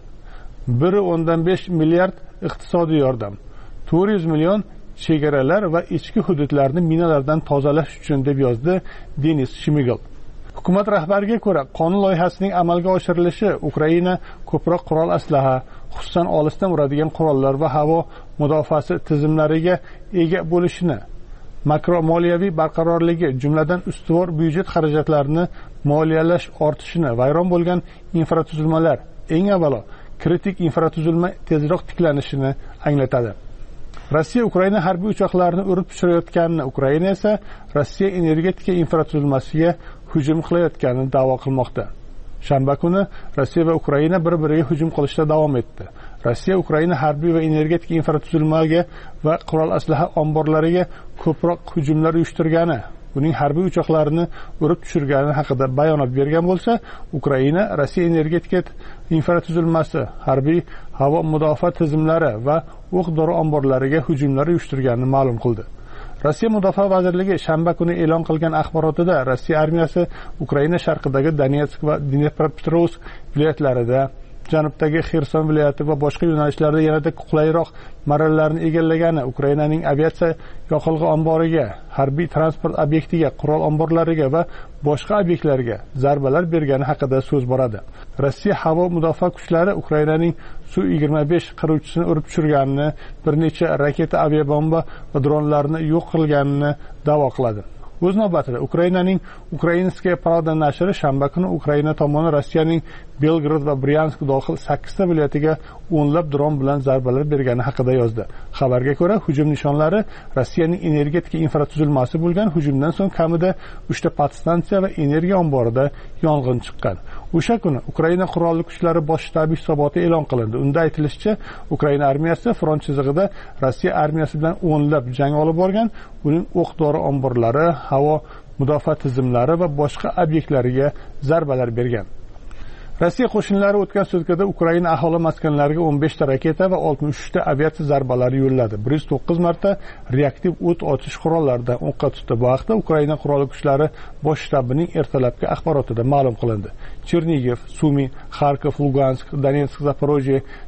1.5 milliard iqtisodiy yordam, 400 million chegaralar va ichki hududlarni minalardan tozalash uchun deb yozdi Denis Shmigel. Hukumat rahbariga ko'ra, qonun loyihasining amalga oshirilishi Ukraina ko'proq qurol aslaha, xususan olisdan uradigan qurollar va havo mudofaasi tizimlariga ega bo'lishini, makro moliyaviy barqarorligi, jumladan ustuvor byudjet xarajatlarini moliyalash ortishini, vayron bo'lgan infratuzilmalar, eng avvalo kritik infratuzilma tezroq tiklanishini anglatadi. Rossiya Ukraina harbiy uchoqlarini urib tushirayotganini, Ukraina esa Rossiya energetika infratuzilmasiga hujum qilayotganini da'vo qilmoqda. Shanba kuni Rossiya va Ukraina bir-biriga hujum qilishda davom etdi. Rossiya Ukraina harbiy va energetika infratuzilmasiga va qurol aslaha omborlariga ko'proq hujumlar uyushtirgani, uning harbiy uchoqlarini urib tushirgani haqida bayonot bergan bo'lsa, Ukraina Rossiya energetika infratuzilmasi, harbiy havo mudofaa tizimlari va o'q-dori omborlariga hujumlar uyushtirganini ma'lum qildi. Rossiya Mudofaa vazirligi shanba kuni e'lon qilgan axborotida Rossiya armiyasi Ukraina sharqidagi Donetsk va Dnepropetrovsk viloyatlarida, janubdagi Xerson viloyati va boshqa yo'nalishlarda yanada qulayroq marralarni egallagani, Ukrainaning aviatsiya yoqilg'i omboriga, harbiy transport obyektiga, qurol omborlariga va boshqa obyektlarga zarbalar bergani haqida so'z boradi. Rossiya havo mudofaa kuchlari Ukrainaning Su-25 qiruvchisini urib tushirganini, bir necha raketa, aviabomba va dronlarni yo'q qilganini da'vo qiladi. O'z navbatida Ukrainaning Ukrainskaya Pravda nashri shanba kuni Ukraina tomoni Rossiyaning Belgrad va Bryansk dohil 8 ta viloyatiga o'nlab dron bilan zarbalar bergani haqida yozdi. Xabarga ko'ra, hujum nishonlari Rossiyaning energetika infratuzilmasi bo'lgan. Hujumdan so'ng kamida 3 ta podstansiya va energiya omborida yong'in chiqqan. O'sha kuni Ukraina qurolli kuchlari bosh shtabi hisoboti e'lon qilindi. Unda aytilishicha, Ukraina armiyasi front chizig'ida Rossiya armiyasi bilan o'nlab jang olib borgan, uning o'q-dori omborlari, havo mudofaa tizimlari va boshqa obyektlariga zarbalar bergan. Rossiya qo'shinlari o'tgan sutkada Ukraina aholi maskanlariga 15 ta raketa va 63 ta aviatsiya zarbalari yo'lladi. 109 marta reaktiv o't ochish qurollaridan o'qqa tutdi. Bu haqda Ukraina qurolli kuchlari bosh shtabining ertalabki axborotida ma'lum qilindi. Chernigiv, Sumi, Kharkov, Lugansk, Donetsk, Zaporojye,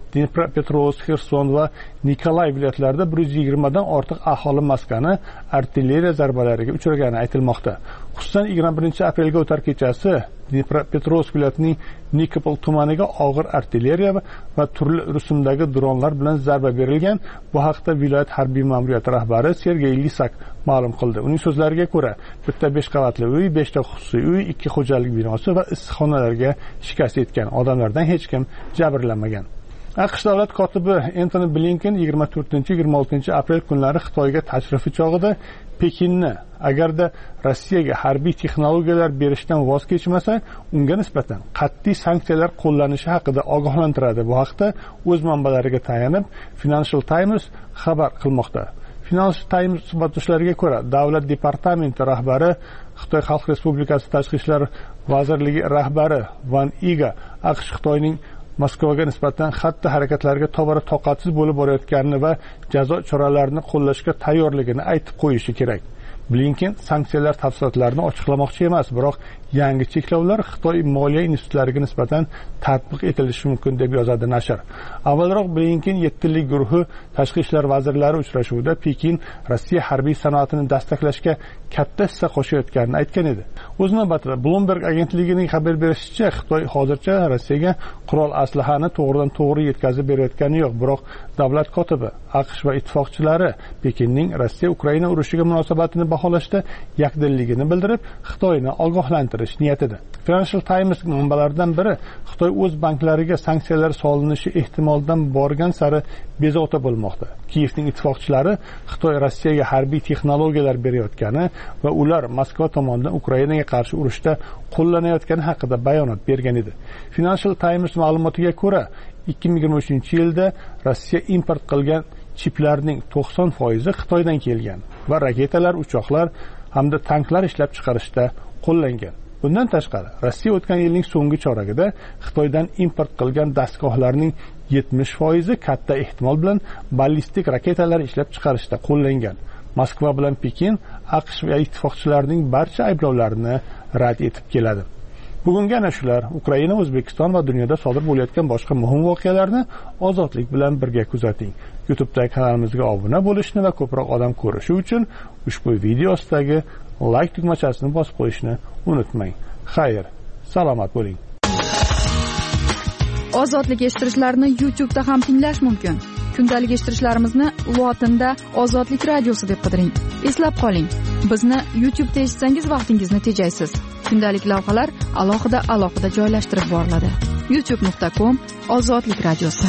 Dnepropetrovsk, Xerson va Nikolay viloyatlarida 120 dan ortiq aholi maskani artilleriya zarbalariga uchragani aytilmoqda. Xususan 21 aprelga o'tar kechasi Dnepropetrovsk viloyatining Nikopol tumaniga og'ir artilleriya va turli rusumdagi dronlar bilan zarba berilgan. Bu haqda viloyat harbiy ma'muriyati rahbari Sergey Lisak ma'lum qildi. Uning so'zlariga ko'ra, bitta 5 qavatli uy, 5 ta xususiy uy, 2 xo'jalik binosi va issiqxonalarga shikast yetgan. Odamlardan hech kim jabrlanmagan. AQSh davlat kotibi Antony Blinken 24-26 aprel kunlari Xitoyga tashrifi chog'ida Pekinni agarda Rossiyaga harbiy texnologiyalar berishdan voz kechmasa, unga nisbatan qat'iy sanksiyalar qo'llanishi haqida ogohlantiradi. Bu haqda o'z manbalariga tayanib Financial Times xabar qilmoqda. Financial Times suhbatlashlarga ko'ra, davlat departamenti rahbari, Xitoy Xalq Respublikasi Tashqi ishlar vazirligi rahbari Van Iga AQSh Xitoyning Moskvaga nisbatan xatti harakatlariga tobora toqatsiz bo'lib borayotganini va jazo choralarini qo'llashga tayyorligini aytib qo'yishi kerak. Blinken sanksiyalar tafsilotlarini ochiqlamoqchi emas, biroq yangi cheklovlar Xitoy moliya institutlariga nisbatan tatbiq etilishi mumkin deb yozadi nashr. Avvalroq Blinken 7 yillik guruhi tashqi ishlar vazirlari uchrashuvida Pekin Rossiya harbiy sanoatini dastaklashga katta hissa qo'shayotganini aytgan edi. O'z navbatida Bloomberg agentligining xabar berishicha, Xitoy hozircha Rossiyaga qurol aslahani to'g'ridan-to'g'ri yetkazib berayotgani yo'q, biroq davlat kotibi AQSh va ittifoqchilari Pekinning Rossiya-Ukraina urushiga munosabatini baholashda yakdilligini bildirib, Xitoyni ogohlantirish niyatida. Financial Times manbalaridan biri Xitoy o'z banklariga sanksiyalar solinishi ehtimoldan borgan sari bezovta bo'lmoqda. Kiyevning ittifoqchilari Xitoy Rossiyaga harbiy texnologiyalar berayotgani va ular Moskva tomonidan Ukrainaga qarshi urushda qo'llanayotgani haqida bayonot bergan edi. Financial Times ma'lumotiga ko'ra, 2023-yilda Rossiya import qilgan chiplarning 90% Xitoydan kelgan va raketalar, uchoqlar hamda tanklar ishlab chiqarishda qo'llangan. Bundan tashqari, Rossiya o'tgan yilning so'nggi choragida Xitoydan import qilgan dastgohlarning 70% katta ehtimol bilan ballistik raketalar ishlab chiqarishda qo'llangan. Moskva bilan Pekin AQSh va ittifoqchilarining barcha ayblovlarini rad etib keladi. Bugungi ana shular. Ukraina, O'zbekiston va dunyoda sodir bo'layotgan boshqa muhim voqealarni ozodlik bilan birga kuzating. YouTube'dagi kanalimizga obuna bo'lishni va ko'proq odam ko'rishi uchun ushbu video ostidagi like tugmachasini bosib qo'yishni unutmang. Xayr, salomat bo'ling. Ozodlik eshittirishlarni YouTube'da ham tinglash mumkin. Kundalik eshittirishlarimizni lotinda Ozodlik radiosi deb qidiring. Eslab qoling, bizni YouTube'da eshitsangiz vaqtingizni tejaysiz. Kundalik lavhalar alohida joylashtirib boriladi. youtube.com/ozodlik radiosi.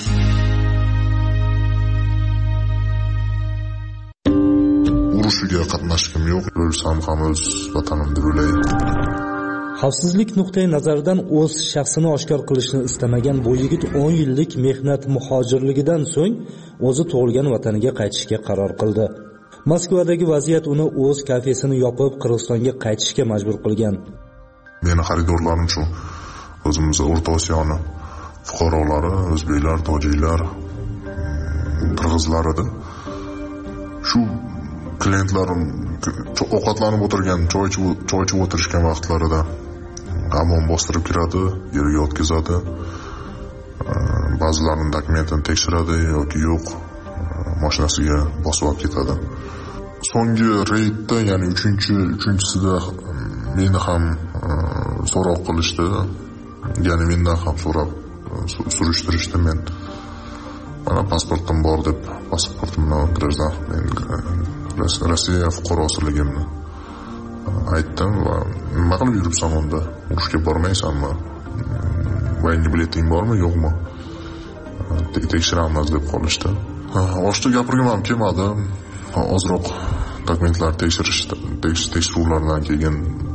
Urushiga qatnashkim yo'q, o'lsam ham o'z vatanimda o'lay. Xavfsizlik nuqtai nazaridan o'z shaxsini oshkor qilishni istamagan bu yigit 10 yillik mehnat muhojirligidan so'ng o'zi tug'ilgan vataniga qaytishga qaror qildi. Moskvadagi vaziyat uni o'z kafesini yopib Qirg'izistonga qaytishga majbur qilgan. Meni xaridorlarim shu o'zimiz O'rta Osiyoni fuqarolari, o'zbeklar, tojiklar, qirg'izlar edi. Shu klientlarim ovqatlanib o'tirgan, choy ichib o'tirishgan vaqtlarida amon bostirib kiradi, yerga o'tkazadi. Ba'zilarining dokumentini tekshiradi yoki yo'q, mashinasiga bosib olib ketadi. So'nggi reydda, ya'ni 3-sida meni ham so'roq qilishdi. Ya'ni mendan ham so'rab surishtirishdi. Men mana pasportim bor deb, pasportimni gраждан, Rossiya fuqarosiligimni aytdim va nima qilib yuribsan unda? Urushga bormaysanmi? Voyinga bileting bormi, yo'qmi? Tekshiramiz deb qolishdi. Oshda gapirgim ham kelmadi. Ozroq dokumentlar tekshiruvlardan keyin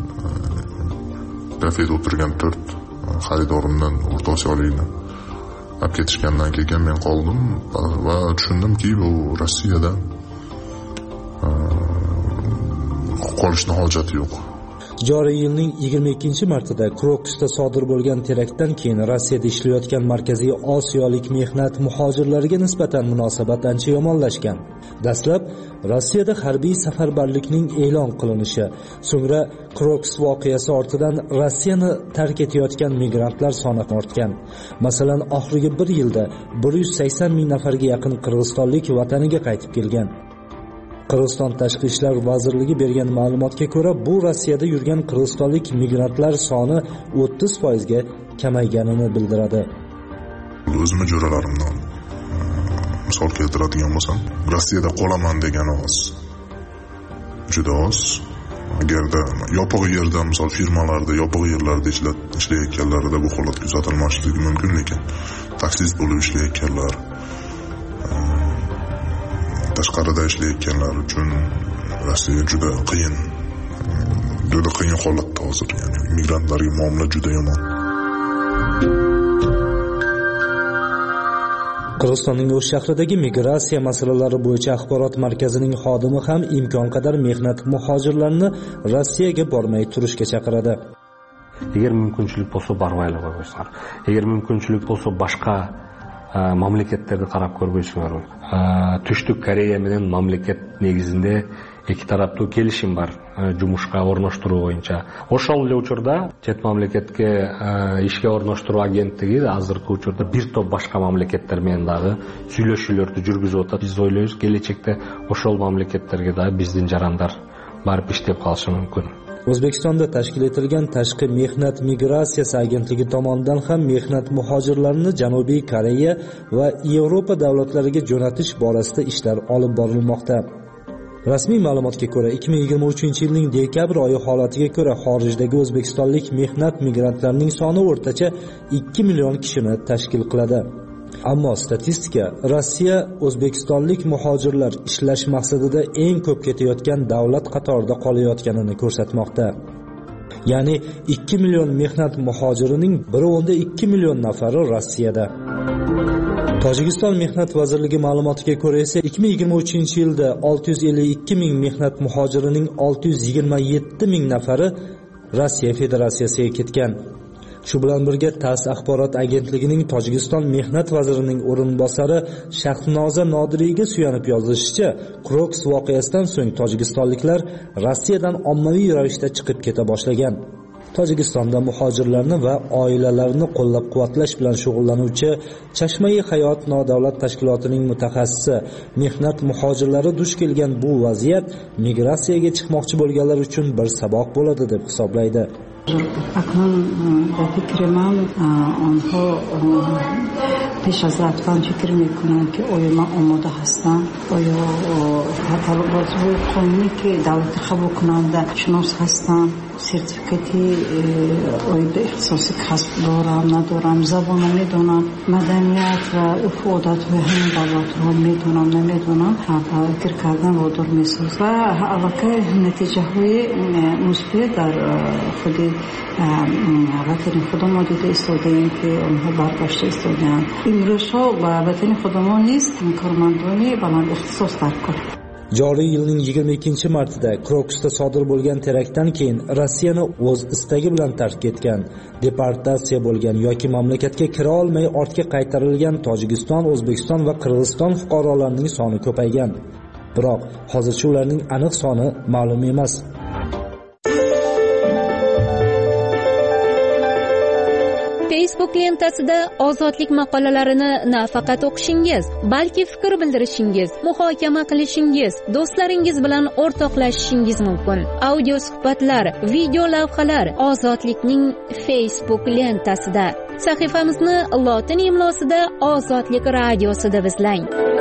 kafeda o'tirgan 4 xaridorimdan O'rta Osiyolikni olib ketishgandan keyin men qoldim va tushundimki, bu Rossiyada qolishning hojati yo'q. Joriy yilning 22-martida Krokusda sodir bo'lgan teraktdan keyin Rossiyada ishlayotgan Markaziy Osiyolik mehnat muhojirlariga nisbatan munosabat ancha yomonlashgan. Dastlab Rossiyada harbiy safarbarlikning e'lon qilinishi, so'ngra Krokus voqeasi ortidan Rossiyani tark etayotgan migrantlar soni ortgan. Masalan, oxirgi 1 yilda 180 ming nafarga yaqin qirg'izistonlik vataniga qaytib kelgan. Qirg'iziston Tashqi ishlar vazirligi bergan ma'lumotga ko'ra, bu Rossiyada yurgan qirg'izistonlik migrantlar soni 30% ga kamayganini bildiradi. O'zim jo'ralarimdan misol keltiradigan bo'lsam, Rossiyada qolaman degan oz. Juda oz. Agarda yopiq yerda, misol firmalarda, yopiq yerlarda ishlayotganlarida bu holat kuzatilmasligi mumkin, lekin taksist bo'lib ishlayotganlar, tashqarida ishlayotganlar uchun Rossiya juda qiyin holatda hozir. Ya'ni migrantlarga muomala juda yomon. Qirg'izistonning O'sh shahridagi migratsiya masalalari bo'yicha axborot markazining xodimi ham imkon qadar mehnat muhojirlarini Rossiyaga bormay turishga chaqiradi. Agar mumkinchilik bo'lsa bormaylar qo'yishlar. Agar mumkinchilik bo'lsa boshqa mamlakatlarga qarab ko'rishlar. Tushlik Koreya bilan mamlakat negizida ikki tarafda kelishim bor jumushga o'rnashtiruv bo'yicha. O'shal uchurda chet mamlakatga ishga o'rnashtiruv agentligi hozirgi uchurda bir to'p boshqa mamlakatlar bilan suylashuvlarni yurgizib o'tadi. Biz o'ylaymiz, kelajakda o'shal mamlakatlarga da bizning jarandar borib ishlab qolishi mumkin. O'zbekistonda tashkil etilgan Tashqi mehnat migratsiyasi agentligi tomonidan ham mehnat muhojirlarini Janubiy Koreya va Yevropa davlatlariga jo'natish borasida ishlar olib borilmoqda. Rasmiy ma'lumotga ko'ra, 2023-yilning dekabr oyi holatiga ko'ra xorijdagi o'zbekistonlik mehnat migrantlarining soni o'rtacha 2 million kishini tashkil qiladi. Ammo statistika Rossiya o'zbekistonlik muhojirlar ishlash maqsadida eng ko'p ketayotgan davlat qatorida qolayotganini ko'rsatmoqda. Ya'ni 2 million mehnat muhojirining 1.2 million nafari Rossiyada. Tojikiston mehnat vazirligi ma'lumotiga ko'ra esa 2023-yilda 652 ming mehnat muhojirining 627 ming nafari Rossiya Federatsiyasiga ketgan. Shu bilan birga TASS axborot agentligining Tojikiston mehnat vazirining o'rinbosari Shahnoza Nodiriyga suyanib yozilishicha, Krokus voqeasidan so'ng tojikistonliklar Rossiyadan ommaviy ravishda chiqib keta boshlagan. Tojikistonda muhojirlarni va oilalarni qo'llab-quvvatlash bilan shug'ullanuvchi Chashma-i Hayot nodavlat tashkilotining mutaxassisi mehnat muhojirlari duch kelgan bu vaziyat migratsiyaga chiqmoqchi bo'lganlar uchun bir saboq bo'ladi deb hisoblaydi. اکنون به فکر من آنها پیش از رفتن فکر میکنند که آیا من آماده هستم، آیا بازوی قانونی که دولت قبول کننده شناس هستم، سرتیفیکاتی آیا اختصاصی کسب دارم ندارم، زبان میدونم، مدنیت و عرف و عادت و همین دولت رو میدونم نمیدونم، فکر کردن وادار میسازد و البته نتیجه های مثبت در خود وطن خدا ما دیده ایستادیم که آنها برگشته ایستادند. امروز ها به وطن خدا ما نیست کارمندانی بلند اختصاص در کار. Joriy yilning 22-martida Krokusda sodir bo'lgan teraktdan keyin Rossiyani o'z istagi bilan tark etgan, deportatsiya bo'lgan yoki mamlakatga kira olmay ortga qaytarilgan Tojikiston, O'zbekiston va Qirg'iziston fuqarolarining soni ko'paygan. Biroq hozircha ularning aniq soni ma'lum emas. Facebook lentasida ozodlik maqolalarini nafaqat o'qishingiz, balki fikr bildirishingiz, muhokama qilishingiz, do'stlaringiz bilan o'rtoqlashishingiz mumkin. Audio suhbatlar, video lavhalar ozodlikning Facebook lentasida. Sahifamizni lotin imlosida Ozodlik radiosida izlang.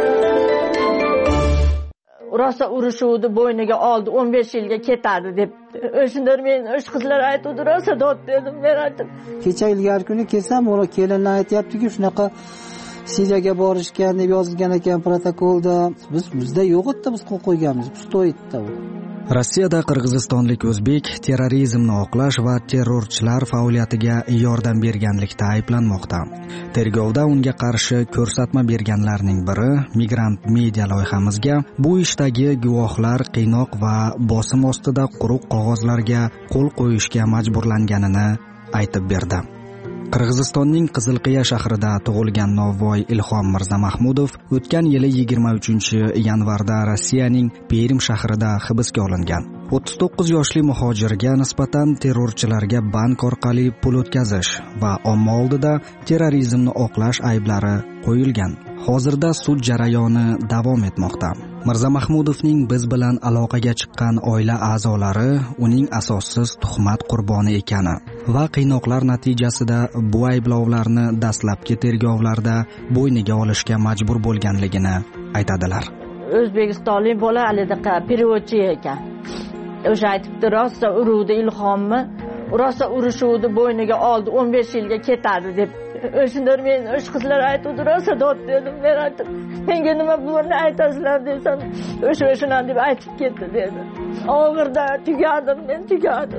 Rosa urushuvdi bo'yniga oldi, 15 yilga ketadi deb. O'shanlar men o'sh qizlar aytdi, rosa dod dedim, men aytdim. Kecha ilgari kuni kelsam, o'ra kelinlar aytayapti-ku, shunaqa Siriyaga borishgan deb yozilgan ekan protokolda. Bizda yo'q edi, biz qo'yib qo'yganmiz, pustoy edi bu. Rossiyada qirg'izistonlik o'zbek terrorizmni oqlash va terrorchilar faoliyatiga yordam berganlikda ayblanmoqda. Tergovda unga qarshi ko'rsatma berganlarning biri Migrant Media loyihamizga bu ishdagi guvohlar qiynoq va bosim ostida quruq qog'ozlarga qo'l qo'yishga majburlanganini aytib berdi. Qirg'izistonning Qizilqiya shahrida tug'ilgan novvoy Ilhom Mirzamahmudov o'tgan yili 23-yanvarda Rossiyaning Perm shahrida hibsga olingan. 39 yoshli muhojirga nisbatan terrorchilarga bank orqali pul o'tkazish va omma oldida terrorizmni oqlash ayblari qo'yilgan. Hozirda sud jarayoni davom etmoqda. Mirzamahmudovning biz bilan aloqaga chiqqan oila a'zolari uning asossiz tuhmat qurboni ekani va qiynoqlar natijasida bu ayblovlarni dastlabki tergovlarda bo'yniga olishga majbur bo'lganligini aytadilar. O'zbekistonlik bola alidaqa переводчик ekan. O'sha aytibdi, rosa uruvdi Ilhomni, rosa urishuvdi, bo'yniga oldi, 15 yilga ketadi deb. O'shanlar men o'sha qizlar aytdi, rosa dod dedim. Men aytdim, menga nima bo'ldi aytasizlar desam, o'sha deb aytib ketdi dedi. Og'irda tugadim, men tugadim.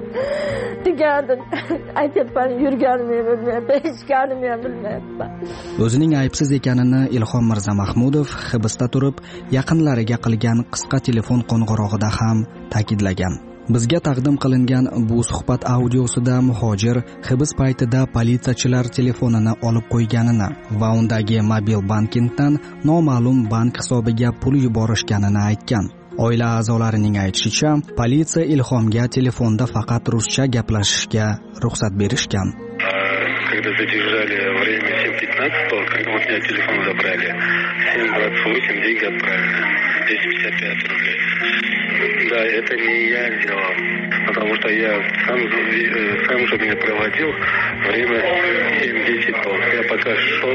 Aytibman, yurganimni bilmayman, hechganimni ham bilmayman. O'zining aybsiz ekanini Ilhom Mirzamahmudov hibsda turib yaqinlariga qilgan qisqa telefon qo'ng'irog'ida ham ta'kidlagan. Bizga taqdim qilingan bu suhbat audiosida muhojir hibs paytida politsiyachilar telefonini olib qo'yganini va undagi mobil bankingdan noma'lum bank hisobiga pul yuborishganini aytgan. Oila a'zolarining aytishicha, politsiya Ilhomga telefonda faqat ruscha gaplashishga ruxsat berishgan. Когда задержали время 7:15, то когда вот меня телефон забрали, 7:28 деньги отправили, 255 рублей. Да, это не я сделал, потому что я сам же меня проводил, время 7:10 было. Я пока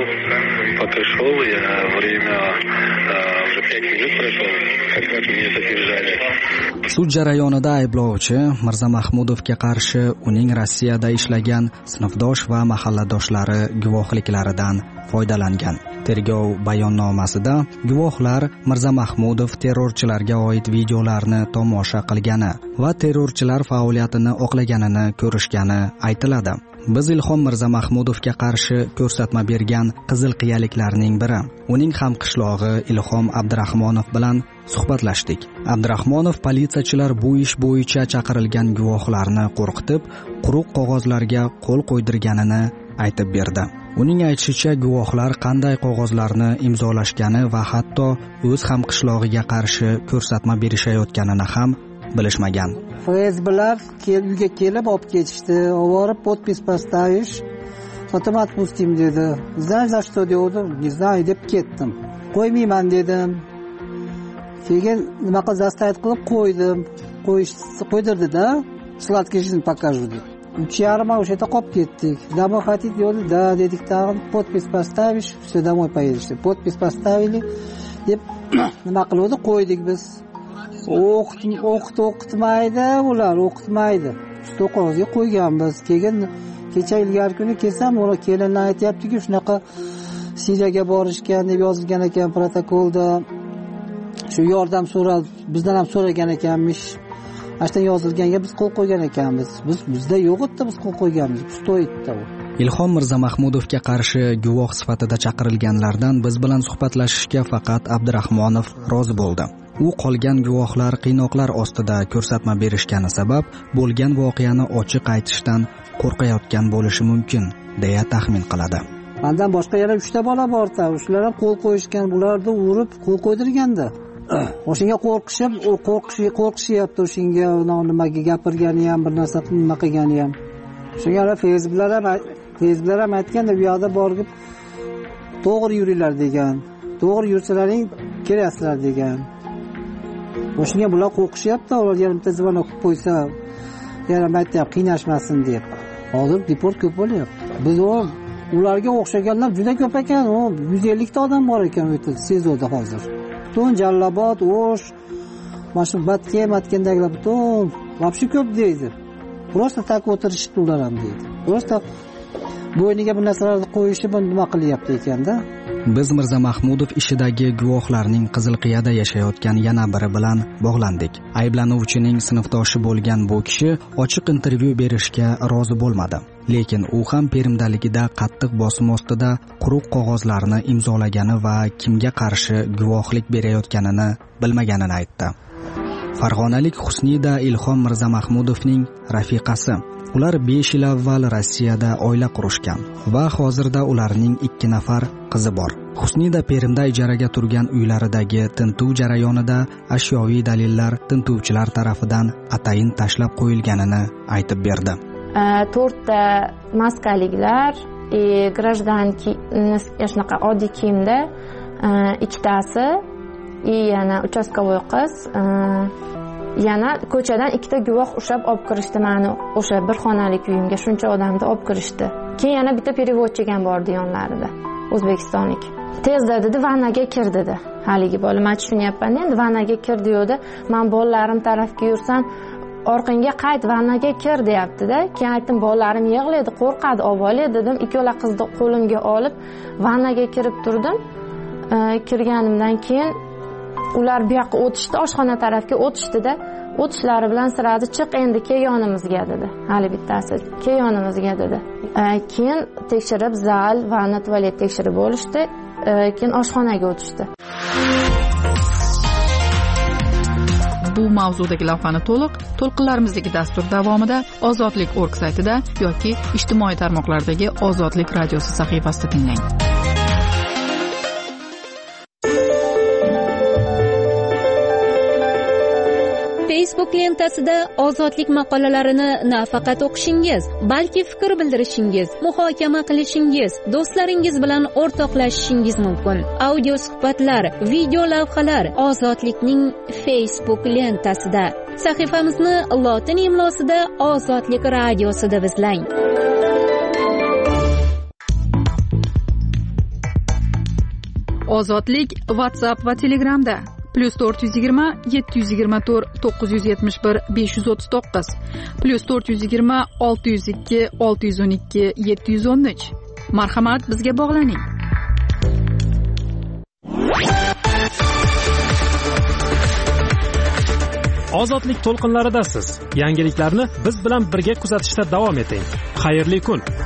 шел, я время уже 5 минут прошел, как раз меня задержали. Sud jarayonida ayblovchi Mirzamahmudovga qarshi uning Rossiyada ishlagan sinfdosh va mahalladoshlari guvohliklaridan foydalangan. Tergov bayonnomasida guvohlar Mirzamahmudov terrorchilarga oid videolarni tomosha qilgani va terrorchilar faoliyatini oqlaganini ko'rishgani aytiladi. Biz Ilhom Mirzamahmudovga qarshi ko'rsatma bergan qizilqiyaliklarning biri, uning hamqishlog'i Ilhom Abdurahmonov bilan suhbatlashdik. Abdurahmonov politsiyachilar bu ish bo'yicha chaqirilgan guvohlarni qo'rqitib, quruq qog'ozlarga qo'l qo'ydirganini aytib berdi. Uning aytishicha, guvohlar qanday qog'ozlarni imzolashgani va hatto o'z hamqishlog'iga qarshi ko'rsatma berishayotganini ham bilishmagan. FSBlar uyga kelib olib ketishdi. Ovorib podpis поставишь, потом отпустим dedi. Знаешь, за что dedim? Не знаю deb ketdim. Qo'ymayman dedim. Keyin nima qilib zastavit qilib qo'ydim. Qo'ydirdi-da, sladkий жизнь покажу deb. 3:30 o'sha yerda qolib ketdik. Домой хотите dedi? Да, dedik. Tag'in podpis поставишь, все домой поедешь. Podpis поставили deb nima qildi? Qo'ydik biz. O'qitmaydi ular, o'qitmaydi. Shu qog'ozga qo'yganmiz. Keyin kecha ilgari kuni kelsam, ular kelinlar aytayapti-ki, shunaqa Siriyaga borishgan deb yozilgan ekan protokolda. Shu yordam so'rab, bizdan ham so'ragan ekanmish. Ashdan yozilganga biz qo'l qo'ygan ekanmiz. Bizda yo'q edi, biz qo'l qo'yganmiz. Stoyitda u. Ilhom Mirzamahmudovga qarshi guvoh sifatida chaqirilganlardan biz bilan suhbatlashishga faqat Abdurahmonov rozi bo'ldi. U qolgan guvohlar qiynoqlar ostida ko'rsatma berishgani sabab bo'lgan voqeani ochiq aytishdan qo'rqayotgan bo'lishi mumkin, deya taxmin qiladi. Mendan boshqa yana 3 ta bola bor-da, shular ham qo'l qo'yishgan, bularni urib qo'l qo'ydirganda. O'shanga qo'rqishyapti, o'shanga nimaga gapirgani ham, bir narsa nima qilgani ham. Shunga Facebooklar ham aytganda, bu yoqda borib to'g'ri yuringlar degan. To'g'ri yursalaring kelasizlar degan. O'shanga bular qo'rqishyapti, ular yarimta zvon o'qib qo'ysa, yarim aytayapti qiynashmasin deb. Hozir deport ko'p bo'lyapti. Biz ularga o'xshaganlar juda ko'p ekan, 150 ta odam bor ekan o'tib Sezoda hozir. Butun Jallobod, O'sh, mana Batkendagilar butun вообще ko'p deydi. Просто tak o'tirishibdi ular ham deydi. Просто bo'yniga bu narsalarni qo'yishi nima qilyapti ekanda. biz Mirza Mahmudov ishidagi guvohlarning Qizilqiyada yashayotgan yana biri bilan bog'landik. Ayblanuvchining sinfdoshi bo'lgan bu kishi ochiq intervyu berishga rozi bo'lmadi. Lekin u ham Permdaligida qattiq bosim ostida quruq qog'ozlarni imzolagani va kimga qarshi guvohlik berayotganini bilmaganini aytdi. Farg'onalik Husnida Ilhom Mirza Mahmudovning rafiqasi. Ular 5 yil avval Rossiyada oila qurishgan va hozirda ularning 2 nafar qizi bor. Husnida Perimda ijaraga turgan uylaridagi tintuv jarayonida ashyoviy dalillar tintuvchilar tarafidan atayin tashlab qo'yilganini aytib berdi. 4 ta maskaliklar, grajdanki shunaqa oddiy kiyimda, ikkitasi, yana uchastkovoy qiz, yana ko'chadan 2 ta guvoh ushlab olib kirishdi meni o'sha bir xonalik uyimga, shuncha odamni olib kirishdi. Keyin yana bitta переводчик ham bordi yonlarida, o'zbekistonlik. Tezda dedi, vannaga kir dedi. Haligi bola, men tushunyapman, endi vannaga kir deydi. Men bolalarim tarafga yursam, orqangga qayt, vannaga kir deyapti-da. Keyin aytdim, bolalarim yig'laydi, qo'rqadi, avvalo dedim. Ikkola qizni qo'limga olib vannaga kirib turdim. Kirganimdan keyin ular bu yoqqa o'tishdi, oshxona tarafga o'tishdi-da. O'tishlari bilan siradi, chiq endi kel yonimizga dedi. Hali bittasi, kel yonimizga dedi. Keyin tekshirib, zal, vanna, tualet tekshirib olishdi. Keyin oshxonaga o'tishdi. Bu mavzudagi lavhani to'lqinlarimizdagi dastur davomida Ozodlik.org saytida yoki ijtimoiy tarmoqlardagi Ozodlik radiosi sahifasida tinglang. Facebook lentasida ozodlik maqolalarini nafaqat o'qishingiz, balki fikr bildirishingiz, muhokama qilishingiz, do'stlaringiz bilan o'rtoqlashishingiz mumkin. Audio suhbatlar, video lavhalar Ozodlikning Facebook lentasida. Sahifamizni lotin imlosida Ozodlik radiosida izlang. Ozodlik WhatsApp va Telegramda +420 724 971 539 +420 602 612 713. Marhamat, bizga bog'laning. Ozodlik to'lqinlaridasiz. Yangiliklarni biz bilan birga kuzatishda davom eting. Xayrli kun.